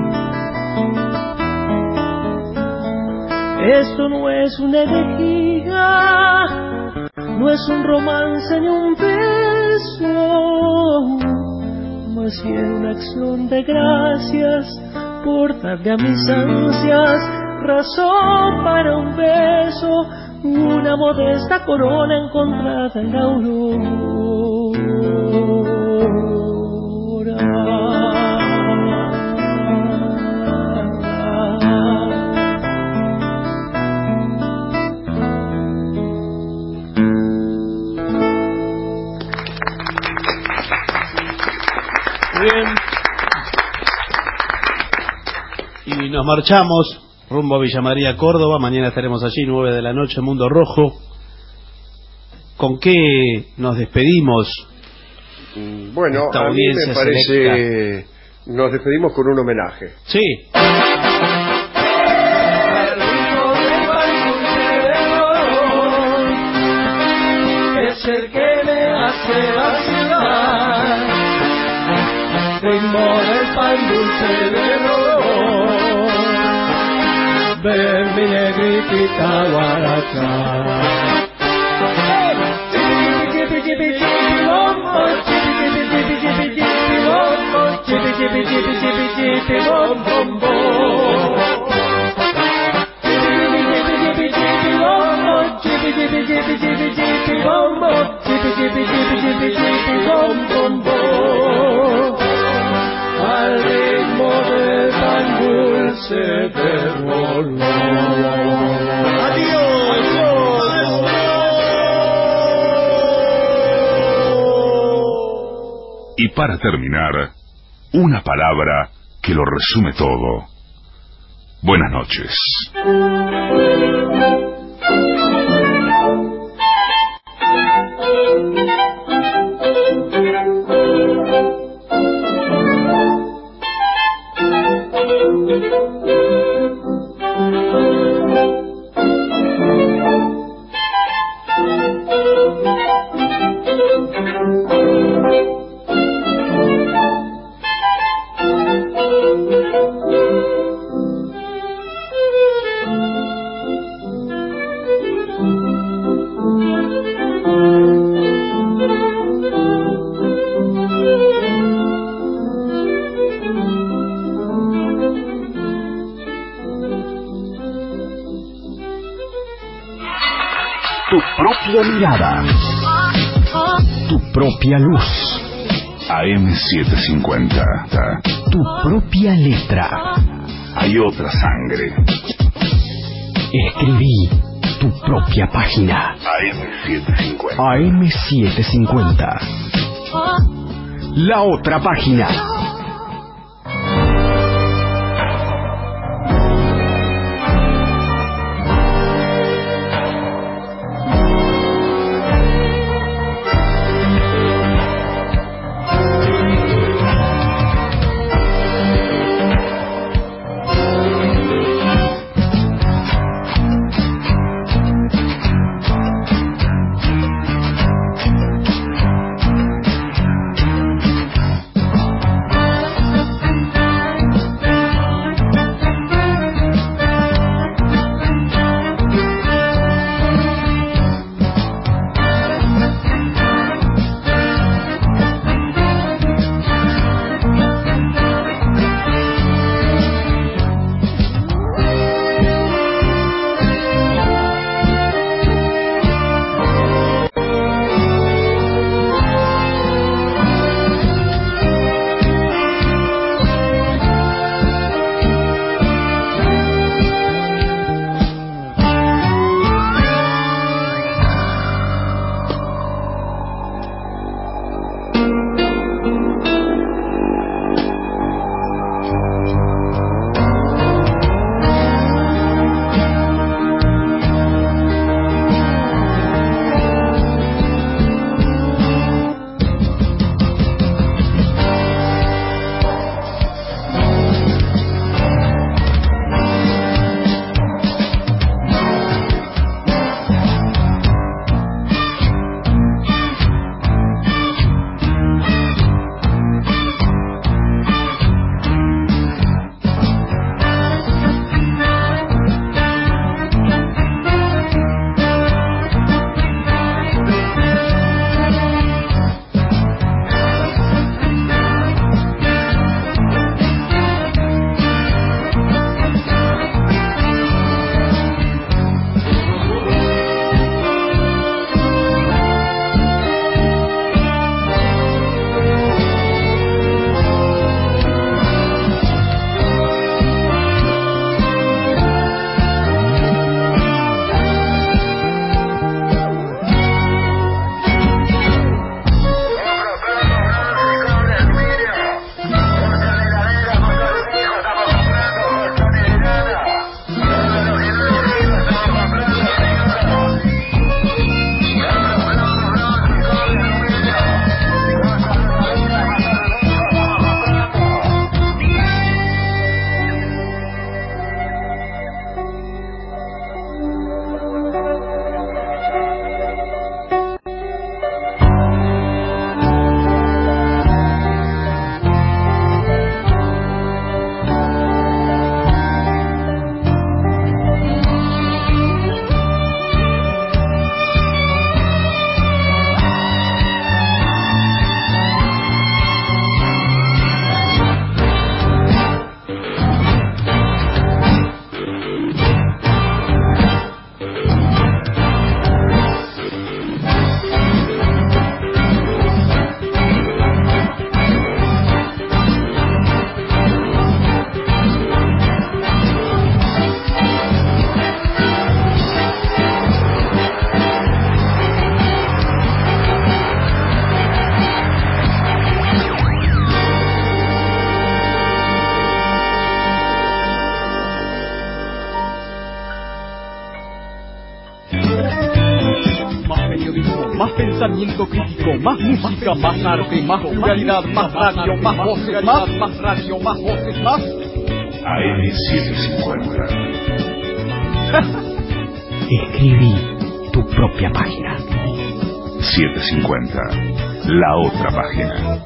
Esto no es una elegía, no es un romance ni un beso, más bien una acción de gracias por darle a mis ansias razón para un beso, una modesta corona encontrada en la aurora. Bien. Y nos marchamos rumbo a Villa María, Córdoba. Mañana estaremos allí, nueve de la noche, Mundo Rojo. ¿Con qué nos despedimos? Bueno, a mí me parece selecta. Nos despedimos con un homenaje. Sí. Es el que me hace vacilar, ritmo del pan dulce de oro, ver mi negrita guaracha. Chipi chipi chipi bombo, chipi chipi chipi chipi bombo, chipi chipi chipi chipi chipi bom bom bom. Chipi chipi chipi bombo, chipi chipi chipi chipi chipi bombo, chipi chipi chipi chipi chipi bom bom bom. Al ritmo del pan dulce de rolón. Y para terminar, una palabra que lo resume todo. Buenas noches. Tu propia mirada. Tu propia luz. A M setecientos cincuenta. Tu propia letra. Hay otra sangre. Escribí tu propia página. A M setecientos cincuenta. A M setecientos cincuenta. La otra página. más pensamiento crítico, más música, más arte, más pluralidad, más radio, más voces, más, más radio, más voces, más... A M setecientos cincuenta. Escribí tu propia página. setecientos cincuenta. La otra página.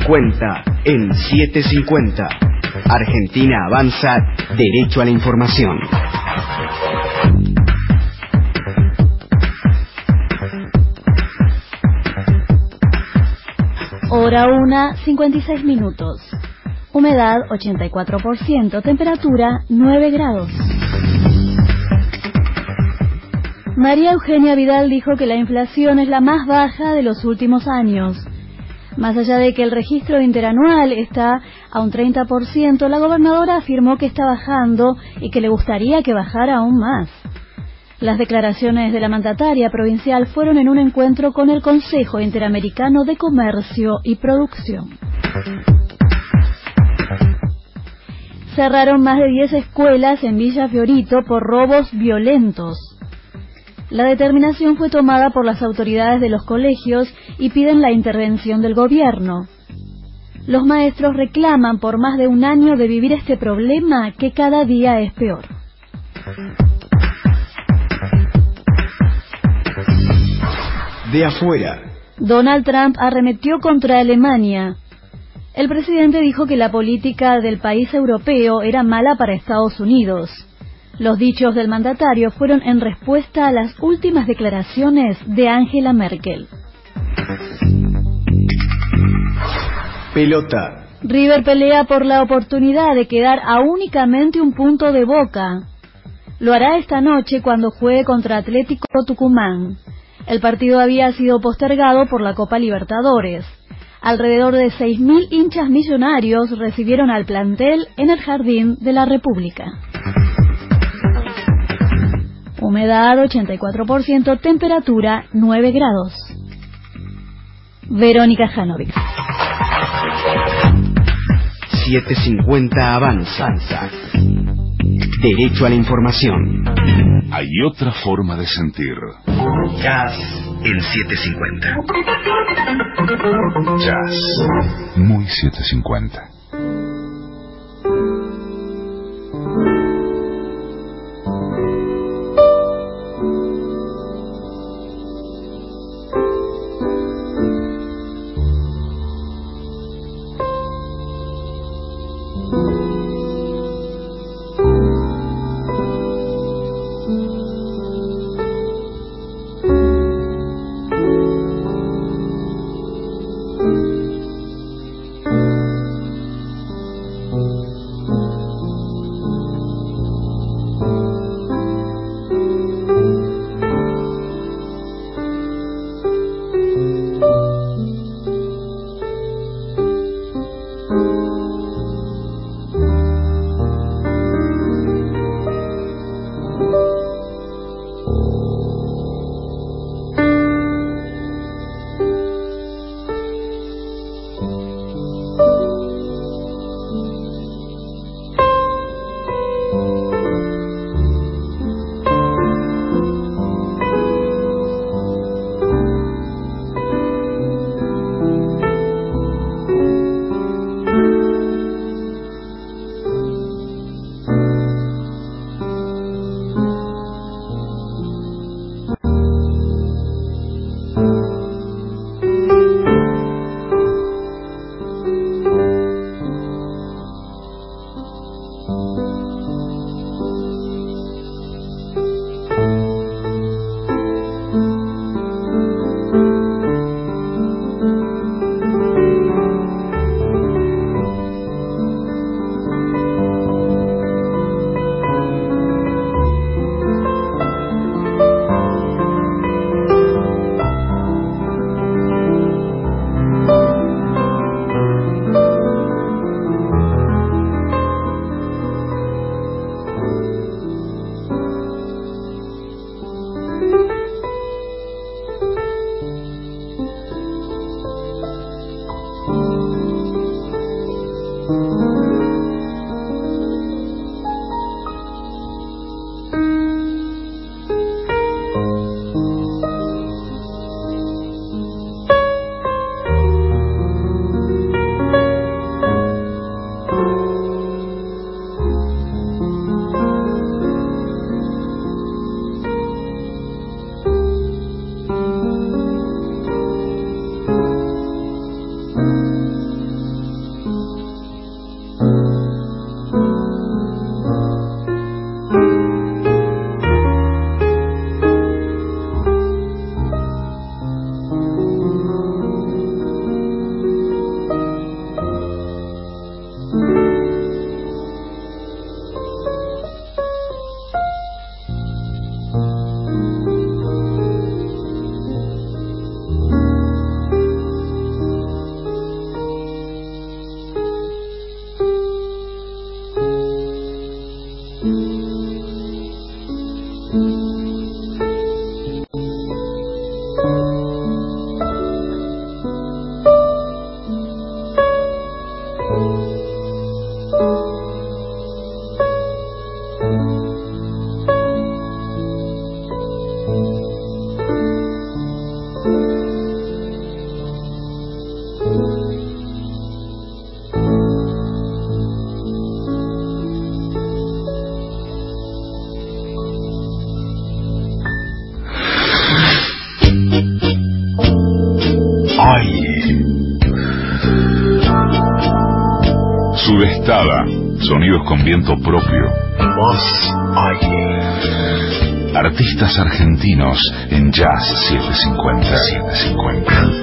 cincuenta en setecientos cincuenta. Argentina avanza derecho a la información. Hora una, cincuenta y seis minutos. Humedad ochenta y cuatro por ciento, temperatura nueve grados. María Eugenia Vidal dijo que la inflación es la más baja de los últimos años. Más allá de que el registro interanual está a un treinta por ciento, la gobernadora afirmó que está bajando y que le gustaría que bajara aún más. Las declaraciones de la mandataria provincial fueron en un encuentro con el Consejo Interamericano de Comercio y Producción. Cerraron más de diez escuelas en Villa Fiorito por robos violentos. La determinación fue tomada por las autoridades de los colegios y piden la intervención del gobierno. Los maestros reclaman por más de un año de vivir este problema que cada día es peor. De afuera. Donald Trump arremetió contra Alemania. El presidente dijo que la política del país europeo era mala para Estados Unidos. Los dichos del mandatario fueron en respuesta a las últimas declaraciones de Angela Merkel. Pelota. River pelea por la oportunidad de quedar a únicamente un punto de Boca. Lo hará esta noche cuando juegue contra Atlético Tucumán. El partido había sido postergado por la Copa Libertadores. Alrededor de seis mil hinchas millonarios recibieron al plantel en el Jardín de la República. Humedad ochenta y cuatro por ciento, temperatura nueve grados. Verónica Janovic. setecientos cincuenta avanza. Derecho a la información. Hay otra forma de sentir. Jazz en setecientos cincuenta. Jazz. Muy setecientos cincuenta. Sudestada, sonidos con viento propio. Más aire. Artistas argentinos en Jazz setecientos cincuenta. setecientos cincuenta.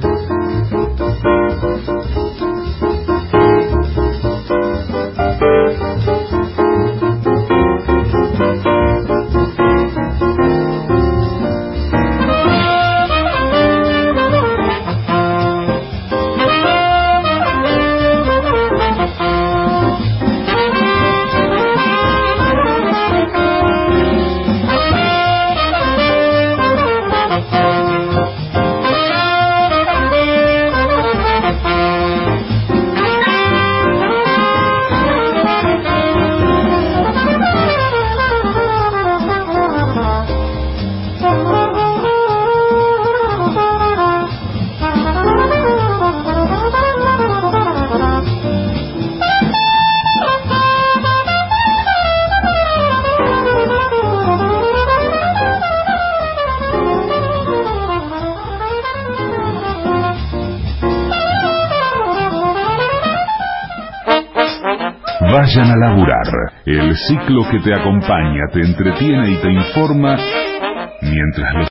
Vayan a laburar, el ciclo que te acompaña, te entretiene y te informa mientras los